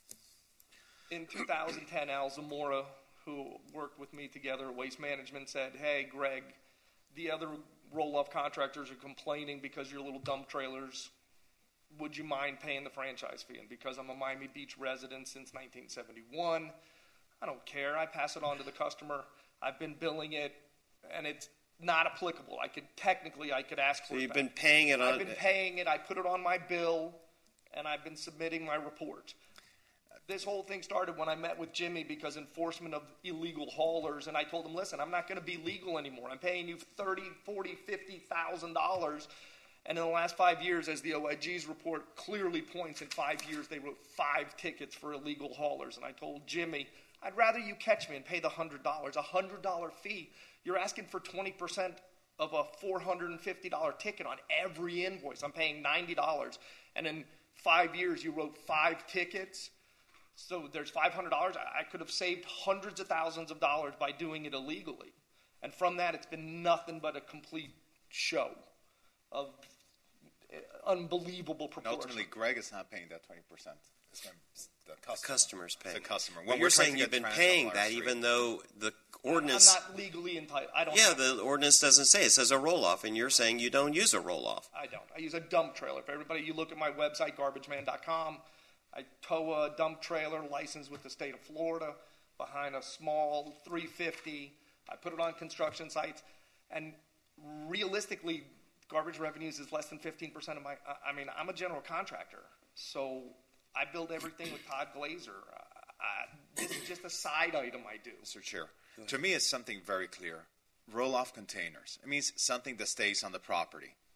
In 2010, Al Zamora, who worked with me together at Waste Management, said, hey, Greg, the other roll-off contractors are complaining because your little dump trailers, would you mind paying the franchise fee? And because I'm a Miami Beach resident since 1971, I don't care. I pass it on to the customer. I've been billing it, and it's not applicable. I could ask for it. So you've been paying it on? I've been paying it. I put it on my bill, and I've been submitting my report. This whole thing started when I met with Jimmy because enforcement of illegal haulers, and I told him, listen, I'm not going to be legal anymore. I'm paying you $30,000, $40,000, $50,000. And in the last 5 years, as the OIG's report clearly points, in 5 years they wrote 5 tickets for illegal haulers. And I told Jimmy, I'd rather you catch me and pay the $100, $100 fee. You're asking for 20% of a $450 ticket on every invoice. I'm paying $90. And in 5 years, you wrote 5 tickets. So there's $500. I could have saved hundreds of thousands of dollars by doing it illegally. And from that, it's been nothing but a complete show of unbelievable proportion. And ultimately, Greg is not paying that 20%. It's the customer's paying. The customer. When you're saying you've been paying that, even though the ordinance... I'm not legally entitled. I don't. Yeah, the ordinance doesn't say. It says a roll-off, and you're saying you don't use a roll-off. I don't. I use a dump trailer. If everybody, you look at my website, garbageman.com, I tow a dump trailer licensed with the state of Florida behind a small 350. I put it on construction sites, and realistically, garbage revenues is less than 15% of my. I mean, I'm a general contractor, so I build everything with Todd Glazer. This is just a side item I do. Mr. Chair, to me, it's something very clear. Roll-off containers. It means something that stays on the property.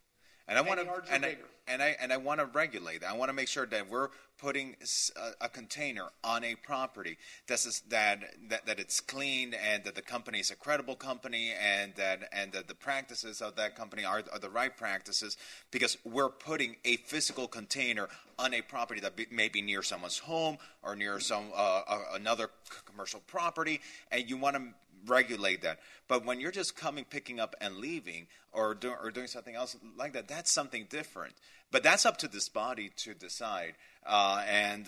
And I want yards to are bigger. and I want to regulate that. I want to make sure that we're putting a container on a property that it's clean and that the company is a credible company and that the practices of that company are the right practices, because we're putting a physical container on a property that may be near someone's home or near some another commercial property, and you want to regulate that. But when you're just picking up and leaving, or doing something else like that, that's something different. But that's up to this body to decide. I'm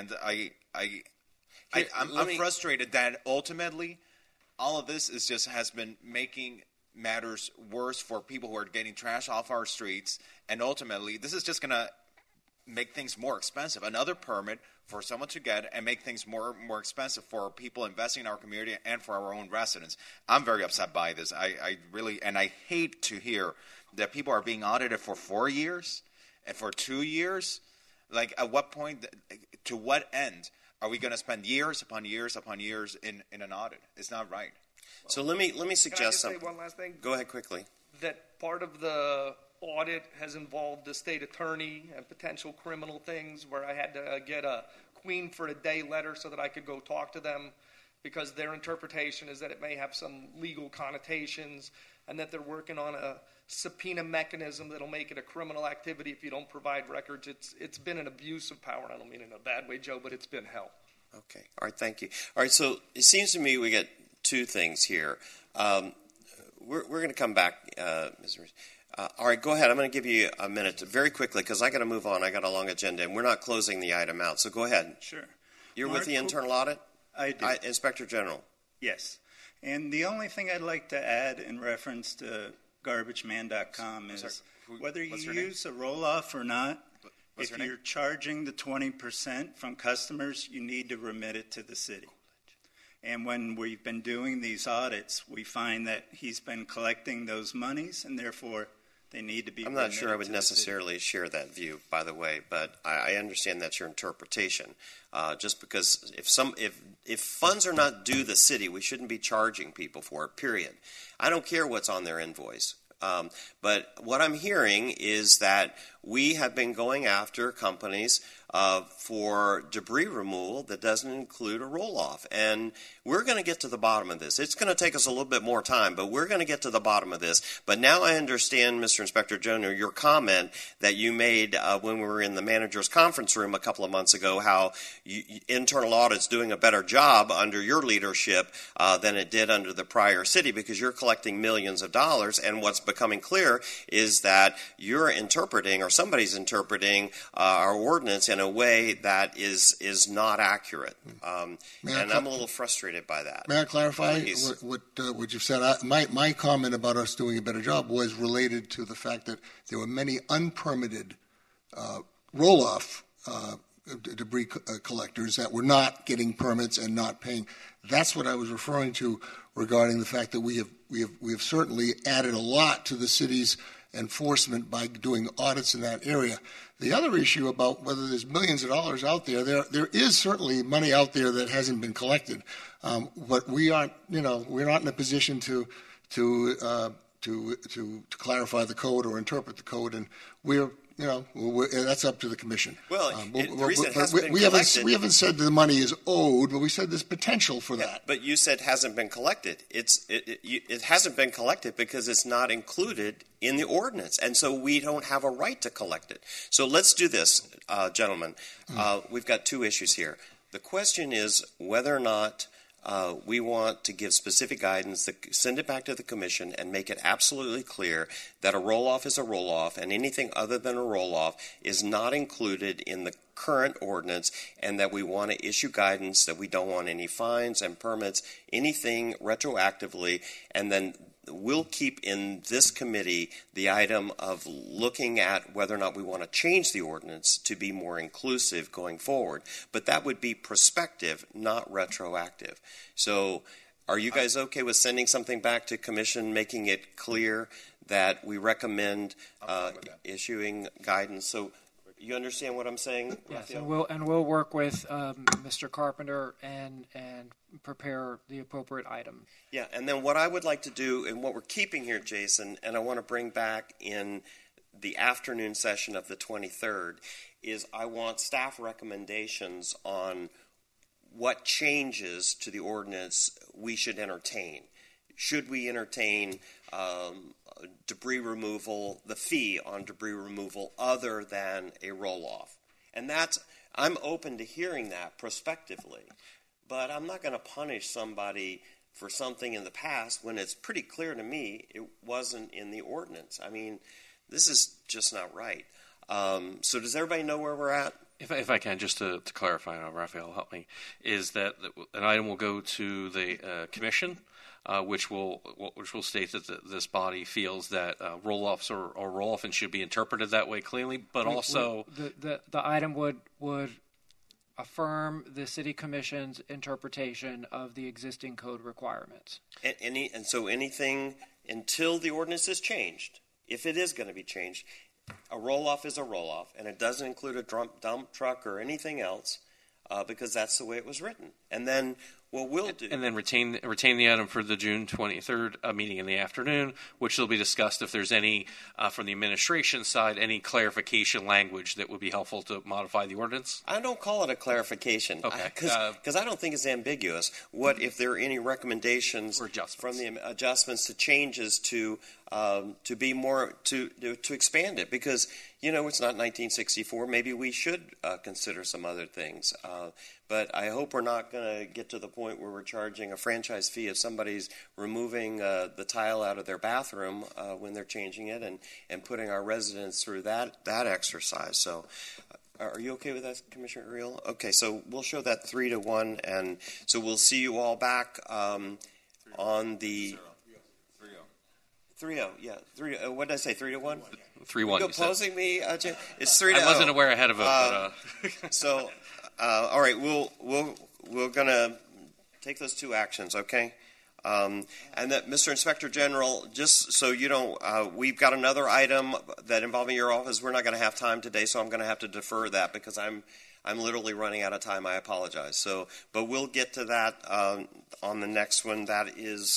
frustrated that ultimately all of this has been making matters worse for people who are getting trash off our streets, and ultimately this is just going to make things more expensive. Another permit for someone to get and make things more expensive for people investing in our community and for our own residents. I'm very upset by this. I really, and I hate to hear that people are being audited for 4 years and for 2 years. Like, at what point, to what end are we going to spend years upon years upon years in an audit? It's not right. So let me suggest something. Can I just say one last thing? Go ahead quickly. That part of the audit has involved the state attorney and potential criminal things, where I had to get a Queen for a Day letter so that I could go talk to them, because their interpretation is that it may have some legal connotations, and that they're working on a subpoena mechanism that'll make it a criminal activity if you don't provide records. It's been an abuse of power. I don't mean it in a bad way, Joe, but it's been hell. Okay. All right. Thank you. All right. So it seems to me we get two things here. We're going to come back, Mr. All right, go ahead. I'm going to give you a minute very quickly, because I got to move on. I got a long agenda, and we're not closing the item out. So go ahead. Sure. You're with the internal audit? I do. Inspector General. Yes. And the only thing I'd like to add in reference to garbageman.com is whether you use a roll-off or not, if you're charging the 20% from customers, you need to remit it to the city. And when we've been doing these audits, we find that he's been collecting those monies, and therefore they need to be. I'm not sure I would necessarily share that view, by the way, but I understand that's your interpretation. Just because if funds are not due the city, we shouldn't be charging people for it, period. I don't care what's on their invoice. But what I'm hearing is that we have been going after companies for debris removal that doesn't include a roll-off. And we're going to get to the bottom of this. It's going to take us a little bit more time, but we're going to get to the bottom of this. But now I understand, Mr. Inspector General, your comment that you made when we were in the manager's conference room a couple of months ago, how internal audit's doing a better job under your leadership than it did under the prior city, because you're collecting millions of dollars. And what's becoming clear is that you're interpreting, or somebody's interpreting, our ordinance in a way that is not accurate. And I'm a little frustrated by that. May I clarify Please. what you've said? My comment about us doing a better job was related to the fact that there were many unpermitted roll-off debris collectors that were not getting permits and not paying. That's what I was referring to regarding the fact that we have certainly added a lot to the city's enforcement by doing audits in that area. The other issue about whether there's millions of dollars out there, there is certainly money out there that hasn't been collected, but we aren't, we're not in a position to clarify the code or interpret the code, and that's up to the commission. Well, the reason it hasn't been collected, we haven't said the money is owed, but we said there's potential for that. But you said hasn't been collected. It hasn't been collected because it's not included in the ordinance, and so we don't have a right to collect it. So let's do this, gentlemen. We've got two issues here. The question is whether or not we want to give specific guidance, send it back to the commission, and make it absolutely clear that a roll-off is a roll-off, and anything other than a roll-off is not included in the current ordinance, and that we want to issue guidance that we don't want any fines and permits, anything retroactively, and then we'll keep in this committee the item of looking at whether or not we want to change the ordinance to be more inclusive going forward. But that would be prospective, not retroactive. So are you guys okay with sending something back to commission, making it clear that we recommend issuing guidance? So you understand what I'm saying? Yes, and we'll work with Mr. Carpenter and prepare the appropriate item. Yeah, and then what I would like to do, and what we're keeping here, Jason, and I want to bring back in the afternoon session of the 23rd is I want staff recommendations on what changes to the ordinance we should entertain. Should we entertain debris removal, the fee on debris removal other than a roll-off? And I'm open to hearing that prospectively, but I'm not going to punish somebody for something in the past when it's pretty clear to me it wasn't in the ordinance. I mean, this is just not right. So does everybody know where we're at? If I can, just to clarify, Raphael, help me, is that an item will go to the commission, which will state that this body feels that roll-offs or roll-offs should be interpreted that way clearly, but also the item would affirm the city commission's interpretation of the existing code requirements. And so anything until the ordinance is changed, if it is going to be changed, a roll-off is a roll-off, and it doesn't include a dump truck or anything else because that's the way it was written. And then what we'll do... And then retain the item for the June 23rd meeting in the afternoon, which will be discussed if there's any, from the administration side, any clarification language that would be helpful to modify the ordinance? I don't call it a clarification. Okay. Because I don't think it's ambiguous. What if there are any recommendations from the adjustments to changes to be more, to expand it? Because, it's not 1964. Maybe we should consider some other things. But I hope we're not going to get to the point where we're charging a franchise fee if somebody's removing the tile out of their bathroom when they're changing it and putting our residents through that exercise. So are you okay with that, Commissioner Uriel? Okay, so we'll show that 3-1, and so we'll see you all back on the... 3-0, yeah. 3-0. What did I say, 3-1? 3-1. You're opposing me, Jim? It's 3-0. I wasn't aware ahead of it, but... So... all right, we're going to take those two actions, okay? And that, Mr. Inspector General, just so you know, we've got another item that involving your office. We're not going to have time today, so I'm going to have to defer that because I'm literally running out of time. I apologize. So, but we'll get to that on the next one. That is,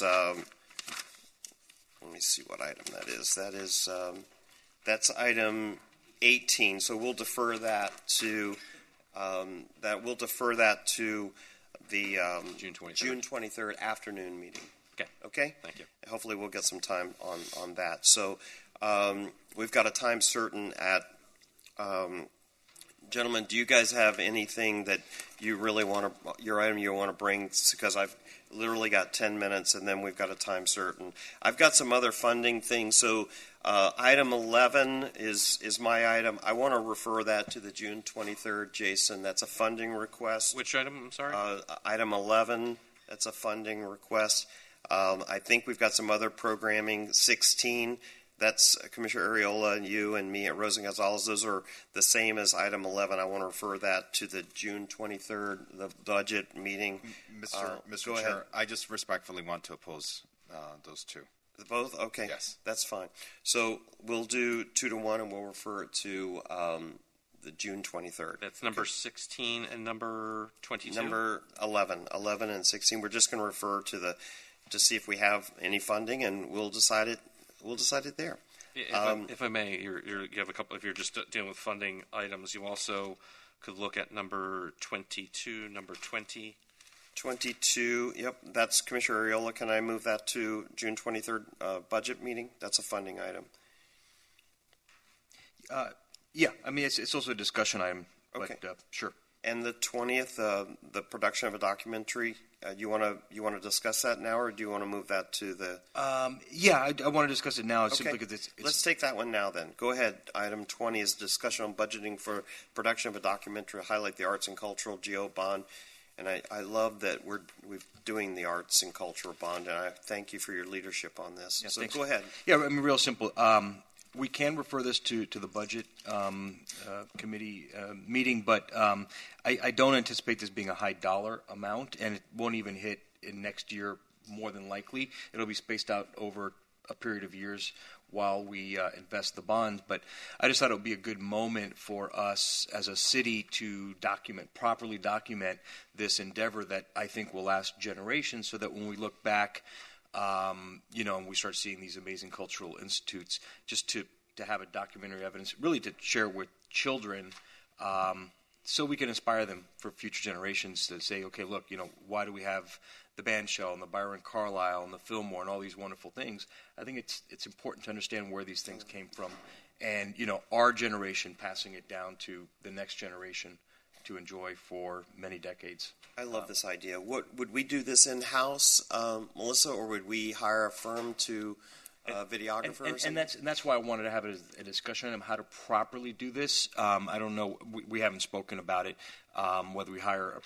let me see what item that is. That is, that's item 18. So we'll defer that to. We'll defer that to the June 23rd afternoon meeting. Okay? Thank you. Hopefully we'll get some time on that. So we've got a time certain at, gentlemen, do you guys have anything that you really want to, your item you want to bring? Because I've literally got 10 minutes and then we've got a time certain. I've got some other funding things. So item 11 is my item. I want to refer that to the June 23rd, Jason. That's a funding request. Which item? I'm sorry? Item 11, that's a funding request. I think we've got some other programming. 16, that's Commissioner Arreola and you and me at Rosa Gonzalez. Those are the same as item 11. I want to refer that to the June 23rd, the budget meeting. Mr. Chair, I just respectfully want to oppose those two. Both? Okay. Yes. That's fine. So we'll do 2-1 and we'll refer it to the June 23rd. That's number 16 and number 22? Number 11 and 16. We're just going to refer to see if we have any funding, and we'll decide it there. If I may, you have a couple. If you're just dealing with funding items, you also could look at number 22, number 20. 22, yep, that's Commissioner Arreola. Can I move that to June 23rd budget meeting? That's a funding item. Yeah, I mean, it's also a discussion item, okay. But sure. And the 20th, the production of a documentary, you want to discuss that now, or do you want to move that to the... Yeah, I want to discuss it now. Okay. Simply because it's... Let's take that one now then. Go ahead. Item 20 is discussion on budgeting for production of a documentary to highlight the arts and cultural GO bond. And I love that we're doing the arts and culture bond, and I thank you for your leadership on this. Yeah, so thanks. go ahead. Yeah, I mean, real simple. We can refer this to the budget committee meeting, but I don't anticipate this being a high dollar amount, and it won't even hit in next year more than likely. It'll be spaced out over a period of years while we invest the bonds. But I just thought it would be a good moment for us as a city to properly document this endeavor that I think will last generations, so that when we look back, and we start seeing these amazing cultural institutes, just to to have a documentary evidence, really to share with children, so we can inspire them for future generations to say, okay, look, why do we have the band shell and the Byron Carlisle and the Fillmore and all these wonderful things? I think it's important to understand where these things came from, and our generation passing it down to the next generation to enjoy for many decades. I love this idea. Would we do this in-house, Melissa, or would we hire a firm to videographer? And that's why I wanted to have a discussion on how to properly do this. I don't know. We haven't spoken about it. Whether we hire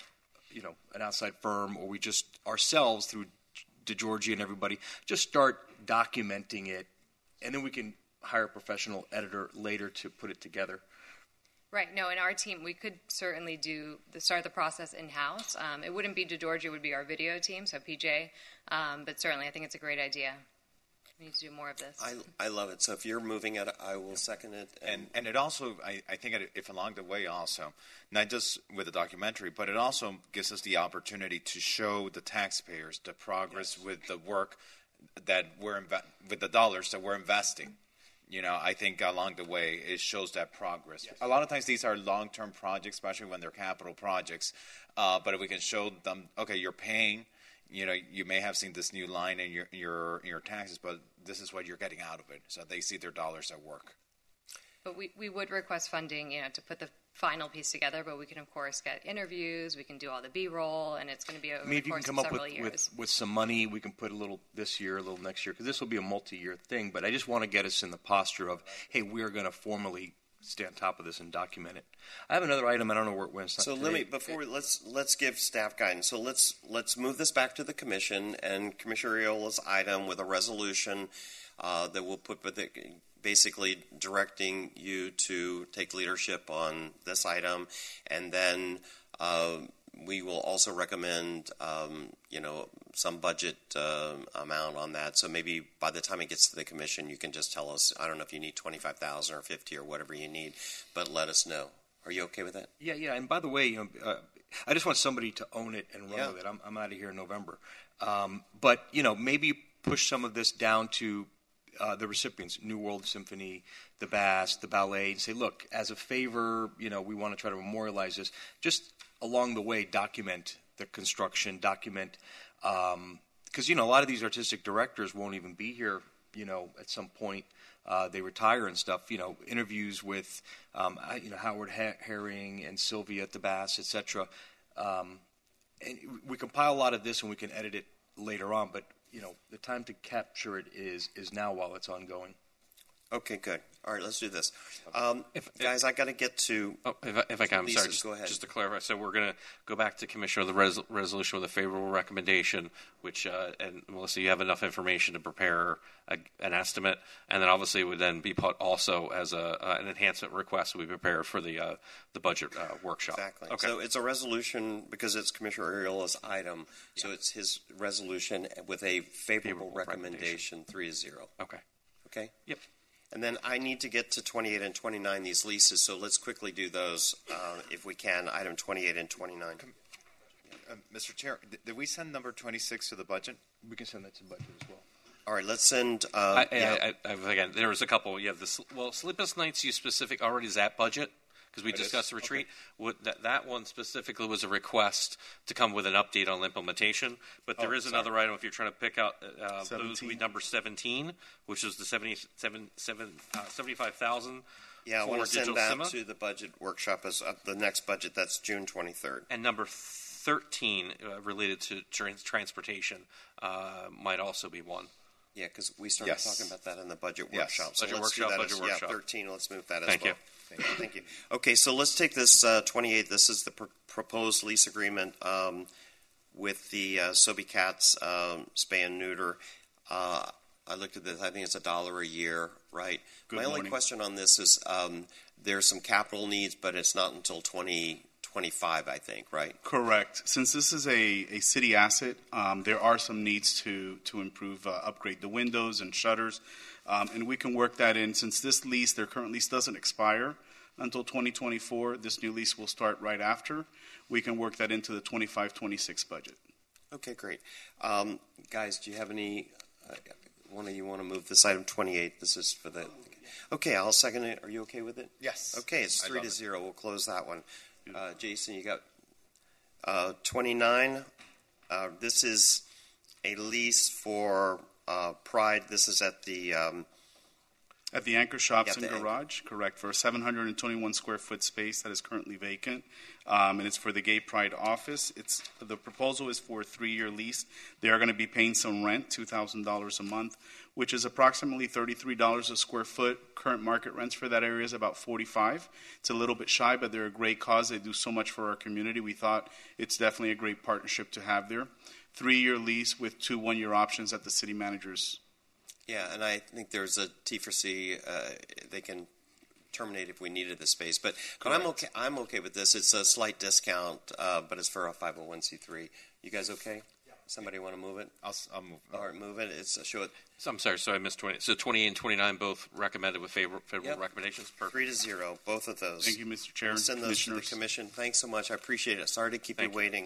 an outside firm or we just ourselves through DeGiorgi and everybody just start documenting it, and then we can hire a professional editor later to put it together. Right. No, in our team, we could certainly start the process in-house. It wouldn't be DeGiorgi, it would be our video team, so PJ. But certainly, I think it's a great idea. We need to do more of this. I love it. So if you're moving it, I will second it. And it also, I think if along the way also, not just with the documentary, but it also gives us the opportunity to show the taxpayers the progress with the work that with the dollars that we're investing. I think along the way, it shows that progress. Yes. A lot of times these are long-term projects, especially when they're capital projects. But if we can show them, okay, you're paying, you may have seen this new line in your taxes, but this is what you're getting out of it. So they see their dollars at work. But we would request funding, to put the final piece together. But we can, of course, get interviews. We can do all the B-roll, and it's going to be over the course of several years. With some money, we can put a little this year, a little next year, because this will be a multi-year thing. But I just want to get us in the posture of, hey, we are going to formally stay on top of this and document it. I have another item. I don't know where it went. So let's give staff guidance. So let's move this back to the commission, and Commissioner Aiola's item with a resolution that we'll put with it, basically directing you to take leadership on this item, and then we will also recommend some budget amount on that. So maybe by the time it gets to the commission, you can just tell us, I don't know if you need $25,000 or $50,000 or whatever you need, but let us know. Are you okay with that? Yeah. And by the way, I just want somebody to own it and run with it. I'm out of here in November, but maybe push some of this down to the recipients, New World Symphony, the Bass, the ballet, and say, look, as a favor, we want to try to memorialize this. Just along the way, document the construction, document, because, a lot of these artistic directors won't even be here, at some point. They retire and stuff, interviews with, Howard Herring and Sylvia at the Bass, etc. And we compile a lot of this and we can edit it later on, but the time to capture it is now while it's ongoing. Okay, good. All right, let's do this. Guys, I got to get to... If I can, I'm sorry, go ahead. Just to clarify. So we're going to go back to Commissioner the resolution with a favorable recommendation, which, and Melissa, you have enough information to prepare an estimate, and then obviously it would then be put also as an enhancement request we prepared for the budget workshop. Exactly. Okay. So it's a resolution because it's Commissioner Aiola's item, so it's his resolution with a favorable recommendation, 3-0. Okay. Okay? Yep. And then I need to get to 28 and 29, these leases, so let's quickly do those if we can, item 28 and 29. Mr. Chair, did we send number 26 to the budget? We can send that to the budget as well. All right, let's send... again, there was a couple. You have Sleepless Nights you specific already is at budget, because we discussed the retreat. Okay. That one specifically was a request to come with an update on implementation. But there is another item if you're trying to pick out those would be number 17, which is the $75,000. Yeah, I want to send that to the budget workshop as the next budget. That's June 23rd. And number 13 related to transportation might also be one. Yeah, because we started talking about that in the budget workshop. So budget let's workshop, do that budget workshop. 13. Let's move that as Thank well. You. Thank you. Okay, so let's take this 28. This is the proposed lease agreement with the Sobe Cats spay and neuter. I looked at this. I think it's $1 a year, right? My only question on this is there's some capital needs, but it's not until 2025, I think, right? Correct. Since this is a city asset, there are some needs to improve, upgrade the windows and shutters, and we can work that in. Since this lease, their current lease doesn't expire until 2024, this new lease will start right after. We can work that into the 25-26 budget. Okay, great. Guys, do you have any, one of you want to move this item 28? This is for the... Okay, I'll second it. Are you okay with it? Yes. Okay, it's I 3-0. We'll close that one. Jason, you got 29. This is a lease for Pride. This is at the Anchor Shops Yeah, and the Garage, correct, for a 721 square foot space that is currently vacant, and it's for the Gay Pride office. The proposal is for a 3-year lease. They are going to be paying some rent, $2,000 a month, which is approximately $33 a square foot. Current market rents for that area is about $45. It's a little bit shy, but they're a great cause. They do so much for our community. We thought it's definitely a great partnership to have there. 3-year lease with 2 1-year options at the city manager's. Yeah, and I think there's a T for C. They can terminate if we needed the space, but I'm okay. I'm okay with this. It's a slight discount, but it's for a 501c3. You guys okay? Yeah. Somebody want to move it? I'll move. All right, move it. It's show it. So I'm sorry, so I missed 20. So 28 and 29 both recommended with favorable recommendations. Perfect. 3-0, both of those. Thank you, Mr. Chair. We'll send those to the commission. Thanks so much. I appreciate it. Sorry to keep you waiting.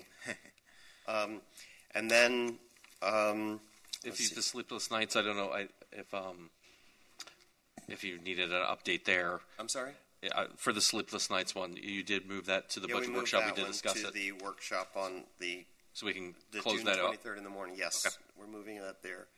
And then. If you the sleepless nights, I don't know if you needed an update there. I'm sorry? For the sleepless nights one, you did move that to the budget we workshop. That we did discuss to it. The workshop on the so we can the close June that up. 23rd in the morning. Yes, okay. We're moving that there.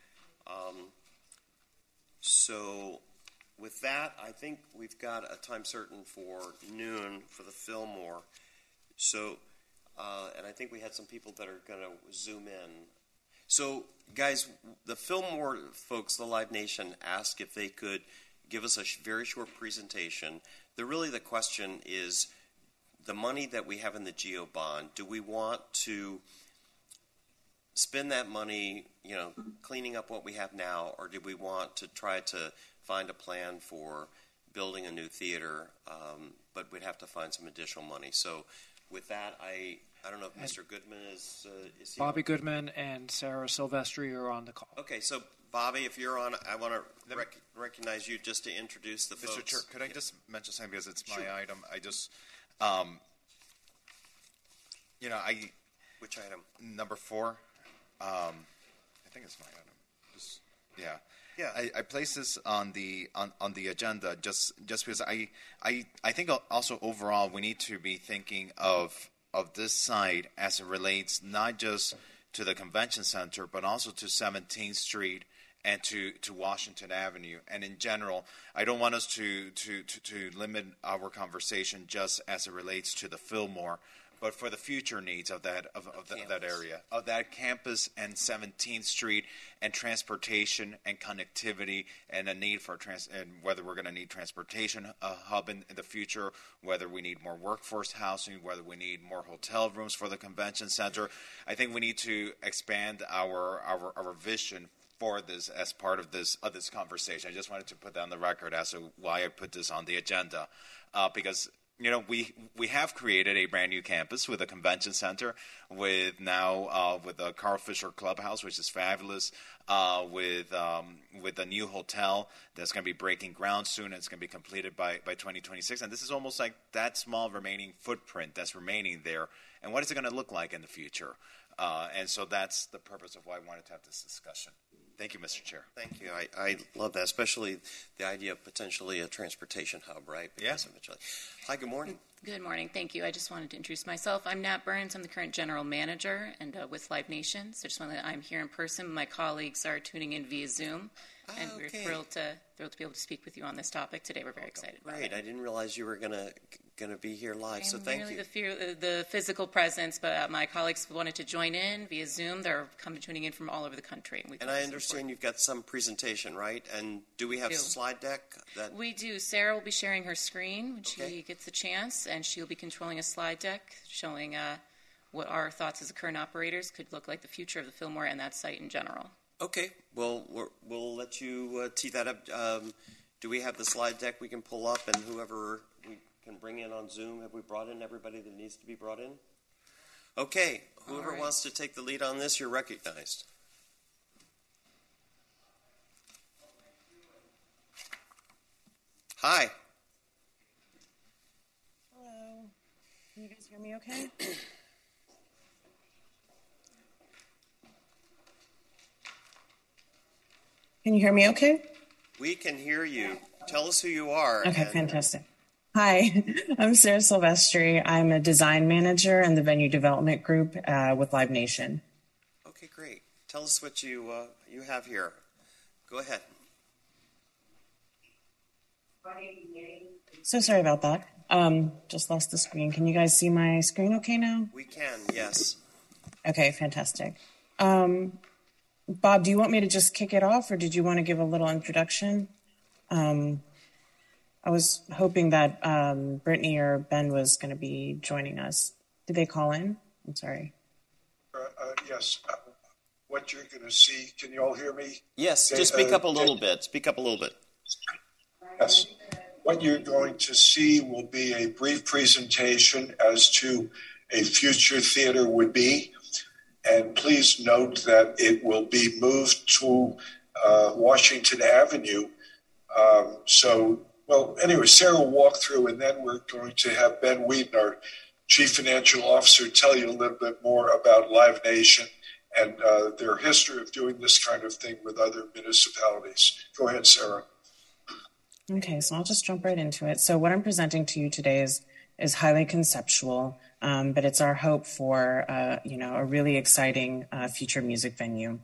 So with that, I think we've got a time certain for noon for the Fillmore. So, and I think we had some people that are going to Zoom in. So, guys, the Fillmore folks, the Live Nation, asked if they could give us a very short presentation. The question is the money that we have in the GEO bond, do we want to spend that money, cleaning up what we have now, or do we want to try to find a plan for building a new theater, but we'd have to find some additional money. So with that, I don't know if Mr. Goodman is he Bobby Goodman and Sarah Silvestri are on the call. Okay, so Bobby, if you're on, I want to recognize you just to introduce the folks. Mr. Chair, could I just mention something because it's my item? I just, which item? Number 4. I think it's my item. Yeah. I placed this on the agenda just because I think also overall we need to be thinking of this site as it relates not just to the convention center but also to 17th Street and to Washington Avenue. And in general, I don't want us to limit our conversation just as it relates to the Fillmore, but for the future needs of that area, of that campus and 17th Street, and transportation and connectivity, and a need for and whether we're going to need transportation hub in the future, whether we need more workforce housing, whether we need more hotel rooms for the convention center. I think we need to expand our vision for this as part of this conversation. I just wanted to put that on the record as to why I put this on the agenda, because we have created a brand new campus with a convention center, with the Carl Fisher Clubhouse, which is fabulous, with a new hotel that's going to be breaking ground soon, and it's going to be completed by 2026. And this is almost like that small remaining footprint that's remaining there. And what is it going to look like in the future? And so that's the purpose of why I wanted to have this discussion. Thank you, Mr. Chair. Thank you. I love that, especially the idea of potentially a transportation hub, right? Yes. Eventually. Hi, good morning. Good morning. Thank you. I just wanted to introduce myself. I'm Nat Burns. I'm the current general manager and with Live Nation. So just wanted I'm here in person. My colleagues are tuning in via Zoom. And we're thrilled to be able to speak with you on this topic today. We're very excited about it. Great. I didn't realize you were going to be here live, so thank you. The physical presence, but my colleagues wanted to join in via Zoom. They're tuning in from all over the country. And I understand you've got some presentation, right? And do we have a slide deck? We do. Sarah will be sharing her screen when she gets a chance, and she'll be controlling a slide deck showing what our thoughts as current operators could look like the future of the Fillmore and that site in general. Okay. Well, we'll let you tee that up. Do we have the slide deck we can pull up, and whoever we can bring in on Zoom? Have we brought in everybody that needs to be brought in? Okay. Whoever wants to take the lead on this, you're recognized. Hi. Hello. Can you guys hear me okay? Can you hear me okay? We can hear you. Tell us who you are. Okay, fantastic. Hi, I'm Sarah Silvestri. I'm a design manager in the venue development group with Live Nation. Okay, great. Tell us what you have here. Go ahead. So sorry about that. Just lost the screen. Can you guys see my screen okay now? We can, yes. Okay, fantastic. Bob, do you want me to just kick it off, or did you want to give a little introduction? I was hoping that Brittany or Ben was going to be joining us. Did they call in? I'm sorry. Yes. What you're going to see, can you all hear me? Yes, just speak up a little bit. Speak up a little bit. Yes. What you're going to see will be a brief presentation as to a future theater would be. And please note that it will be moved to Washington Avenue. Anyway, Sarah will walk through, and then we're going to have Ben Whedon, our Chief Financial Officer, tell you a little bit more about Live Nation and their history of doing this kind of thing with other municipalities. Go ahead, Sarah. Okay, so I'll just jump right into it. So what I'm presenting to you today is highly conceptual, but it's our hope for a really exciting future music venue.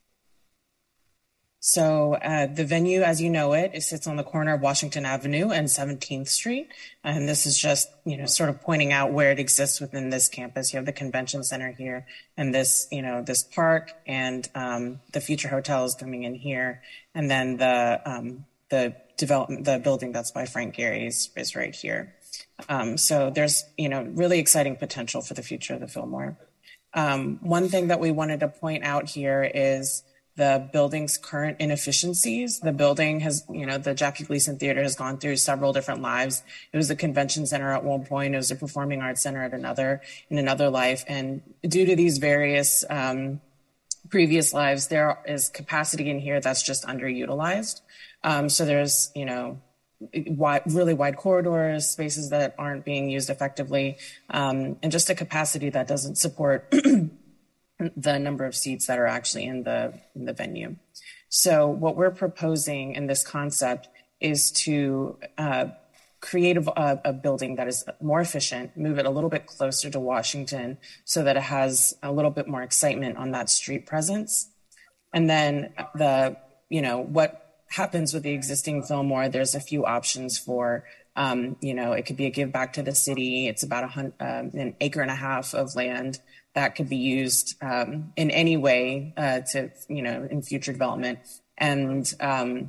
So the venue, as you know it sits on the corner of Washington Avenue and 17th Street. And this is just, sort of pointing out where it exists within this campus. You have the convention center here and this, this park, and the future hotel is coming in here. And then the building that's by Frank Gehry is right here. So there's, really exciting potential for the future of the Fillmore. One thing that we wanted to point out here is the building's current inefficiencies. The building has, the Jackie Gleason Theater has gone through several different lives. It was a convention center at one point. It was a performing arts center in another life. And due to these various previous lives, there is capacity in here that's just underutilized. So there's, really wide corridors, spaces that aren't being used effectively, and just a capacity that doesn't support the number of seats that are actually in the venue. So what we're proposing in this concept is to create a building that is more efficient, move it a little bit closer to Washington so that it has a little bit more excitement on that street presence. And then what happens with the existing Fillmore, there's a few options for, it could be a give back to the city. It's about an acre and a half of land that could be used in any way in future development. And, and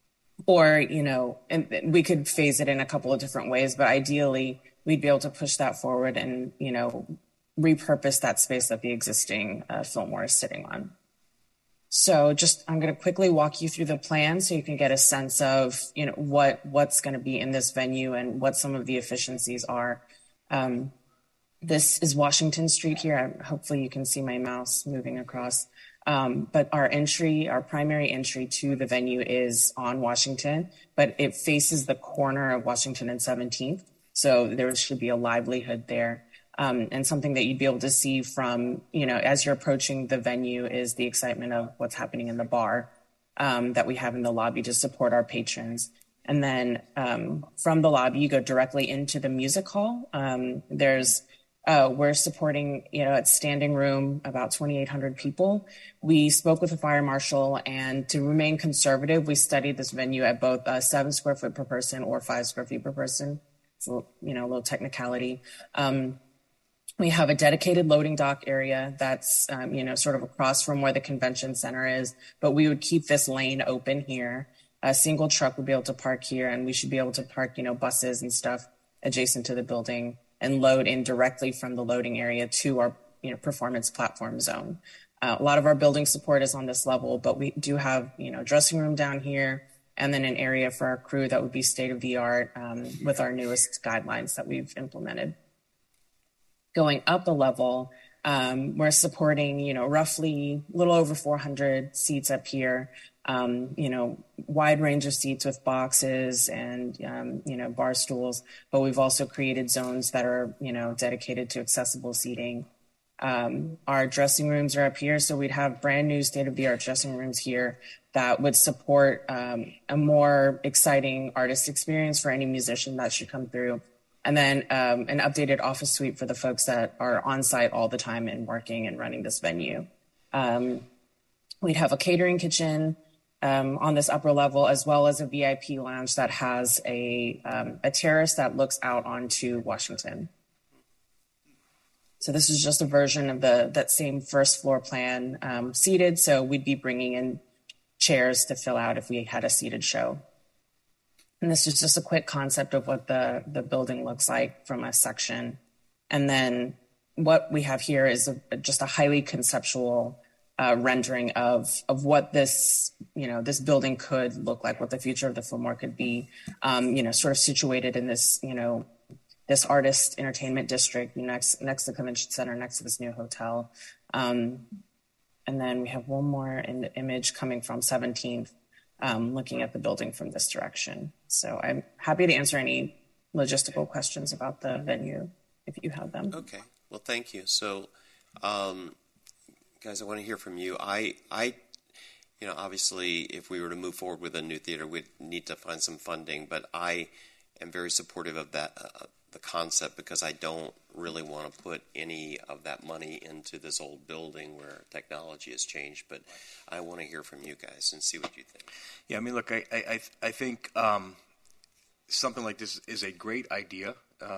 we could phase it in a couple of different ways, but ideally we'd be able to push that forward and, repurpose that space that the existing Fillmore is sitting on. So I'm going to quickly walk you through the plan so you can get a sense of, what's going to be in this venue and what some of the efficiencies are. This is Washington Street here. Hopefully you can see my mouse moving across. But our primary entry to the venue is on Washington, but it faces the corner of Washington and 17th. So there should be a livelihood there. And something that you'd be able to see from, as you're approaching the venue is the excitement of what's happening in the bar that we have in the lobby to support our patrons. And then from the lobby, you go directly into the music hall. We're supporting, at standing room, about 2,800 people. We spoke with the fire marshal, and to remain conservative, we studied this venue at both 7 square foot per person or 5 square feet per person. It's a little technicality. We have a dedicated loading dock area that's, sort of across from where the convention center is, but we would keep this lane open here. A single truck would be able to park here, and we should be able to park, buses and stuff adjacent to the building and load in directly from the loading area to our, performance platform zone. A lot of our building support is on this level, but we do have, dressing room down here, and then an area for our crew that would be state of the art with our newest guidelines that we've implemented. Going up a level, we're supporting, roughly a little over 400 seats up here, wide range of seats with boxes and, bar stools. But we've also created zones that are, dedicated to accessible seating. Our dressing rooms are up here, so we'd have brand new state-of-the-art dressing rooms here that would support a more exciting artist experience for any musician that should come through. And then an updated office suite for the folks that are on site all the time and working and running this venue. We'd have a catering kitchen on this upper level, as well as a VIP lounge that has a terrace that looks out onto Washington. So this is just a version of that same first floor plan seated. So we'd be bringing in chairs to fill out if we had a seated show. And this is just a quick concept of what the building looks like from a section. And then what we have here is just a highly conceptual rendering of what this building could look like, what the future of the Fillmore could be, sort of situated in this, this artist entertainment district next to the convention center, next to this new hotel. And then we have one more in the image coming from 17th, looking at the building from this direction. So I'm happy to answer any logistical questions about the venue if you have them. Okay. Well, thank you. So, guys, I want to hear from you. I obviously, if we were to move forward with a new theater, we'd need to find some funding. But I am very supportive of that, the concept, because I don't really want to put any of that money into this old building where technology has changed. But I want to hear from you guys and see what you think. Yeah, I mean, look, I think something like this is a great idea.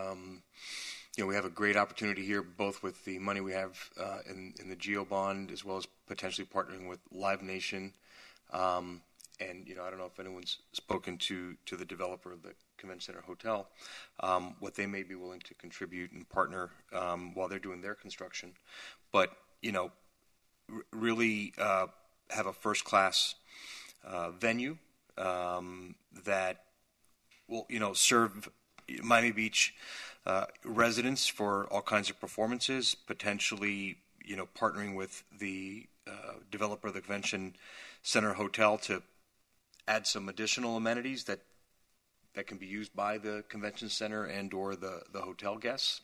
We have a great opportunity here, both with the money we have in the GEO bond, as well as potentially partnering with Live Nation. And I don't know if anyone's spoken to the developer of the Convention Center Hotel, what they may be willing to contribute and partner while they're doing their construction. But really have a first-class venue that will serve Miami Beach residents for all kinds of performances, potentially, partnering with the developer of the Convention Center Hotel to add some additional amenities that can be used by the Convention Center and or the hotel guests,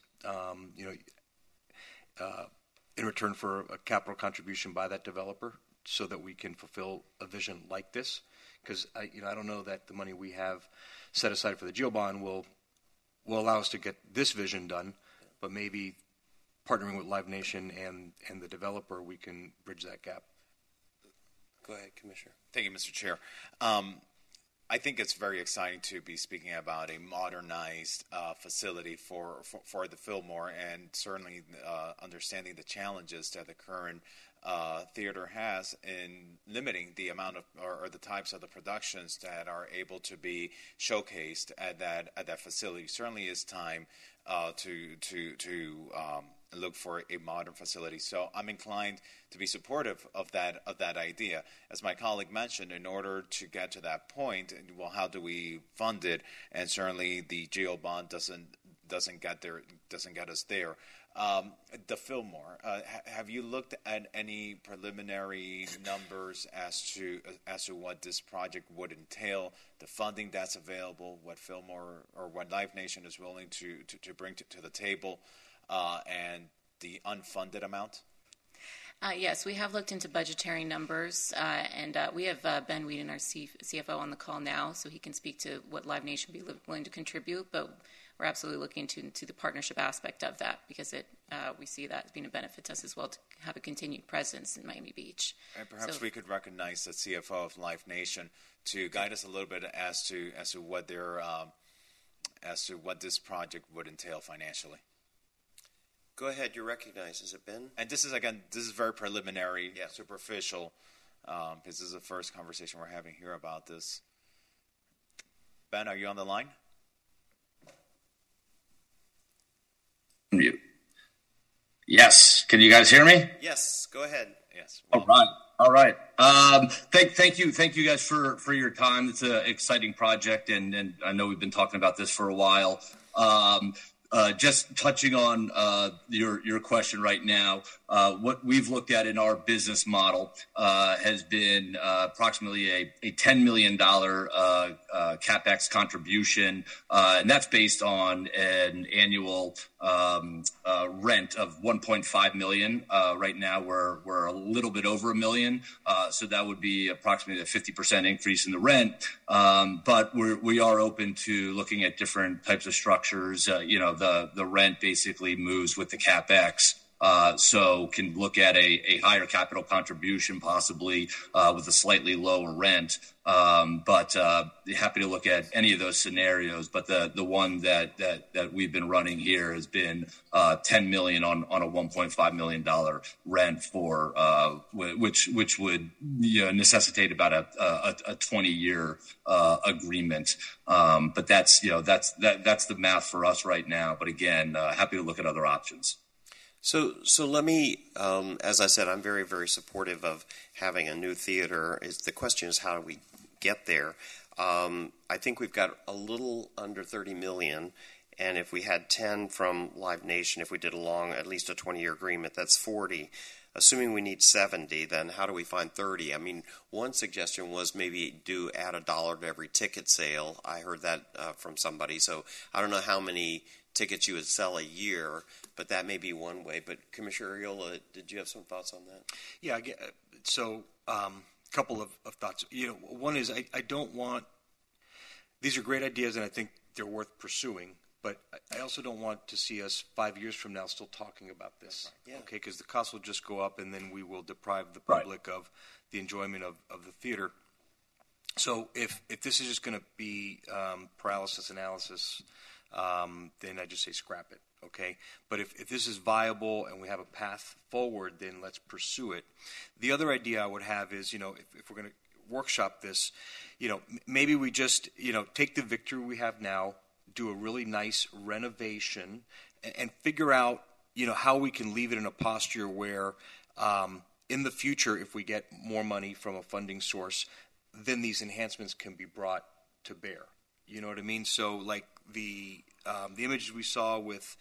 in return for a capital contribution by that developer so that we can fulfill a vision like this. Because I don't know that the money we have set aside for the GEO bond will allow us to get this vision done, but maybe partnering with Live Nation and the developer, we can bridge that gap. Go ahead, Commissioner. Thank you, Mr. Chair. I think it's very exciting to be speaking about a modernized facility for the Fillmore, and certainly understanding the challenges that the current theater has in limiting the amount of or the types of the productions that are able to be showcased at that facility. Certainly is time to look for a modern facility. So I'm inclined to be supportive of that idea. As my colleague mentioned, in order to get to that point, well, how do we fund it? And certainly the GEO bond doesn't get us there. The Fillmore, have you looked at any preliminary numbers as to what this project would entail, the funding that's available, what Fillmore or what Live Nation is willing to bring to the table, and the unfunded amount? Yes, we have looked into budgetary numbers, and we have Ben Whedon, our CFO, on the call now, so he can speak to what Live Nation would be willing to contribute, but we're absolutely looking into the partnership aspect of that, because we see that as being a benefit to us as well, to have a continued presence in Miami Beach. And perhaps we could recognize the CFO of Live Nation to guide us a little bit as to what this project would entail financially. Go ahead, you're recognized. Is it Ben? And this is very preliminary, superficial, because this is the first conversation we're having here about this. Ben, are you on the line? Mute. Yes. Can you guys hear me? Yes. Go ahead. Yes. All right. Thank you guys for your time. It's an exciting project, and I know we've been talking about this for a while. Just touching on your question right now, what we've looked at in our business model has been approximately a $10 million CapEx contribution, and that's based on an annual rent of $1.5 million. Right now, we're a little bit over $1 million, so that would be approximately a 50% increase in the rent. But we are open to looking at different types of structures. The rent basically moves with the CapEx. So can look at a higher capital contribution possibly with a slightly lower rent. But happy to look at any of those scenarios. But the one that we've been running here has been $10 million on a $1.5 million rent for which would necessitate about a 20-year agreement. But that's the math for us right now. But again, happy to look at other options. So let me, as I said, I'm very, very supportive of having a new theater. The question is, how do we get there? I think we've got a little under $30 million, and if we had 10 from Live Nation, if we did at least a 20-year agreement, that's 40. Assuming we need 70, then how do we find 30? I mean, one suggestion was maybe add $1 to every ticket sale. I heard that from somebody. So I don't know how many tickets you would sell a year, but that may be one way. But Commissioner Arriola, did you have some thoughts on that? Yeah, so a couple of thoughts. One is I don't want – these are great ideas, and I think they're worth pursuing, but I also don't want to see us 5 years from now still talking about this. Right. Yeah. Okay, because the cost will just go up, and then we will deprive the public of the enjoyment of the theater. So if this is just going to be paralysis analysis – then I just say scrap it, okay? But if this is viable and we have a path forward, then let's pursue it. The other idea I would have is, if we're going to workshop this, maybe we just, take the victory we have now, do a really nice renovation, and figure out, how we can leave it in a posture where in the future, if we get more money from a funding source, then these enhancements can be brought to bear. You know what I mean? So, like the images we saw with,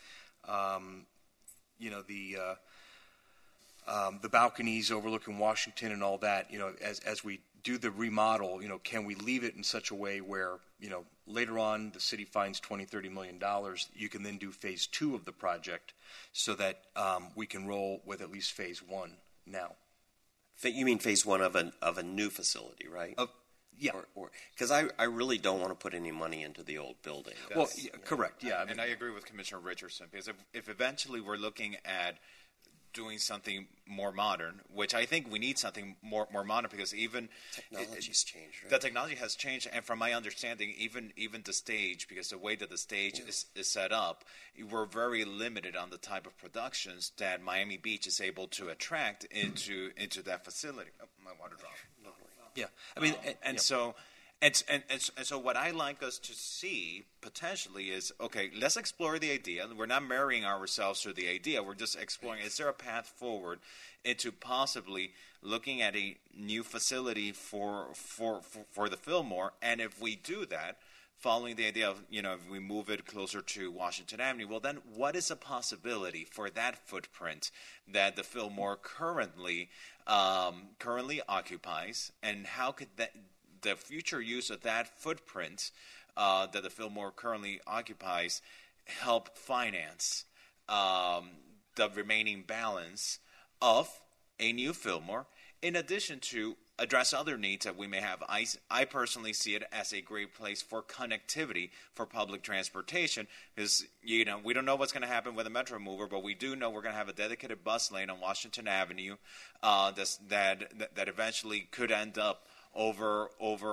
the balconies overlooking Washington and all that. As we do the remodel, can we leave it in such a way where, later on the city finds $20-30 million, you can then do phase 2 of the project, so that we can roll with at least phase 1 now. You mean phase 1 of a new facility, right? Yeah, because I really don't want to put any money into the old building. Correct. Yeah, and I agree with Commissioner Richardson, because if eventually we're looking at doing something more modern, which I think we need something more modern, because even technology's changed. Right? The technology has changed, and from my understanding, even the stage, because the way that the stage is set up, we're very limited on the type of productions that Miami Beach is able to attract into that facility. Oh, my water dropped. Yeah, I mean, so what I like us to see potentially is, okay, let's explore the idea. We're not marrying ourselves to the idea. We're just exploring, is there a path forward into possibly looking at a new facility for the Fillmore? And if we do that, following the idea of, if we move it closer to Washington Avenue, well, then what is a possibility for that footprint that the Fillmore currently occupies, and how could the future use of that footprint that the Fillmore currently occupies help finance the remaining balance of a new Fillmore, in addition to address other needs that we may have. I personally see it as a great place for connectivity for public transportation, because we don't know what's going to happen with the Metro Mover, but we do know we're going to have a dedicated bus lane on Washington Avenue that eventually could end up over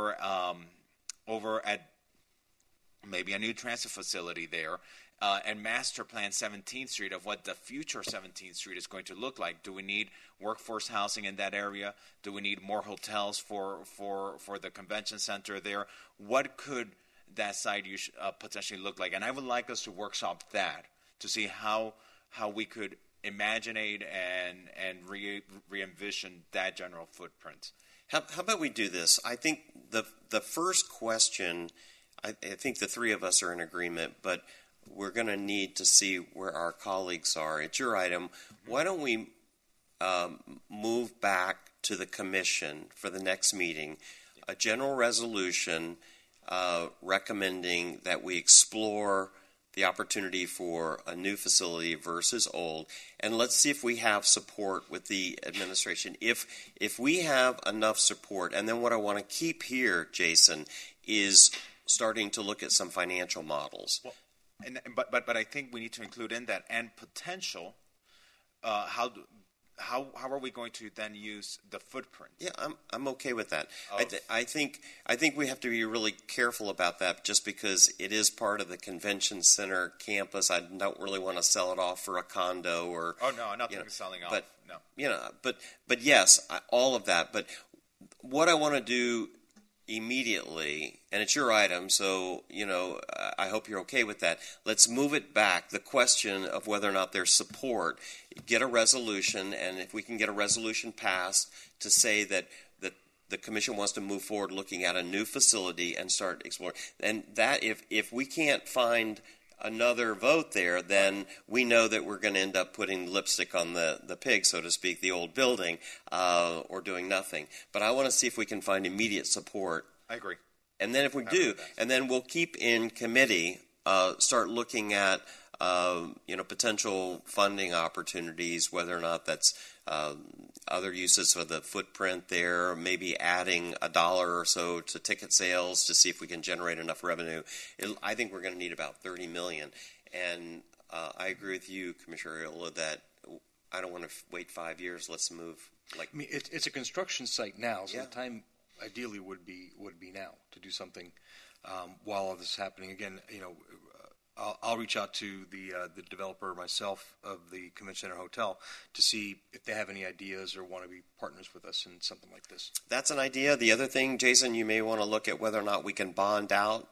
at maybe a new transit facility there. And master plan 17th Street of what the future 17th Street is going to look like. Do we need workforce housing in that area? Do we need more hotels for the convention center there? What could that site potentially look like? And I would like us to workshop that to see how we could imaginate and re-envision that general footprint. How about we do this? I think the first question, I think the three of us are in agreement, but we're going to need to see where our colleagues are. It's your item. Why don't we move back to the commission for the next meeting, a general resolution recommending that we explore the opportunity for a new facility versus old, and let's see if we have support with the administration. If we have enough support, and then what I want to keep here, Jason, is starting to look at some financial models. Well, but I think we need to include in that and potential. How are we going to then use the footprint? Yeah, I'm okay with that. I think we have to be really careful about that, just because it is part of the convention center campus. I don't really want to sell it off for a condo or. Oh no, nothing is selling off. No. But yes, all of that. But what I want to do immediately, and it's your item, so I hope you're okay with that. Let's move it back. The question of whether or not there's support, get a resolution, and if we can get a resolution passed to say that the commission wants to move forward looking at a new facility and start exploring. And that if we can't find another vote there, then we know that we're going to end up putting lipstick on the pig, so to speak, the old building, or doing nothing. But I want to see if we can find immediate support. I agree. And then if we do, and then we'll keep in committee, start looking at potential funding opportunities, whether or not that's other uses for the footprint there, maybe adding $1 or so to ticket sales to see if we can generate enough revenue. I think we're going to need about $30 million. And I agree with you, Commissioner Arreola, that I don't want to wait 5 years. Let's move. It's a construction site now, so the time ideally would be now to do something while all this is happening. Again, I'll reach out to the developer myself of the Convention Center Hotel to see if they have any ideas or want to be partners with us in something like this. That's an idea. The other thing, Jason, you may want to look at whether or not we can bond out,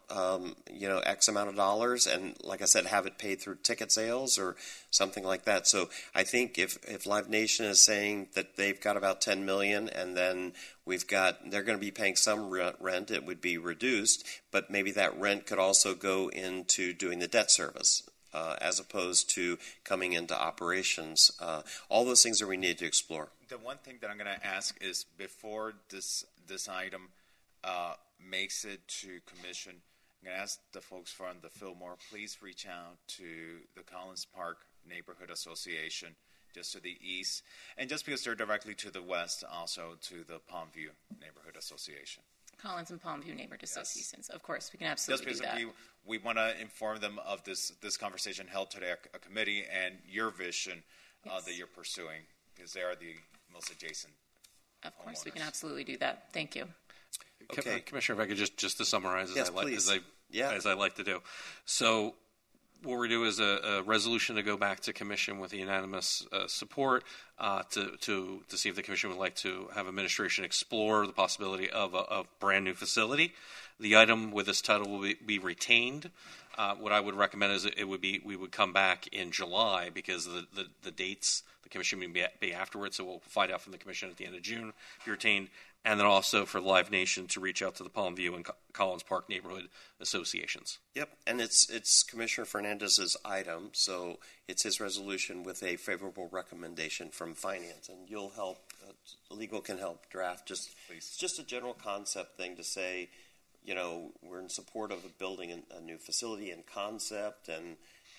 X amount of dollars, and like I said, have it paid through ticket sales or something like that. So I think if Live Nation is saying that they've got about $10 million, and then they're going to be paying some rent, it would be reduced, but maybe that rent could also go into doing the debt service as opposed to coming into operations. All those things that we need to explore. The one thing that I'm going to ask is before this item makes it to commission, I'm going to ask the folks from the Fillmore, please reach out to the Collins Park Neighborhood Association, just to the east, and just because they're directly to the west, also to the Palmview Neighborhood Association. Collins and Palmview Neighborhood Associations. Of course, we can absolutely just do that. We want to inform them of this conversation held today at a committee and your vision that you're pursuing, because they are the most adjacent. Of course, we can absolutely do that. Thank you. Okay. Commissioner, if I could just to summarize as I like to do. So what we do is a resolution to go back to commission with the unanimous support to see if the commission would like to have administration explore the possibility of a brand new facility. The item with this title will be retained. What I would recommend is we would come back in July, because the dates the commission may be afterwards. So we'll find out from the commission at the end of June, be retained, and then also for Live Nation to reach out to the Palmview and Collins Park neighborhood associations. Yep, and it's Commissioner Fernandez's item, so it's his resolution with a favorable recommendation from Finance, and you'll help. Legal can help draft. It's just a general concept thing to say. We're in support of building a new facility and concept, and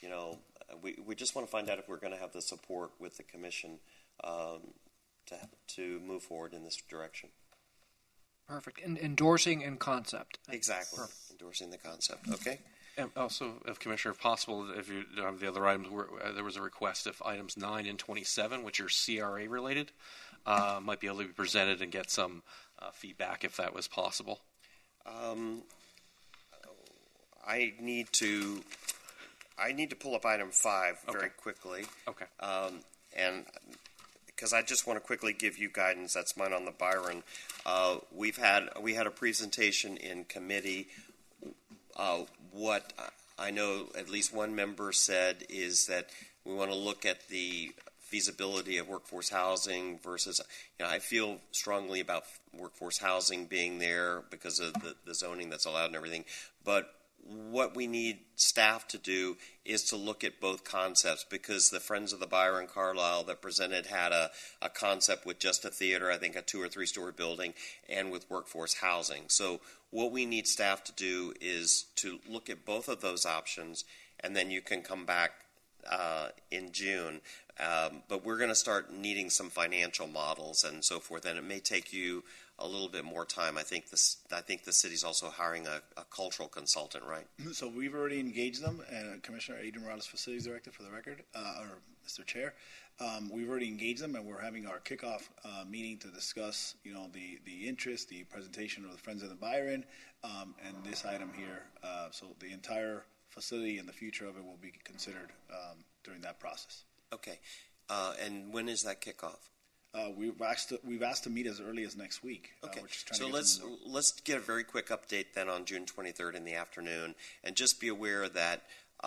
we just want to find out if we're going to have the support with the commission to move forward in this direction. Perfect. Endorsing in concept. Exactly. Perfect. Endorsing the concept. Okay. And also, if Commissioner, if possible, if you don't have the other items, there was a request if items 9 and 27, which are CRA related, might be able to be presented and get some feedback if that was possible. I need to pull up item 5 very quickly. Okay. And because I just want to quickly give you guidance. That's mine on the Byron. We had a presentation in committee. What I know at least one member said is that we want to look at the feasibility of workforce housing versus, I feel strongly about workforce housing being there because of the zoning that's allowed and everything. But what we need staff to do is to look at both concepts, because the Friends of the Byron Carlisle that presented had a concept with just a theater, I think a 2 or 3 story building, and with workforce housing. So what we need staff to do is to look at both of those options, and then you can come back in June. But we're going to start needing some financial models and so forth, and it may take you a little bit more time. I think the city's also hiring a cultural consultant, right? So we've already engaged them, and Commissioner Adrian Morales, Facilities Director, for the record, or Mr. Chair, we've already engaged them, and we're having our kickoff meeting to discuss, the interest, the presentation of the Friends of the Byron, and this item here. So the entire facility and the future of it will be considered during that process. Okay, and when is that kickoff? We've asked to meet as early as next week. Okay, so let's get a very quick update then on June 23rd in the afternoon, and just be aware that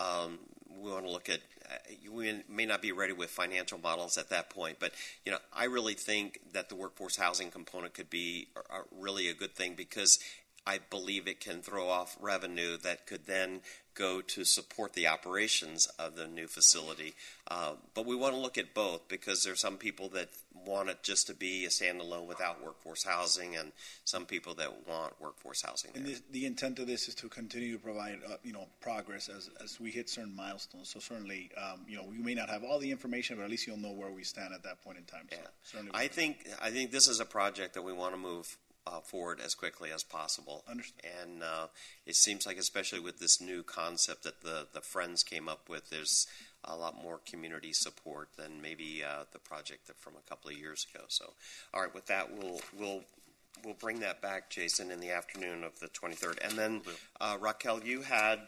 we want to look at. We may not be ready with financial models at that point, but I really think that the workforce housing component could be really a good thing, because I believe it can throw off revenue that could then go to support the operations of the new facility. But we want to look at both, because there's some people that want it just to be a standalone without workforce housing, and some people that want workforce housing there. And the intent of this is to continue to provide, progress as we hit certain milestones. So certainly, we may not have all the information, but at least you'll know where we stand at that point in time. Yeah. So I think this is a project that we want to move forward as quickly as possible. Understood. And it seems like, especially with this new concept that the Friends came up with, there's a lot more community support than maybe the project from a couple of years ago. So, all right, with that, we'll bring that back, Jason, in the afternoon of the 23rd. And then, Raquel, you had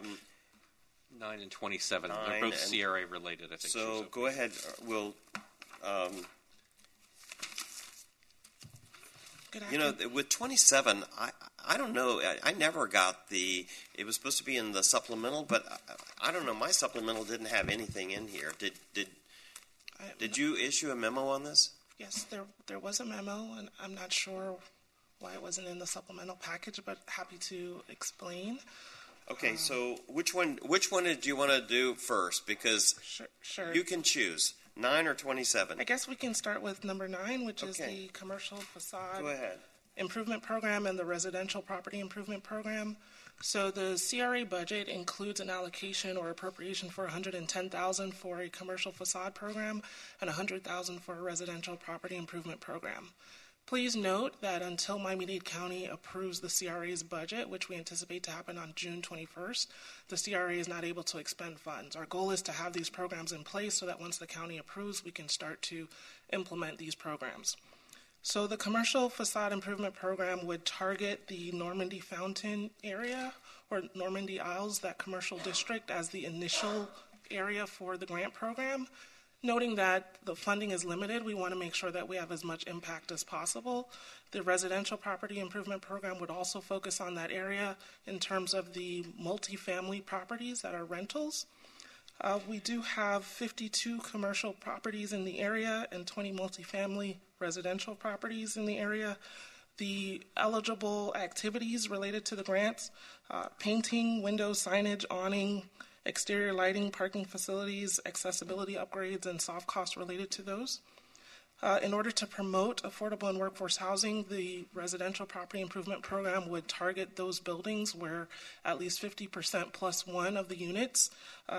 9 and 27. They're both CRA related, I think. So go ahead. We'll. With 27, I don't know. I never got it was supposed to be in the supplemental, but I don't know. My supplemental didn't have anything in here. Did you issue a memo on this? Yes, there was a memo, and I'm not sure why it wasn't in the supplemental package, but happy to explain. Okay, so which one did you want to do first? Because sure. You can choose 9 or 27. I guess we can start with number 9, which is the commercial facade improvement program and the residential property improvement program. So the CRA budget includes an allocation or appropriation for $110,000 for a commercial facade program and $100,000 for a residential property improvement program. Please note that until Miami-Dade County approves the CRA's budget, which we anticipate to happen on June 21st, the CRA is not able to expend funds. Our goal is to have these programs in place so that once the county approves, we can start to implement these programs. So the commercial facade improvement program would target the Normandy Fountain area or Normandy Isles, that commercial district, as the initial area for the grant program. Noting that the funding is limited, we want to make sure that we have as much impact as possible. The residential property improvement program would also focus on that area in terms of the multifamily properties that are rentals. We do have 52 commercial properties in the area and 20 multifamily residential properties in the area. The eligible activities related to the grants, painting, windows, signage, awning, exterior lighting, parking facilities, accessibility upgrades, and soft costs related to those. In order to promote affordable and workforce housing, the residential property improvement program would target those buildings where at least 50% plus one of the units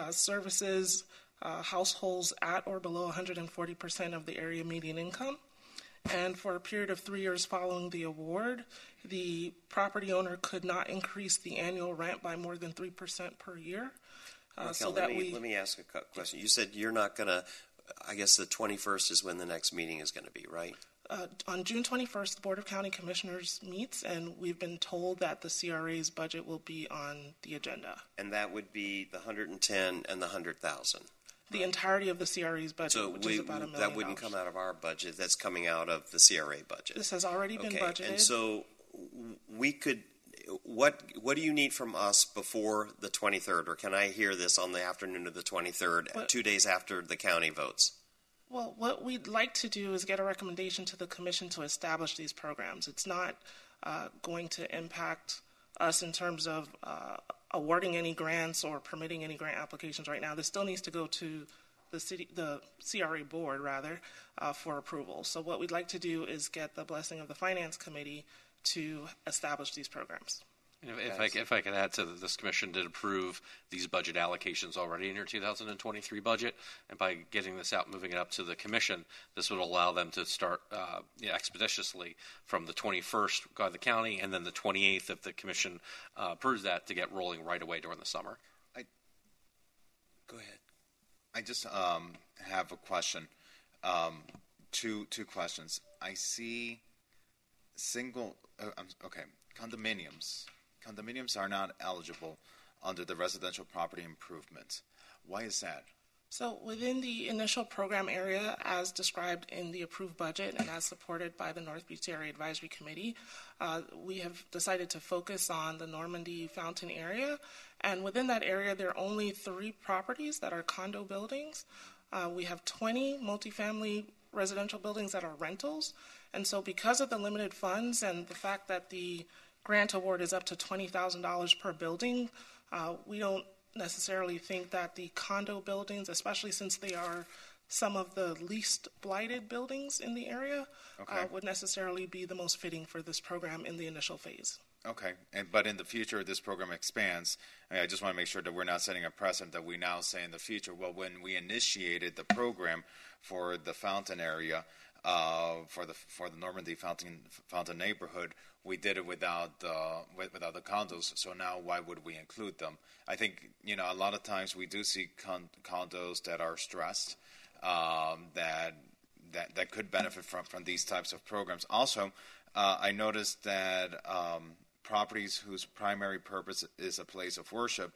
services households at or below 140% of the area median income. And for a period of 3 years following the award, the property owner could not increase the annual rent by more than 3% per year. Raquel, let me ask a question. You said you're not going to, I guess the 21st is when the next meeting is going to be, right? On June 21st, the Board of County Commissioners meets, and we've been told that the CRA's budget will be on the agenda. And that would be the 110 and the 100,000. The entirety of the CRA's budget, which is about $1 million. That wouldn't come out of our budget. That's coming out of the CRA budget. This has already been budgeted. And so we could. What do you need from us before the 23rd, or can I hear this on the afternoon of the 23rd, 2 days after the county votes? Well, what we'd like to do is get a recommendation to the commission to establish these programs. It's not going to impact us in terms of awarding any grants or permitting any grant applications right now. This still needs to go to the CRA board, rather, for approval. So what we'd like to do is get the blessing of the Finance Committee to establish these programs. If I could add to this, commission did approve these budget allocations already in your 2023 budget, and by getting this out, moving it up to the commission, this would allow them to start expeditiously from the 21st by the county, and then the 28th, if the commission approves that, to get rolling right away during the summer. Go ahead. I just have a question. Two questions. I see condominiums. Condominiums are not eligible under the residential property improvement. Why is that? So within the initial program area, as described in the approved budget and as supported by the North Beach Area Advisory Committee, we have decided to focus on the Normandy Fountain area. And within that area, there are only 3 properties that are condo buildings. We have 20 multifamily residential buildings that are rentals. And so because of the limited funds and the fact that the grant award is up to $20,000 per building, we don't necessarily think that the condo buildings, especially since they are some of the least blighted buildings in the area, would necessarily be the most fitting for this program in the initial phase. Okay, but in the future, this program expands. I just want to make sure that we're not setting a precedent that we now say in the future, well, when we initiated the program for the Fountain area, for the Normandy Fountain neighborhood, we did it without the condos. So now, why would we include them? I think a lot of times we do see condos that are stressed, that could benefit from these types of programs. Also, I noticed that properties whose primary purpose is a place of worship,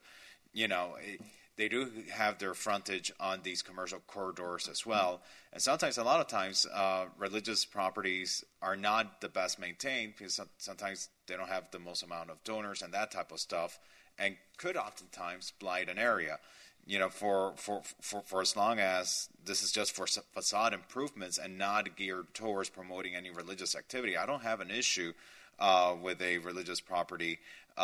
they do have their frontage on these commercial corridors as well. And sometimes, a lot of times, religious properties are not the best maintained because sometimes they don't have the most amount of donors and that type of stuff, and could oftentimes blight an area. For as long as this is just for facade improvements and not geared towards promoting any religious activity, I don't have an issue with a religious property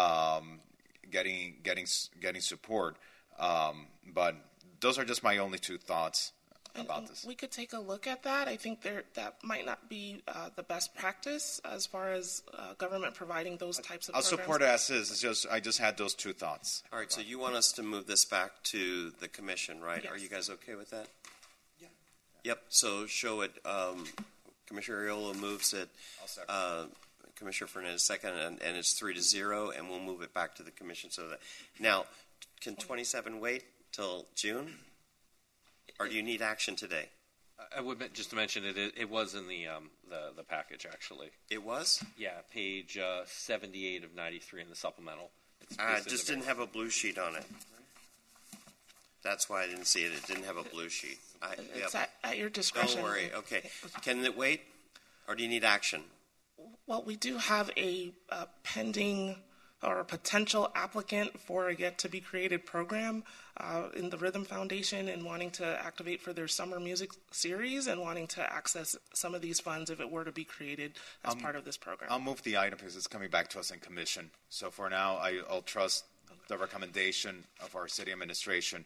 getting support. But those are just my only 2 thoughts about this. We could take a look at that. I think that might not be the best practice as far as government providing those types of programs. I'll support it as is. I just had those 2 thoughts. All right, so you want us to move this back to the commission, right? Yes. Are you guys okay with that? Yeah. Yep, so show it. Commissioner Arreola moves it. I'll second. Commissioner Fernandez second, and it's 3-0, and we'll move it back to the commission. So that now, can 27 wait till June? Or do you need action today? I would just to mention it was in the package, actually. It was? Yeah, page 78 of 93 in the supplemental. It just didn't have a blue sheet on it. That's why I didn't see it. It didn't have a blue sheet. It's at your discretion. Don't worry. Okay. Can it wait, or do you need action? Well, we do have a pending or a potential applicant for a yet-to-be-created program in the Rhythm Foundation and wanting to activate for their summer music series and wanting to access some of these funds if it were to be created as part of this program. I'll move the item because it's coming back to us in commission. So for now, I'll trust the recommendation of our city administration,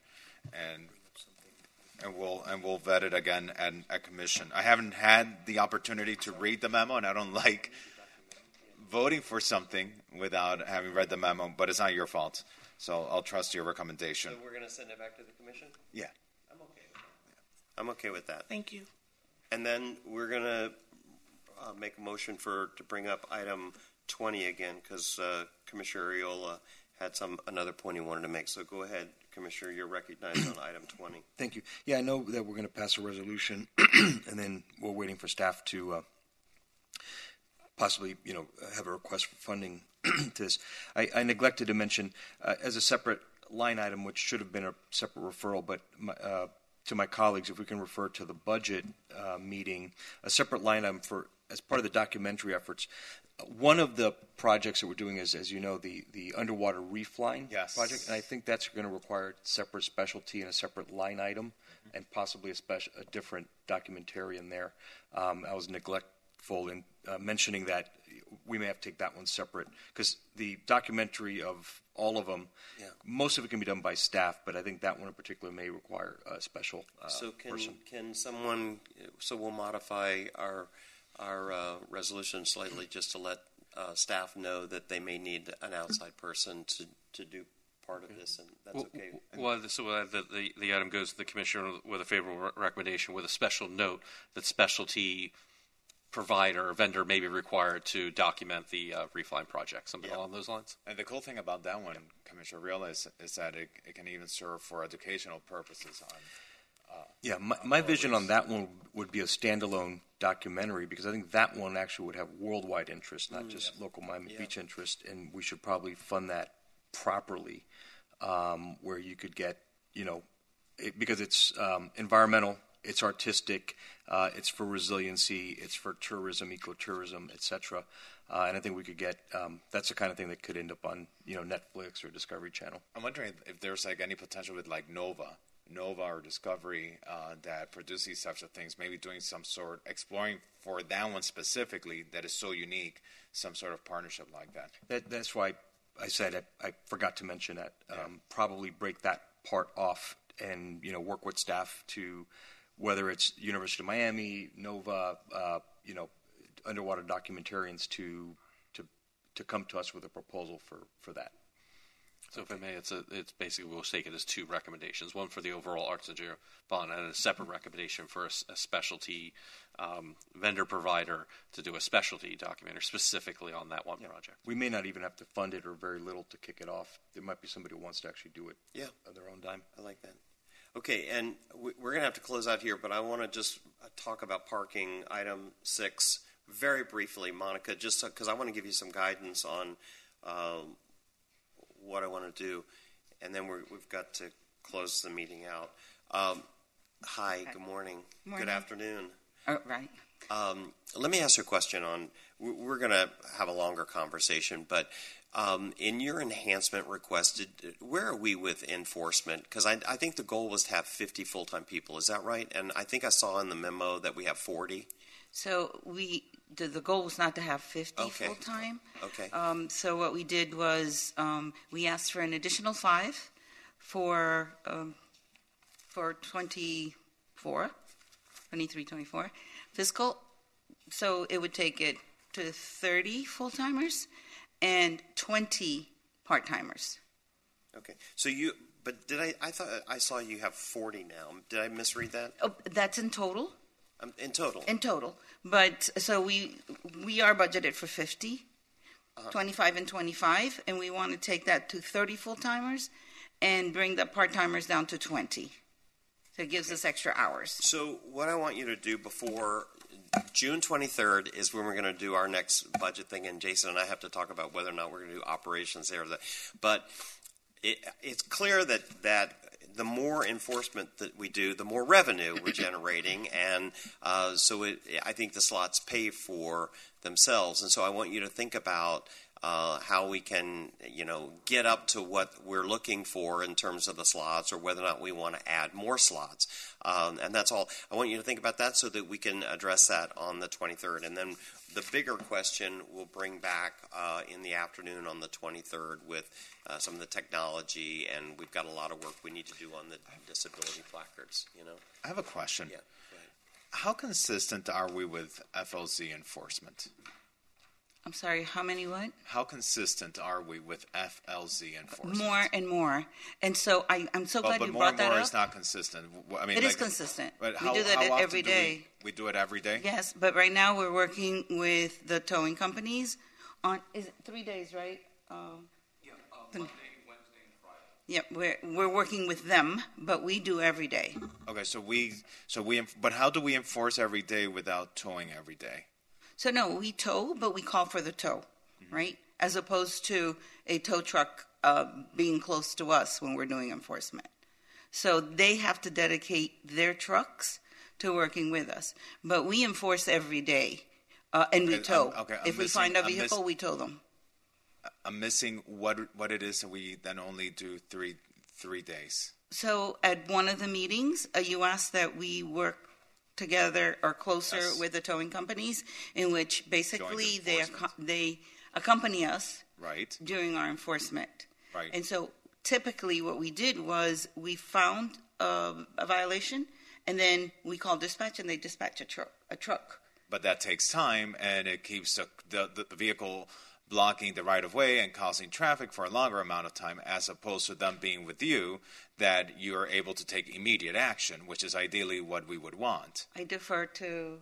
and we'll vet it again at commission. I haven't had the opportunity to read the memo, and I don't like voting for something without having read the memo, but it's not your fault. So I'll trust your recommendation. So we're going to send it back to the commission? Yeah. I'm okay with that. I'm okay with that. Thank you. And then we're going to make a motion to bring up item 20 again, because Commissioner Arreola had another point he wanted to make. So go ahead, Commissioner. You're recognized on item 20. Thank you. Yeah, I know that we're going to pass a resolution, and then we're waiting for staff to possibly, have a request for funding to this. I neglected to mention as a separate line item, which should have been a separate referral, but to my colleagues, if we can refer to the budget meeting, a separate line item as part of the documentary efforts. One of the projects that we're doing is, as you know, the underwater reef line project, and I think that's going to require separate specialty and a separate line item, and possibly a different documentarian there. I was neglectful in mentioning that we may have to take that one separate because the documentary of all of them, most of it can be done by staff, but I think that one in particular may require a special person. Can someone? So we'll modify our resolution slightly just to let staff know that they may need an outside person to do part of this, and that's okay. Well, so the item goes to the commissioner with a favorable recommendation with a special note that specialty provider or vendor may be required to document the refine project, something along those lines. And the cool thing about that one, Commissioner Real, is that it can even serve for educational purposes. My vision on that one would be a standalone documentary because I think that one actually would have worldwide interest, not just local Miami Beach interest, and we should probably fund that properly, where you could get, because it's environmental, it's artistic, it's for resiliency, it's for tourism, ecotourism, etc. And I think we could get that's the kind of thing that could end up on Netflix or Discovery Channel. I'm wondering if there's any potential with Nova or Discovery that produce these types of things, maybe doing some sort, exploring for that one specifically that is so unique, some sort of partnership like that. That's why I said I forgot to mention that. Probably break that part off and work with staff to, whether it's University of Miami, Nova, underwater documentarians to come to us with a proposal for that. So if I may, it's basically, we'll take it as two recommendations, one for the overall Arts and Engineer Fund and a separate recommendation for a specialty vendor provider to do a specialty documentary specifically on that one project. We may not even have to fund it or very little to kick it off. There might be somebody who wants to actually do it on their own dime. I like that. Okay, and we're going to have to close out here, but I want to just talk about parking, item 6, very briefly, Monica, just because I want to give you some guidance on what I want to do, and then we've got to close the meeting out. Hi, good morning. Good afternoon. Oh, right. Let me ask you a question on, we're going to have a longer conversation, but in your enhancement request, where are we with enforcement? Because I think the goal was to have 50 full-time people. Is that right? And I think I saw in the memo that we have 40. So the goal was not to have 50 full-time. Okay. So what we did was we asked for an additional 5 for 23, 24 fiscal. So it would take it to 30 full-timers and 20 part-timers. Okay. So but I thought I saw you have 40 now. Did I misread that? Oh, that's in total. In total. In total. But so we are budgeted for 50, 25 and 25, and we want to take that to 30 full-timers and bring the part-timers down to 20. So it gives us extra hours. So what I want you to do before June 23rd is when we're going to do our next budget thing, and Jason and I have to talk about whether or not we're going to do operations there. But it's clear that the more enforcement that we do, the more revenue we're generating, and so I think the slots pay for themselves. And so I want you to think about how we can, get up to what we're looking for in terms of the slots, or whether or not we want to add more slots. And that's all. I want you to think about that so that we can address that on the 23rd. And then the bigger question we'll bring back in the afternoon on the 23rd with some of the technology, and we've got a lot of work we need to do on the disability placards. I have a question. Yeah, go ahead. How consistent are we with FLZ enforcement? I'm sorry, how many what? How consistent are we with FLZ enforcement? More and more. And so I'm so glad you brought that up. But more and more is not consistent. It is consistent. But we do that every day. We do it every day? Yes, but right now we're working with the towing companies on, is it 3 days, right? Monday, Wednesday, and Yeah, Friday. we're working with them, but we do every day. Okay, but how do we enforce every day without towing every day? So no, we tow, but we call for the tow, right? As opposed to a tow truck being close to us when we're doing enforcement. So they have to dedicate their trucks to working with us. But we enforce every day, and we tow. If we find a vehicle, we tow them. I'm missing what it is that we then only do three days. So at one of the meetings, you asked that we work together or closer with the towing companies, in which basically they accompany us during our enforcement. Right. And so typically what we did was we found a violation, and then we called dispatch, and they dispatch a truck. But that takes time, and it keeps the vehicle blocking the right-of-way and causing traffic for a longer amount of time, as opposed to them being with you, that you are able to take immediate action, which is ideally what we would want. I defer to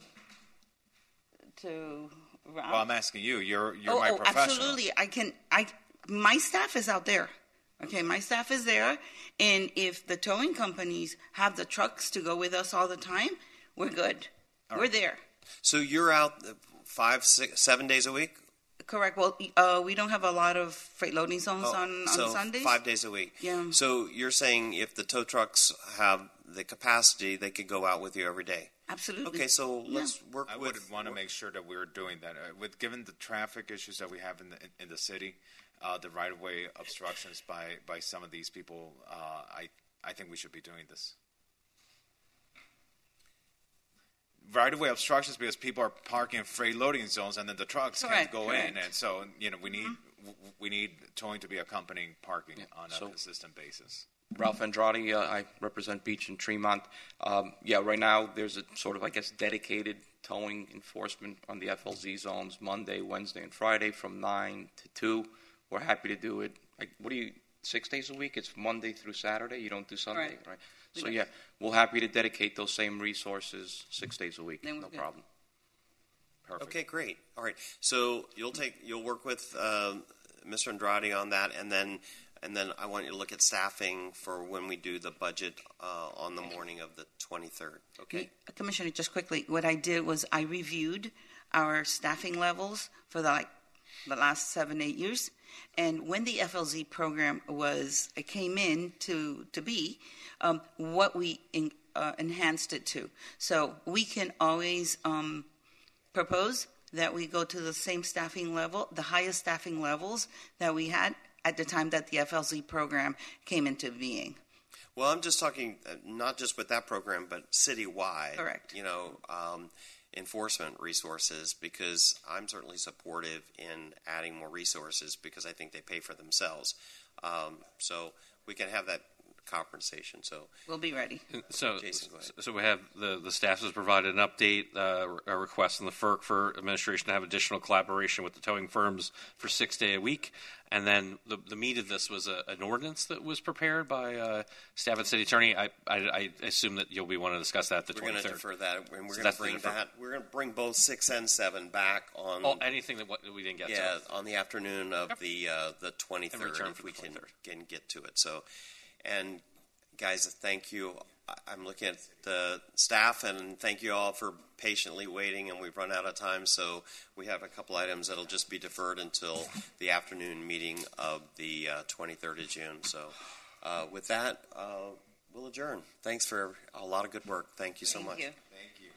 Ralph. Well, I'm asking you. You're my professional. Absolutely. My staff is out there. Okay, my staff is there, and if the towing companies have the trucks to go with us all the time, we're good. We're there. So you're out 5, 6, 7 days a week? Correct. Well, we don't have a lot of freight loading zones on Sundays. 5 days a week. Yeah. So you're saying if the tow trucks have the capacity, they could go out with you every day? Absolutely. Okay, so let's work I would want to make sure that we're doing that. Given the traffic issues that we have in the city, the right-of-way obstructions by some of these people, I think we should be doing this. Right-of-way obstructions because people are parking in freight loading zones, and then the trucks can't go in, and so we need towing to be accompanying parking on a consistent basis. Ralph Andrade, I represent Beach and Tremont. Right now there's a sort of, dedicated towing enforcement on the FLZ zones Monday, Wednesday, and Friday from 9 to 2. We're happy to do it. 6 days a week? It's Monday through Saturday? You don't do Sunday, right? So, we're happy to dedicate those same resources 6 days a week. No problem. Perfect. Okay, great. All right. So you'll work with Mr. Andrade on that, and then I want you to look at staffing for when we do the budget on the morning of the 23rd. Okay. Commissioner, just quickly, what I did was I reviewed our staffing levels for the last 7-8 years, and when the FLZ program came in to be, what we enhanced it to. So we can always propose that we go to the same staffing level, the highest staffing levels that we had at the time that the FLZ program came into being. Well, I'm just talking not just with that program, but citywide. Correct. Enforcement resources, because I'm certainly supportive in adding more resources because I think they pay for themselves. We can have that conversation. So we'll be ready. So, Jason, go ahead. So we have the staff has provided an update, a request from the FERC for administration to have additional collaboration with the towing firms for 6 day a week. And then the meat of this was an ordinance that was prepared by staff and city attorney. I assume that you'll be wanting to discuss that at the 23rd. We're going to defer that, and we're going to bring that. We're going to bring both 6 and 7 back on anything that we didn't get to. Yeah, on the afternoon of the 23rd, if we can get to it. So, and guys, thank you. I'm looking at the staff, and thank you all for patiently waiting, and we've run out of time, so we have a couple items that'll just be deferred until the afternoon meeting of the 23rd of June. So with that, we'll adjourn. Thanks for a lot of good work. Thank you so much. Thank you. Thank you.